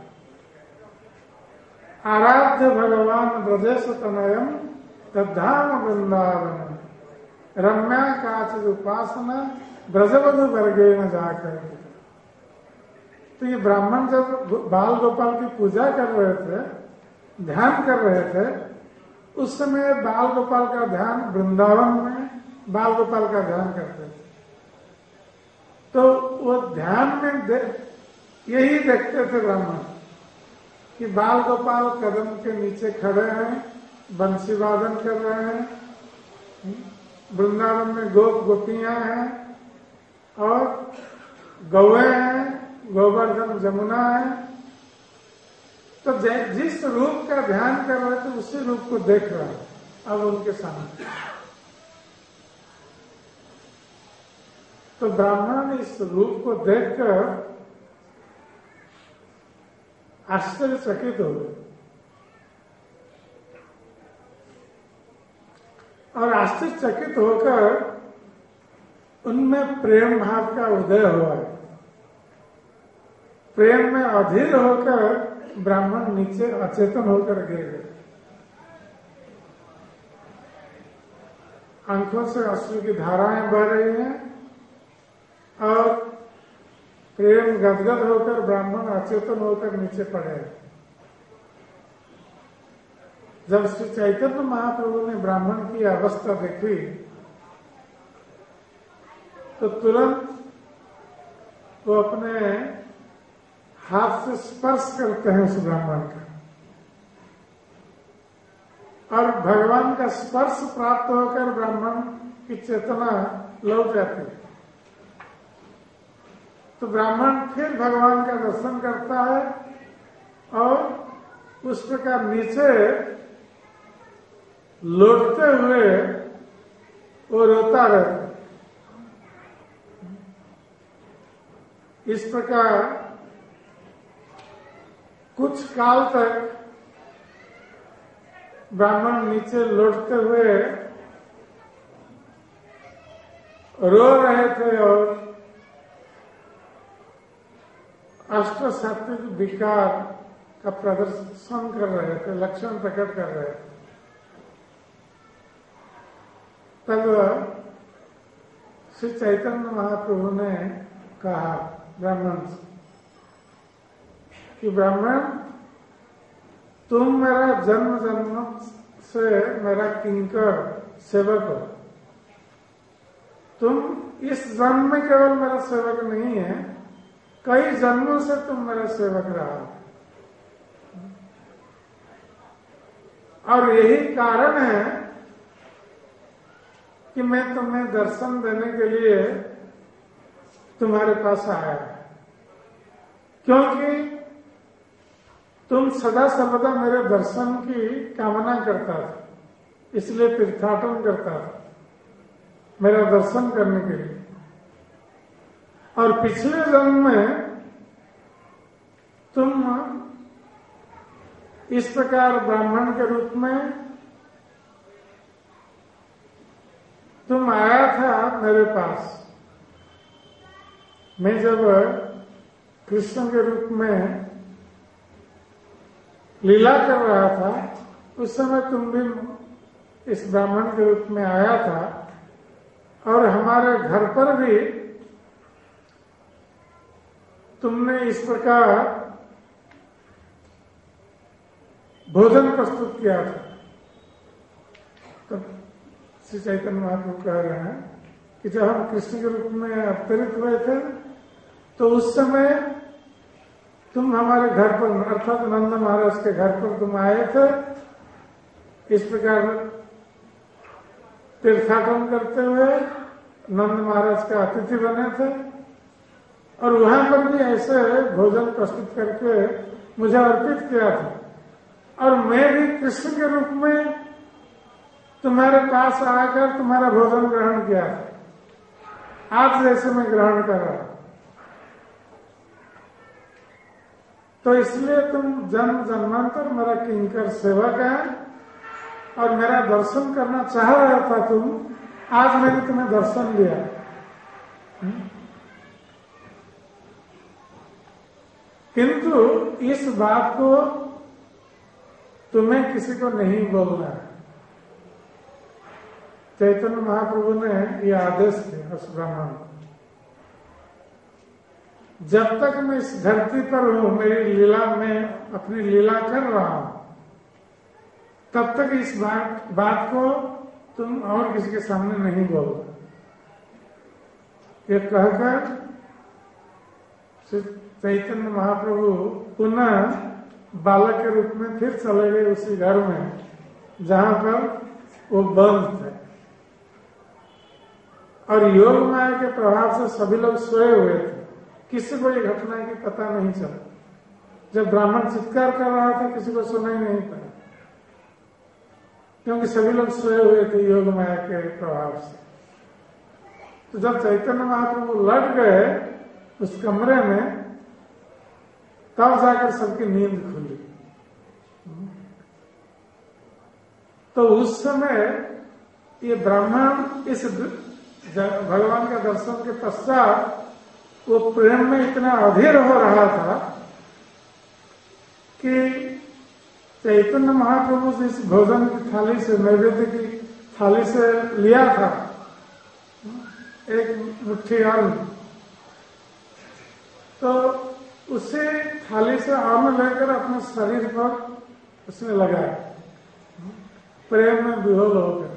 आराध्य भगवान ब्रजेश तनयम तद्धाम वृंदावन रम्या काचिद उपासना ब्रजवधु वर्गे न जाकर। तो ये ब्राह्मण जब बाल गोपाल की पूजा कर रहे थे, ध्यान कर रहे थे, उस समय बाल गोपाल का ध्यान वृंदावन में बाल गोपाल का ध्यान करते थे। तो वो ध्यान में दे, यही देखते थे ब्राह्मण कि बाल गोपाल कदम के नीचे खड़े हैं, बंसी वादन कर रहे हैं, वृंदावन में गोप गोपियां हैं और गौए हैं, गोवर्धन जमुना है। तो जिस रूप का ध्यान कर रहे थे उसी रूप को देख रहा है अब उनके सामने। तो ब्राह्मण इस रूप को देखकर आश्चर्यचकित हो गए और आश्चर्यचकित होकर उनमें प्रेम भाव का उदय हुआ। प्रेम में अधीर होकर ब्राह्मण नीचे अचेतन होकर गिर गए। आंखों से अश्रु की धाराएं बह रही हैं और प्रेम गदगद होकर ब्राह्मण अचेतन होकर नीचे पड़े। जब श्री चैतन्य महाप्रभु ने ब्राह्मण की अवस्था देखी तो तुरंत वो अपने हाथ से स्पर्श करते हैं उस ब्राह्मण का और भगवान का स्पर्श प्राप्त होकर ब्राह्मण की चेतना लौट जाती है। तो ब्राह्मण फिर भगवान का दर्शन करता है और उस प्रकार नीचे लौटते हुए वो रोता रहता। इस प्रकार कुछ काल तक ब्राह्मण नीचे लौटते हुए रो रहे थे और अष्ट सात्विक विकार का प्रदर्शन कर रहे थे, लक्षण प्रकट कर रहे थे। तब श्री चैतन्य महाप्रभु ने कहा ब्राह्मण से कि ब्राह्मण, तुम मेरा जन्म जन्म से मेरा किंकर सेवक हो। तुम इस जन्म में केवल मेरा सेवक नहीं है, कई जन्मों से तुम मेरा सेवक रहा और यही कारण है कि मैं तुम्हें दर्शन देने के लिए तुम्हारे पास आया, क्योंकि तुम सदा सर्वदा मेरे दर्शन की कामना करता था, इसलिए तीर्थाटन करता था मेरा दर्शन करने के लिए। और पिछले जन्म में तुम इस प्रकार ब्राह्मण के रूप में तुम आया था मेरे पास। मैं जब कृष्ण के रूप में लीला कर रहा था उस समय तुम भी इस ब्राह्मण के रूप में आया था और हमारे घर पर भी तुमने इस प्रकार भोजन प्रस्तुत किया था। तो श्री चैतन्य महाप्रभु कह रहे हैं कि जब हम कृष्ण के रूप में अवतरित हुए थे तो उस समय तुम हमारे घर पर अर्थात नंद महाराज के घर पर तुम आए थे, इस प्रकार तीर्थाटन करते हुए नंद महाराज का अतिथि बने थे और वहां पर भी ऐसे भोजन प्रस्तुत करके मुझे अर्पित किया था और मैं भी कृष्ण के रूप में तुम्हारे पास आकर तुम्हारा भोजन ग्रहण किया था, आज जैसे मैं ग्रहण कर रहा हूं। तो इसलिए तुम जन्म जन्मांतर मेरा किंकर सेवक है और मेरा दर्शन करना चाह रहा था तुम, आज मैंने तुम्हें दर्शन दिया। किंतु इस बात को तुम्हें किसी को नहीं बोलना है। चैतन्य महाप्रभु ने यह आदेश दिया उस ब्राह्मण को, जब तक मैं इस धरती पर हूं, मेरी लीला में अपनी लीला कर रहा हूं, तब तक इस बात बात को तुम और किसी के सामने नहीं बोलना। ये कहकर चैतन्य महाप्रभु पुनः बालक के रूप में फिर चले गए उसी घर में जहां पर वो बंद थे और योग माया के प्रभाव से सभी लोग सोए हुए थे, किसी को ये घटना की पता नहीं चला। जब ब्राह्मण चित्कार कर रहा था किसी को सुनाई नहीं पड़ा, क्योंकि सभी लोग सोए हुए थे योग माया के प्रभाव से। तो जब चैतन्य महाप्रभु लौट गए उस कमरे में, तब जाकर सबकी नींद खुली। तो उस समय ये ब्राह्मण इस भगवान का दर्शन के पश्चात वो प्रेम में इतना अधीर हो रहा था कि चैतन्य महाप्रभु से इस भोजन की थाली से, नैवेद्य की थाली से लिया था एक मुट्ठी अन्न, तो उसे थाली से अन्न लेकर अपने शरीर पर उसने लगाया, प्रेम में विहोल होकर,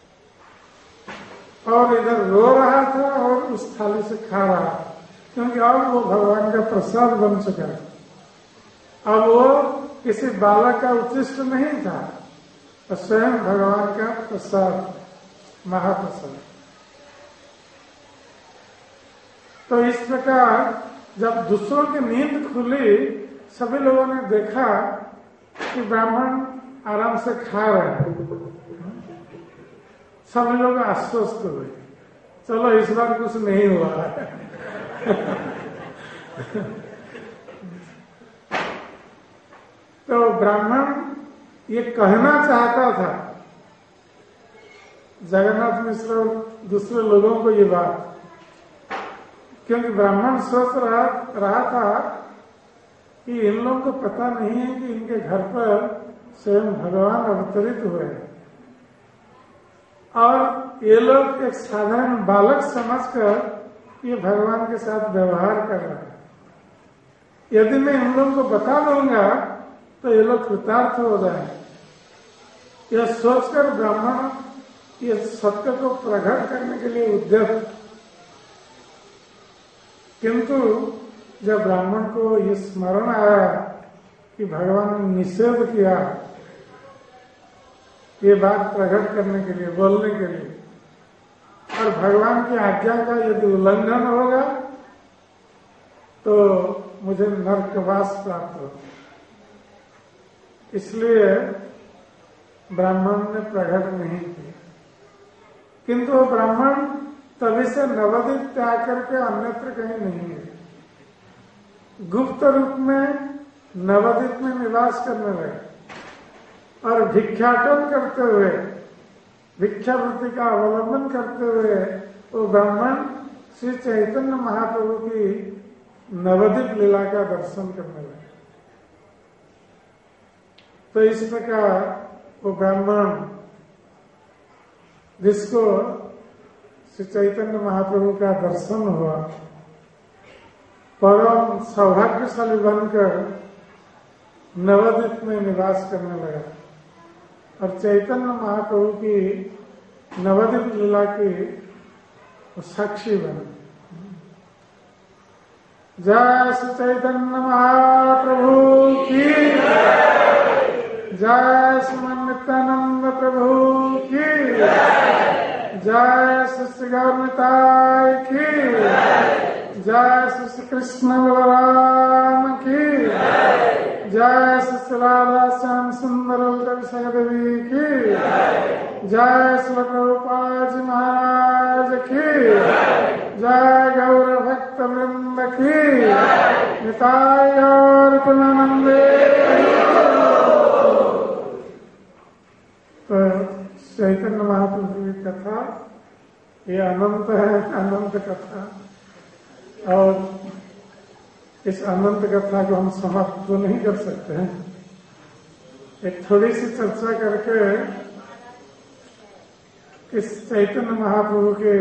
और इधर रो रहा था और उस थाली से खा रहा था, क्योंकि अब वो भगवान का प्रसाद बन चुका था। अब वो किसी बालक का उच्चिष्ट नहीं था, तो स्वयं भगवान का प्रसाद, महाप्रसाद। तो इस प्रकार जब दूसरों की नींद खुली, सभी लोगों ने देखा कि ब्राह्मण आराम से खा रहे हैं। सभी लोग आश्वस्त हुए, चलो इस बार कुछ नहीं हुआ। तो ब्राह्मण ये कहना चाहता था जगन्नाथ मिश्र और दूसरे लोगों को ये बात, क्योंकि ब्राह्मण सोच रहा रहा था कि इन लोगों को पता नहीं है कि इनके घर पर स्वयं भगवान अवतरित हुए हैं और ये लोग एक साधारण बालक समझकर ये भगवान के साथ व्यवहार कर रहे हैं। यदि मैं इन लोगों को बता दूंगा तो ये लोग कृतार्थ हो जाएंगे। यह सोचकर ब्राह्मण ये सत्य को प्रकट करने के लिए उद्यत, किंतु जब ब्राह्मण को ये स्मरण आया कि भगवान ने निषेध किया ये बात प्रकट करने के लिए, बोलने के लिए, और भगवान की आज्ञा का यदि उल्लंघन होगा तो मुझे नरकवास प्राप्त होगा, इसलिए ब्राह्मण ने प्रकट नहीं किया। किंतु वो ब्राह्मण तभी से नवद्वीप त्याग करके अन्यत्र कहीं नहीं है, गुप्त रूप में नवद्वीप में निवास करने लगे और भिक्षाटन करते हुए, भिक्षावृत्ति का अवलंबन करते हुए वो ब्राह्मण श्री चैतन्य महाप्रभु की नवद्वीप लीला का दर्शन करने लगे। तो इस प्रकार वो ब्राह्मण जिसको श्री चैतन्य महाप्रभु का दर्शन हुआ, परम सौभाग्यशाली बनकर नवद्वीप में निवास करने लगा और चैतन्य महाप्रभु की नवद्वीप लीला की तो साक्षी बने। जय श्री चैतन्य महाप्रभु की जय, जय श्रीमन नित्यानंद प्रभु की जय, जय श्री श्री गौरताई की जय, श्री श्री कृष्ण बलराम की जय, श्री श्री राधा श्याम सुंदर विषय देवी की जय, श्री प्रभुपाद जी महाराज की जय, गौर भक्त वृंद की निताय और पुनंदे। तो चैतन्य महाप्रभु की कथा ये अनंत है, अनंत कथा, और इस अनंत कथा को हम समाप्त तो नहीं कर सकते हैं। एक थोड़ी सी चर्चा करके इस चैतन्य महाप्रभु के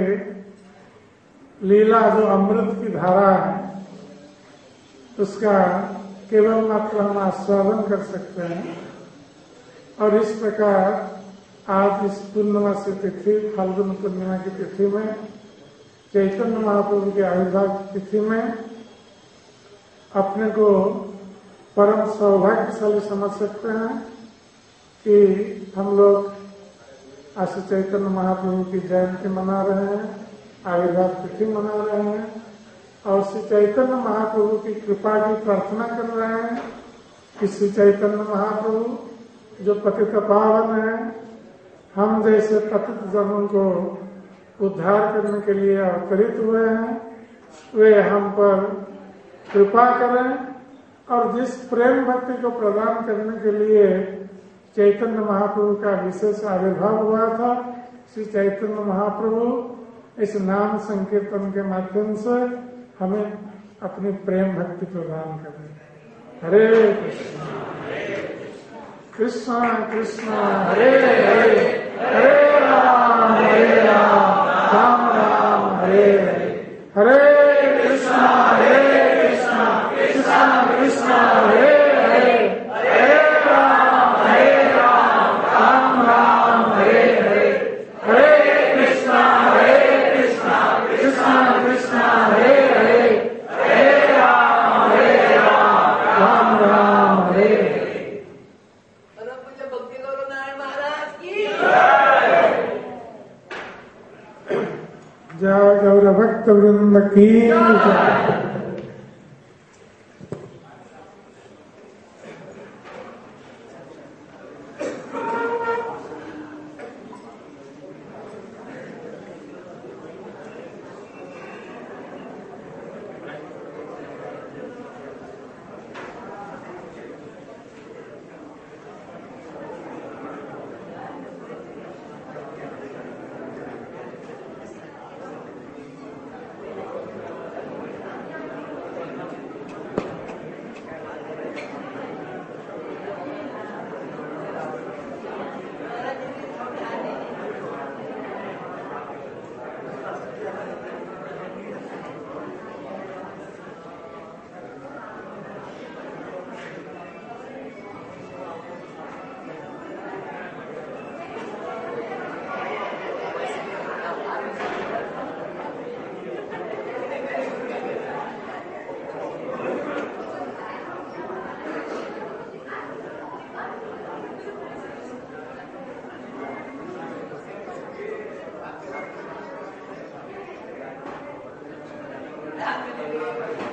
लीला जो अमृत की धारा है उसका केवल मात्र हम आस्वादन कर सकते हैं। और इस प्रकार आज इस पूर्णमासी तिथि, फाल्गुन पूर्णिमा की तिथि में, चैतन्य महाप्रभु के आविर्भाव की तिथि में अपने को परम सौभाग्यशाली समझ सकते हैं कि हम लोग आज चैतन्य महाप्रभु की जयंती मना रहे हैं, आविर्भाव तिथि मना रहे हैं, और श्री चैतन्य महाप्रभु की कृपा की प्रार्थना कर रहे हैं कि श्री चैतन्य महाप्रभु जो पतित पावन है, हम जैसे पतित जनों को उद्धार करने के लिए अवतरित हुए हैं, वे हम पर कृपा करें। और जिस प्रेम भक्ति को प्रदान करने के लिए चैतन्य महाप्रभु का विशेष आविर्भाव हुआ था, श्री चैतन्य महाप्रभु इस नाम संकीर्तन के माध्यम से हमें अपनी प्रेम भक्ति प्रदान करें। हरे कृष्ण कृष्ण कृष्ण हरे हरे, हरे राम हरे राम, राम राम हरे हरे, हरे कृष्ण हरे कृष्ण, कृष्ण कृष्ण हरे हरे, हरे राम हरे राम, राम राम हरे हरे, हरे कृष्ण हरे कृष्ण, कृष्ण कृष्ण हरे हरे, हरे राम हरे राम, राम राम हरे हरे। जय गौर भक्त वृंद की जय। Hallelujah.